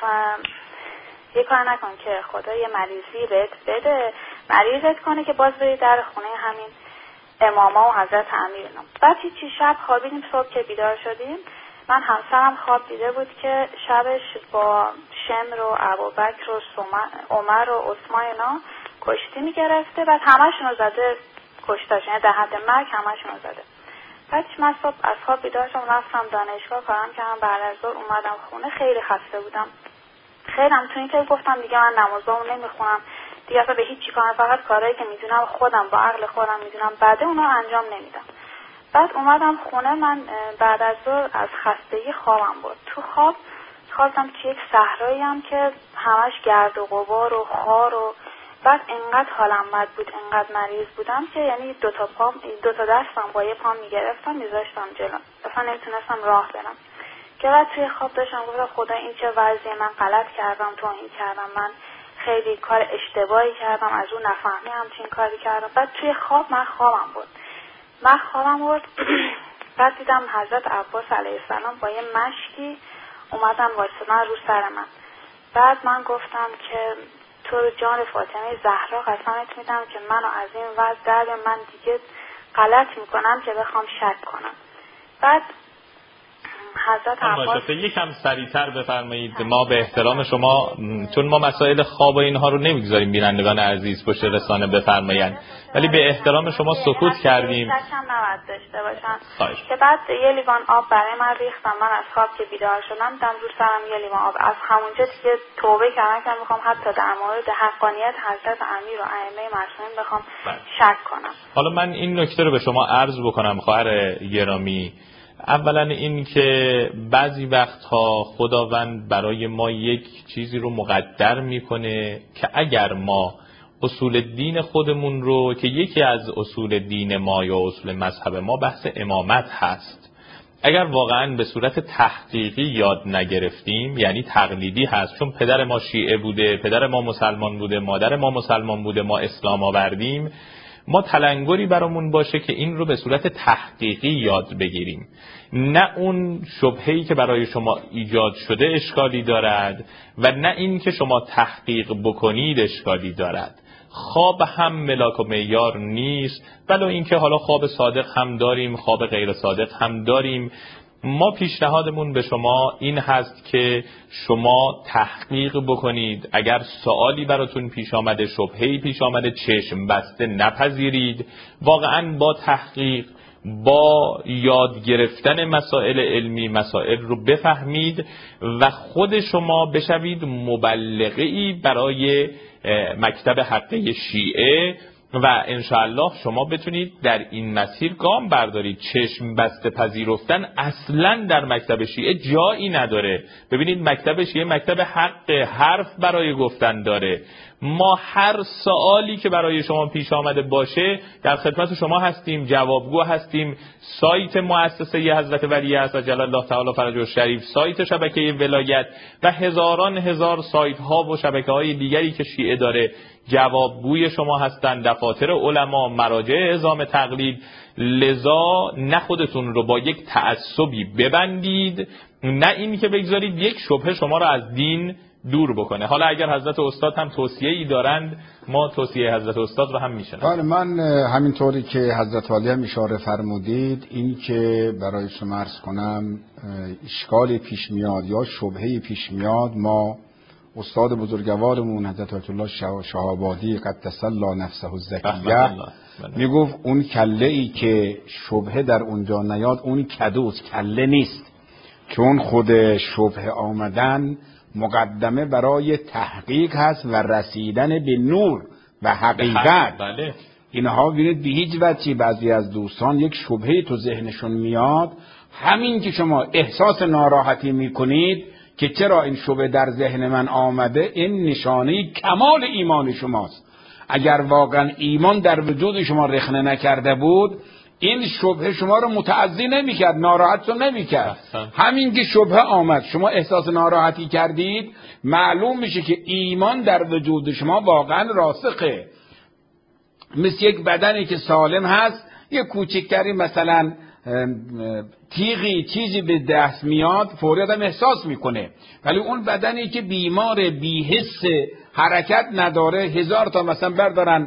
یه کار نکن که خدا یه مریضی بهت بده، مریضت کنه که باز بری در خونه همین اماما و حضرت امیر. بعد هیچی، شب خوابیدیم، صبح که بیدار شدیم من همسرم خواب دیده بود که شبش با شمر و ابوبکر و عمر و عثمان اینا کشتی میگرفته، بعد همشون رو زده کشتاش، یعنی در حد مرگ همشون رو زده. بعدش من صبح از خواب بیدار شدم، رفتم دانشگاه کارم کردم، بعد از ظهر اومدم خونه، خیلی خسته بودم. خیلی هم تو این که گفتم دیگه من نمازامو نمیخونم دیگه، اصلا به هیچ چی کار، فقط کارهایی که میدونم خودم با عقل خودم میدونم بعد اونا انجام نمیدم. بعد اومدم خونه، من بعد از ظهر از خستگی خوابم بود. تو خواب خواستم که یک صحرایی هم که همش گرد و غبار و خار و بعد انقدر حالم بد بود، انقدر مریض بودم که یعنی دو تا پام دو تا دستم با یه پام میگرفتم میذاشتم جلو، اصلا نمیتونستم راه برم. که بعد توی خواب داشتم گفتم خدا این چه وضعیه، من غلط کردم، توهین کردم، من خیلی کار اشتباهی کردم، از اون نفهمی همچین کاری کردم. بعد توی خواب من خوابم بود من خوابم بود بعد دیدم حضرت عباس علیه السلام با یه مشکی اومدن وایسادن رو سر من. بعد من گفتم که تو رو جان فاطمه زهرا قسمت میدم که منو از این وضع در من دیگه غلط میکنم که بخوام شک کنم. بعد حضرت عباس یکم سریعتر بفرمایید. ما به احترام شما، چون ما مسائل خواب و اینها رو نمیگذاریم بینندگان عزیز پشت رسانه بفرمایند، ولی به احترام شما سکوت کردیم. هم نباید داشته باشن. که بعد یه لیوان آب برای من ریختم، من از خواب که بیدار شدم دم رو سرم یه لیوان آب. از همونجا دیگه توبه کردم که میخوام حتی در مورد حقانیت حضرت امیر و ائمه معصومین بخوام شک کنم. حالا من این نکته رو به شما عرض بکنم خواهر گرامی. اولا این که بعضی وقتها خداوند برای ما یک چیزی رو مقدر میکنه که اگر ما اصول دین خودمون رو، که یکی از اصول دین ما یا اصول مذهب ما بحث امامت هست، اگر واقعا به صورت تحقیقی یاد نگرفتیم، یعنی تقلیدی هست، چون پدر ما شیعه بوده، پدر ما مسلمان بوده، مادر ما مسلمان بوده، ما اسلام آوردیم، ما تلنگری برامون باشه که این رو به صورت تحقیقی یاد بگیریم، نه اون شبهه‌ای که برای شما ایجاد شده اشکالی دارد و نه این که شما تحقیق بکنید اشکالی دارد. خواب هم ملاک و معیار نیست، ولو اینکه حالا خواب صادق هم داریم، خواب غیر صادق هم داریم. ما پیشنهادمون به شما این هست که شما تحقیق بکنید. اگر سوالی براتون پیش آمده، شبهه‌ای پیش آمده، چشم بسته نپذیرید. واقعا با تحقیق، با یاد گرفتن مسائل علمی مسائل رو بفهمید و خود شما بشوید مبلغه‌ای برای مکتب حقه شیعه و انشاءالله شما بتونید در این مسیر گام بردارید. چشم بسته پذیرفتن اصلا در مکتب شیعه جایی نداره. ببینید مکتب شیعه مکتب حق، حرف برای گفتن داره. ما هر سوالی که برای شما پیش آمده باشه در خدمت شما هستیم، جوابگو هستیم. سایت مؤسسه حضرت ولی عصر جل الله تعالی فرجه الشریف، سایت شبکه ولایت و هزاران هزار سایت ها و شبکه های دیگری که شیعه داره جوابگوی شما هستند، دفاتر علما، مراجع اعزام تقلید. لذا نه خودتون رو با یک تعصبی ببندید، نه این که بگذارید یک شبهه شما رو از دین دور بکنه. حالا اگر حضرت استاد هم توصیه‌ای دارند ما توصیه حضرت استاد رو هم میشنویم. بله، من همینطوری که حضرت عالی هم اشاره فرمودید، این که برای شما عرض کنم اشکال پیش میاد یا شبهه پیش میاد، ما استاد بزرگوارمون حضرت آیت الله شهابادی قدس الله نفسه الزکیه میگفت اون کله ای که شبهه در اونجا نیاد اون کدوست، کله نیست، چون خود شبهه آمدن مقدمه برای تحقیق هست و رسیدن به نور و حقیقت. بله. اینها ببینید به هیچ وجهی بعضی از دوستان یک شبهه تو ذهنشون میاد، همین که شما احساس ناراحتی میکنید که چرا این شبهه در ذهن من آمده، این نشانه کمال ایمان شماست. اگر واقعا ایمان در وجود شما رخنه نکرده بود این شبهه شما رو متعزی نمیکرد، ناراحت رو نمیکرد. همین که شبهه آمد شما احساس ناراحتی کردید، معلوم میشه که ایمان در وجود شما واقعا راسخه. مثل یک بدنی که سالم هست، یک کوچکتری مثلا تیغی چیزی به دست میاد فوری آدم احساس میکنه، ولی اون بدنی که بیمار بی‌حس حرکت نداره، هزار تا مثلا بردارن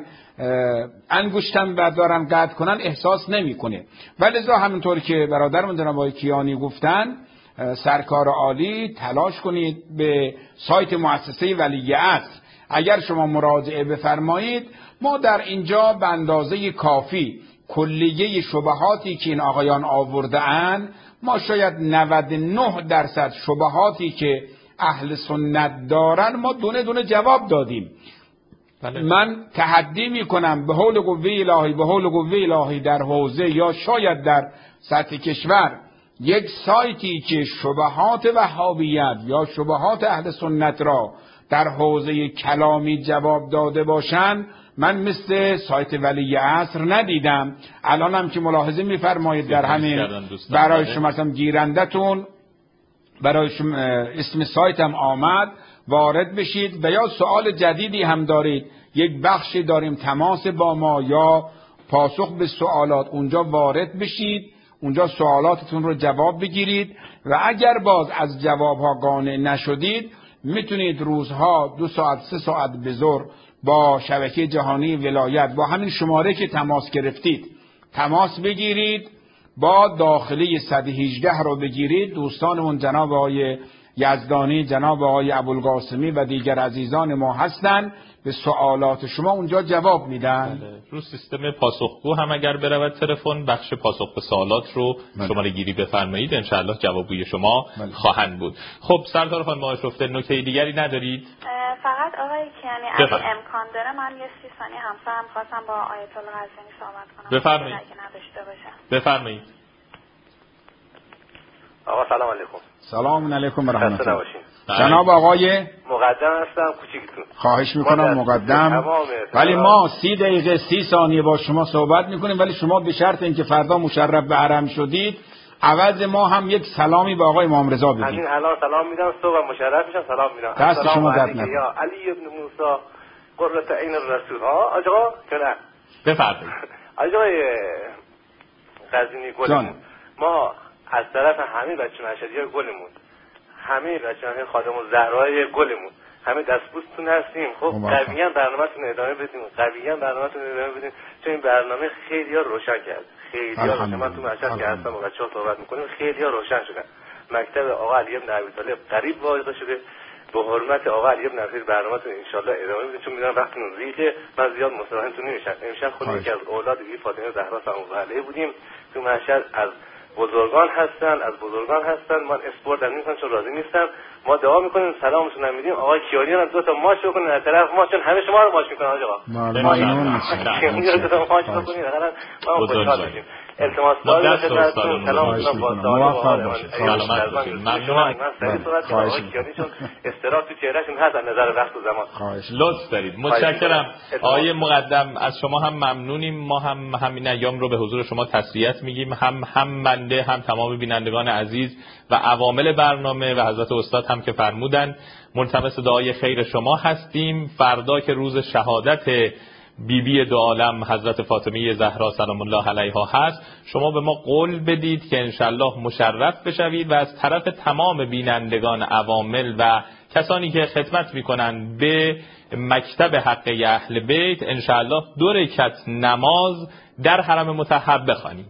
انگشتم بردارن قطع کنن احساس نمیکنه. ولذا همونطور که برادرمون جناب آقای کیانی گفتن، سرکار عالی تلاش کنید به سایت مؤسسه ولی عصر اگر شما مراجعه بفرمایید، ما در اینجا به اندازه کافی کلیه شبهاتی که این آقایان آورده اند، ما شاید نود و نه درصد شبهاتی که اهل سنت دارن ما دونه دونه جواب دادیم. بله. من تحدی میکنم به حول قوه الهی به حول قوه الهی در حوزه یا شاید در سطح کشور یک سایتی که شبهات وهابیت یا شبهات اهل سنت را در حوزه کلامی جواب داده باشند، من مثل سایت ولی عصر ندیدم. الان هم که ملاحظه میفرمایید در همین برای شما مثلا گیرندتون برای شما اسم سایت هم آمد، وارد بشید و یا سوال جدیدی هم دارید، یک بخشی داریم تماس با ما یا پاسخ به سوالات، اونجا وارد بشید، اونجا سوالاتتون رو جواب بگیرید و اگر باز از جوابها قانع نشدید میتونید روزها دو ساعت سه ساعت به زور با شبکه جهانی ولایت با همین شماره که تماس گرفتید تماس بگیرید، با داخلی صد و هجده رو بگیرید. دوستانمون جناب آقای یزدانی، جناب آقای ابوالقاسمی و دیگر عزیزان ما هستند، به سوالات شما اونجا جواب میدن. بله. رو سیستم پاسخگو هم اگر برود تلفن، بخش پاسخ به سوالات رو بله. شماره گیری بفرمایید، انشاءالله جوابگوی شما بله. خواهند بود. خب سردار خانم آشفته، نکته دیگری ندارید؟ فقط آقای کیانی اگه امکان داره من یه سی ثانیه همسرم خواستم با آیت الله قزوینی صحبت کنم. بفرمایید. بفرمایید. آقا سلام علیکم. سلام علیکم و رحمت الله. جناب آقای مقدم هستم کوچیکتون. خواهش میکنم مقدم. ولی ما سی دقیقه سی ثانیه با شما صحبت میکنیم، ولی شما به شرط اینکه فردا مشرف به حرم شدید عوض ما هم یک سلامی به آقای امام رضا بدید. همین الان سلام میدم، صبح مشرف میشم سلام میدم. دست شما درد نکنه. یا علی ابن موسی قرة عین الرسول. ها آقا کنه بفرمایید. آقای قزوینی گلمون، ما از طرف همین بچه مشهدی‌های گلمون، همین بچه‌های خادم الزهرای گلمون، همه دستبوستون هستیم. خب قویاً برنامه‌تون ادامه بدیم، قویاً برنامه‌تون ادامه بدیم، چون این برنامه خیلی‌ها روشن کرد. خیلی‌ها روشن. من تو مشهد که هستم با بچه‌ها صحبت می‌کنیم، خیلی‌ها روشن شدن. مکتب آقا علی بن ابی طالب قریب واجد شده. به حرمت آقا علی بن ابی برنامه‌تون ان شاءالله ادامه بدید، چون می‌دونم وقتتون ریزه، من زیاد مصاحبه‌تون نمی‌شم. امشب خود یکی از اولاد بی فاطمه زهرا سلام الله علیها بودیم تو مشهد. از بزرگان هستن، از بزرگان هستن. من اسپورت هم نیستم چون راضی نیستم. ما دعا میکنیم سلامتون هم میدیم آقای کیانی هم دو تا ماچ بکنین از طرف ما، چون همه شما رو ماچ میکنن آقا. ممنون کیانی دو تا ماچ بکنین حداقل ما خوشحال میشیم. التماس دارم خدمتتون سلامتون با موفق باشید. سلامت باشید. ممنونم. من سریع صحبت کنم آقای کیانی چون استراحت تو چهرهشون هست از نظر وقت و زمان. لطف دارید. متشکرم. آقای مقدم از شما هم ممنونیم. ما هم همین ایام رو به حضور شما تسلیت میگیم، هم هم بنده هم تمام بینندگان عزیز و عوامل برنامه و حضرت استاد هم که فرمودن ملتمس دعای خیر شما هستیم. فردا که روز شهادت بی بی دو عالم حضرت فاطمه زهرا سلام الله علیها هست، شما به ما قول بدید که انشالله مشرف بشوید و از طرف تمام بینندگان عوامل و کسانی که خدمت میکنن به مکتب حقه اهل بیت انشالله دو رکعت نماز در حرم مطهر بخوانید.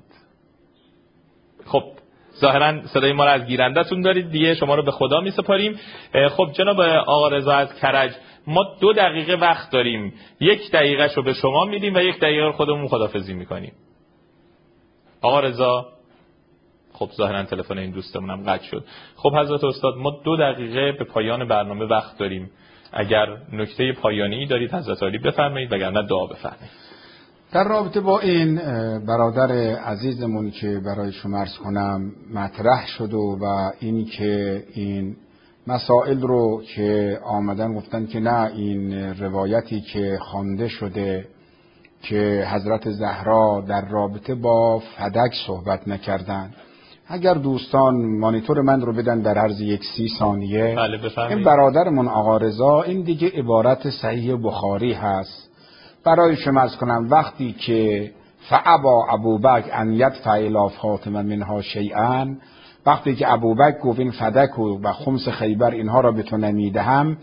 خب ظاهرا صدای ما رو از گیرندتون دارید دیگه، شما رو به خدا می سپاریم. خب جناب آقا رضا از کرج، ما دو دقیقه وقت داریم، یک دقیقه شو به شما میدیم و یک دقیقه رو خودمون خداحافظی میکنیم. آقا رضا، خب ظاهرا تلفن این دوستمون هم قطع شد. خب حضرت استاد، ما دو دقیقه به پایان برنامه وقت داریم، اگر نکته پایانی دارید حضرت عالی بفرمایید وگرنه دعا بفرمایید. در رابطه با این برادر عزیزمون که برای شما عرض کنم مطرح شد و این که این مسائل رو که آمدن گفتن که نه این روایتی که خوانده شده که حضرت زهرا در رابطه با فدک صحبت نکردن، اگر دوستان مانیتور من رو بدن در عرض یک سی ثانیه. بله بفرمایید. این برادرمون آقا رضا این دیگه عبارت صحیح بخاری هست. برای شما عرض کنم وقتی که فعبا ابوبکر ان یدفع الی فاطمه منها شیئا، وقتی که ابوبکر گفت این فدک و خمس خیبر اینها را به تو نمیدهم،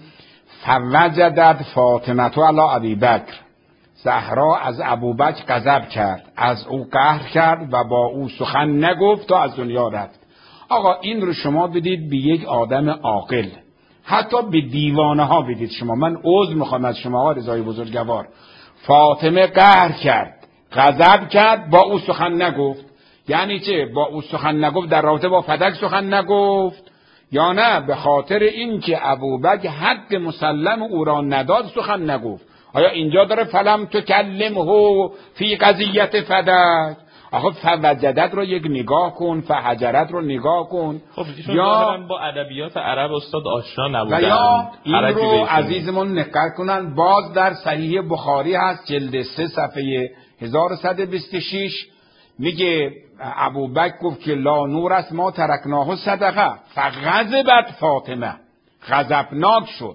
فوجدت فاطمه تو علی ابی بکر، زهرا از ابوبکر غضب کرد، از او قهر کرد و با او سخن نگفت تا از دنیا رفت. آقا این رو شما بدید به یک آدم عاقل، حتی به دیوانه ها بدید شما. من عذر میخوام از شما آقا رضای بزرگوار، فاطمه قهر کرد، غضب کرد، با او سخن نگفت. یعنی چه؟ با او سخن نگفت در رابطه با فدک سخن نگفت، یا نه به خاطر اینکه ابوبکر حق مسلم او را نداد سخن نگفت؟ آیا اینجا داره فلم تکلمه فی قضیت فدک؟ آخه فوجدت رو یک نگاه کن، فحجرت رو نگاه کن. خب یا با ادبیات عرب استاد آشنا نبودن و یا این رو عزیزمون نقل کنن. باز در صحیح بخاری هست جلد سه صفحه هزار و صد و بیست و شش میگه ابوبکر گفت که لا نور است ما ترکناه صدقه، فغضبت فاطمه، غضبناک شد،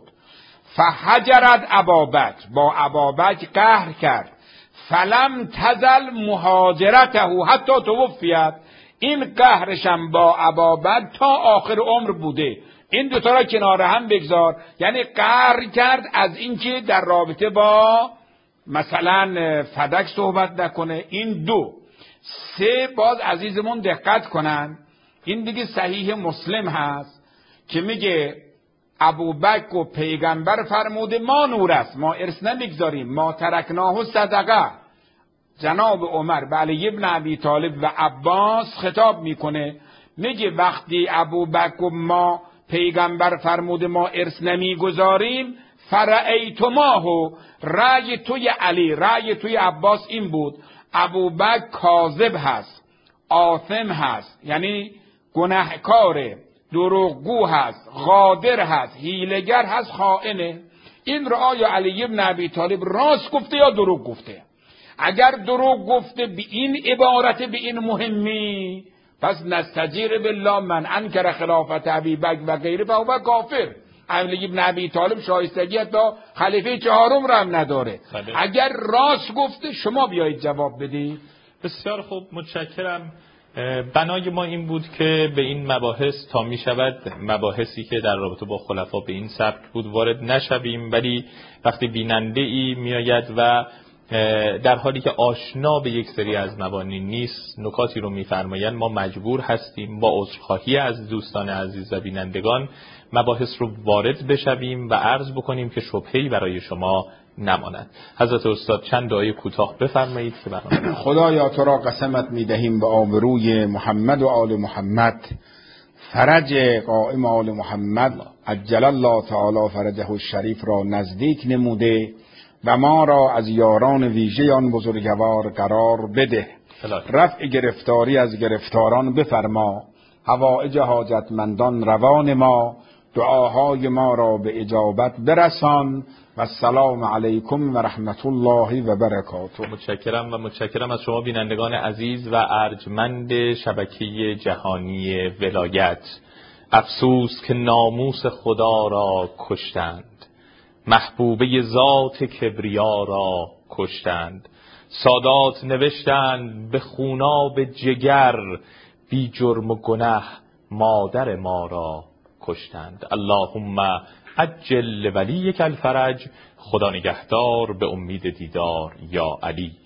فحجرت ابابکر، با ابابکر قهر کرد، فلم تزل مهاجرته حتی توفیت، این قهرشم با ابابکر تا آخر عمر بوده. این دوتا را کنار هم بگذار، یعنی قهر کرد از اینکه در رابطه با مثلا فدک صحبت نکنه. این دو. سه، باز عزیزمون دقت کنن، این دیگه صحیح مسلم هست که میگه ابوبکر و پیغمبر فرموده ما نور است، ما ارث نمیگذاریم، ما ترکناه صدقه. جناب عمر به علی ابن ابی طالب و عباس خطاب میکنه، میگه وقتی ابوبکر و ما پیغمبر فرموده ما ارث نمیگذاریم، فرأیتماه، رأی توی علی، رأی توی عباس این بود ابوبکر کاذب هست، آثم هست، یعنی گناهکاره، دروغگو هست، غادر هست، حیله‌گر هست، خائنه. این را آیا علی ابن ابی طالب راست گفته یا دروغ گفته؟ اگر دروغ گفته به این عبارت به این مهمی، پس نستجیر بالله من انکر خلافت ابی بکر و غیره فهو کافر. علی ابن ابی طالب شایستگی تا خلیفه چهارم را هم نداره. بله. اگر راست گفته شما بیایید جواب بدید. بسیار خوب، متشکرم. بنای ما این بود که به این مباحث تا می شود مباحثی که در رابطه با خلفا به این سبک بود وارد نشویم، ولی وقتی بیننده ای می آید و در حالی که آشنا به یک سری از مبانی نیست نکاتی رو می‌فرمایند، ما مجبور هستیم با عذرخواهی از دوستان عزیز و بینندگان مباحث رو وارد بشویم و عرض بکنیم که شبهه‌ای برای شما نماند. حضرت استاد چند دعای کوتاه بفرمایید که برنامه. خدایا تو را قسمت می‌دهیم به آبروی محمد و آل محمد، فرج قائم آل محمد عجل الله تعالی فرجه الشریف را نزدیک نموده و ما را از یاران ویژه آن بزرگوار قرار بده. رفع گرفتاری از گرفتاران بفرما، حوائج حاجتمندان روان ما، دعاهای ما را به اجابت برسان و السلام علیکم و رحمت الله و برکاته. متشکرم و متشکرم از شما بینندگان عزیز و ارجمند شبکه جهانی ولایت. افسوس که ناموس خدا را کشتند، محبوبه ذات کبریا را کشتند. سادات نوشتند به خوناب جگر، بی جرم و گنه مادر ما را کشتند. اللهم عجل ولیک الفرج. خدا نگهدار، به امید دیدار یا علی.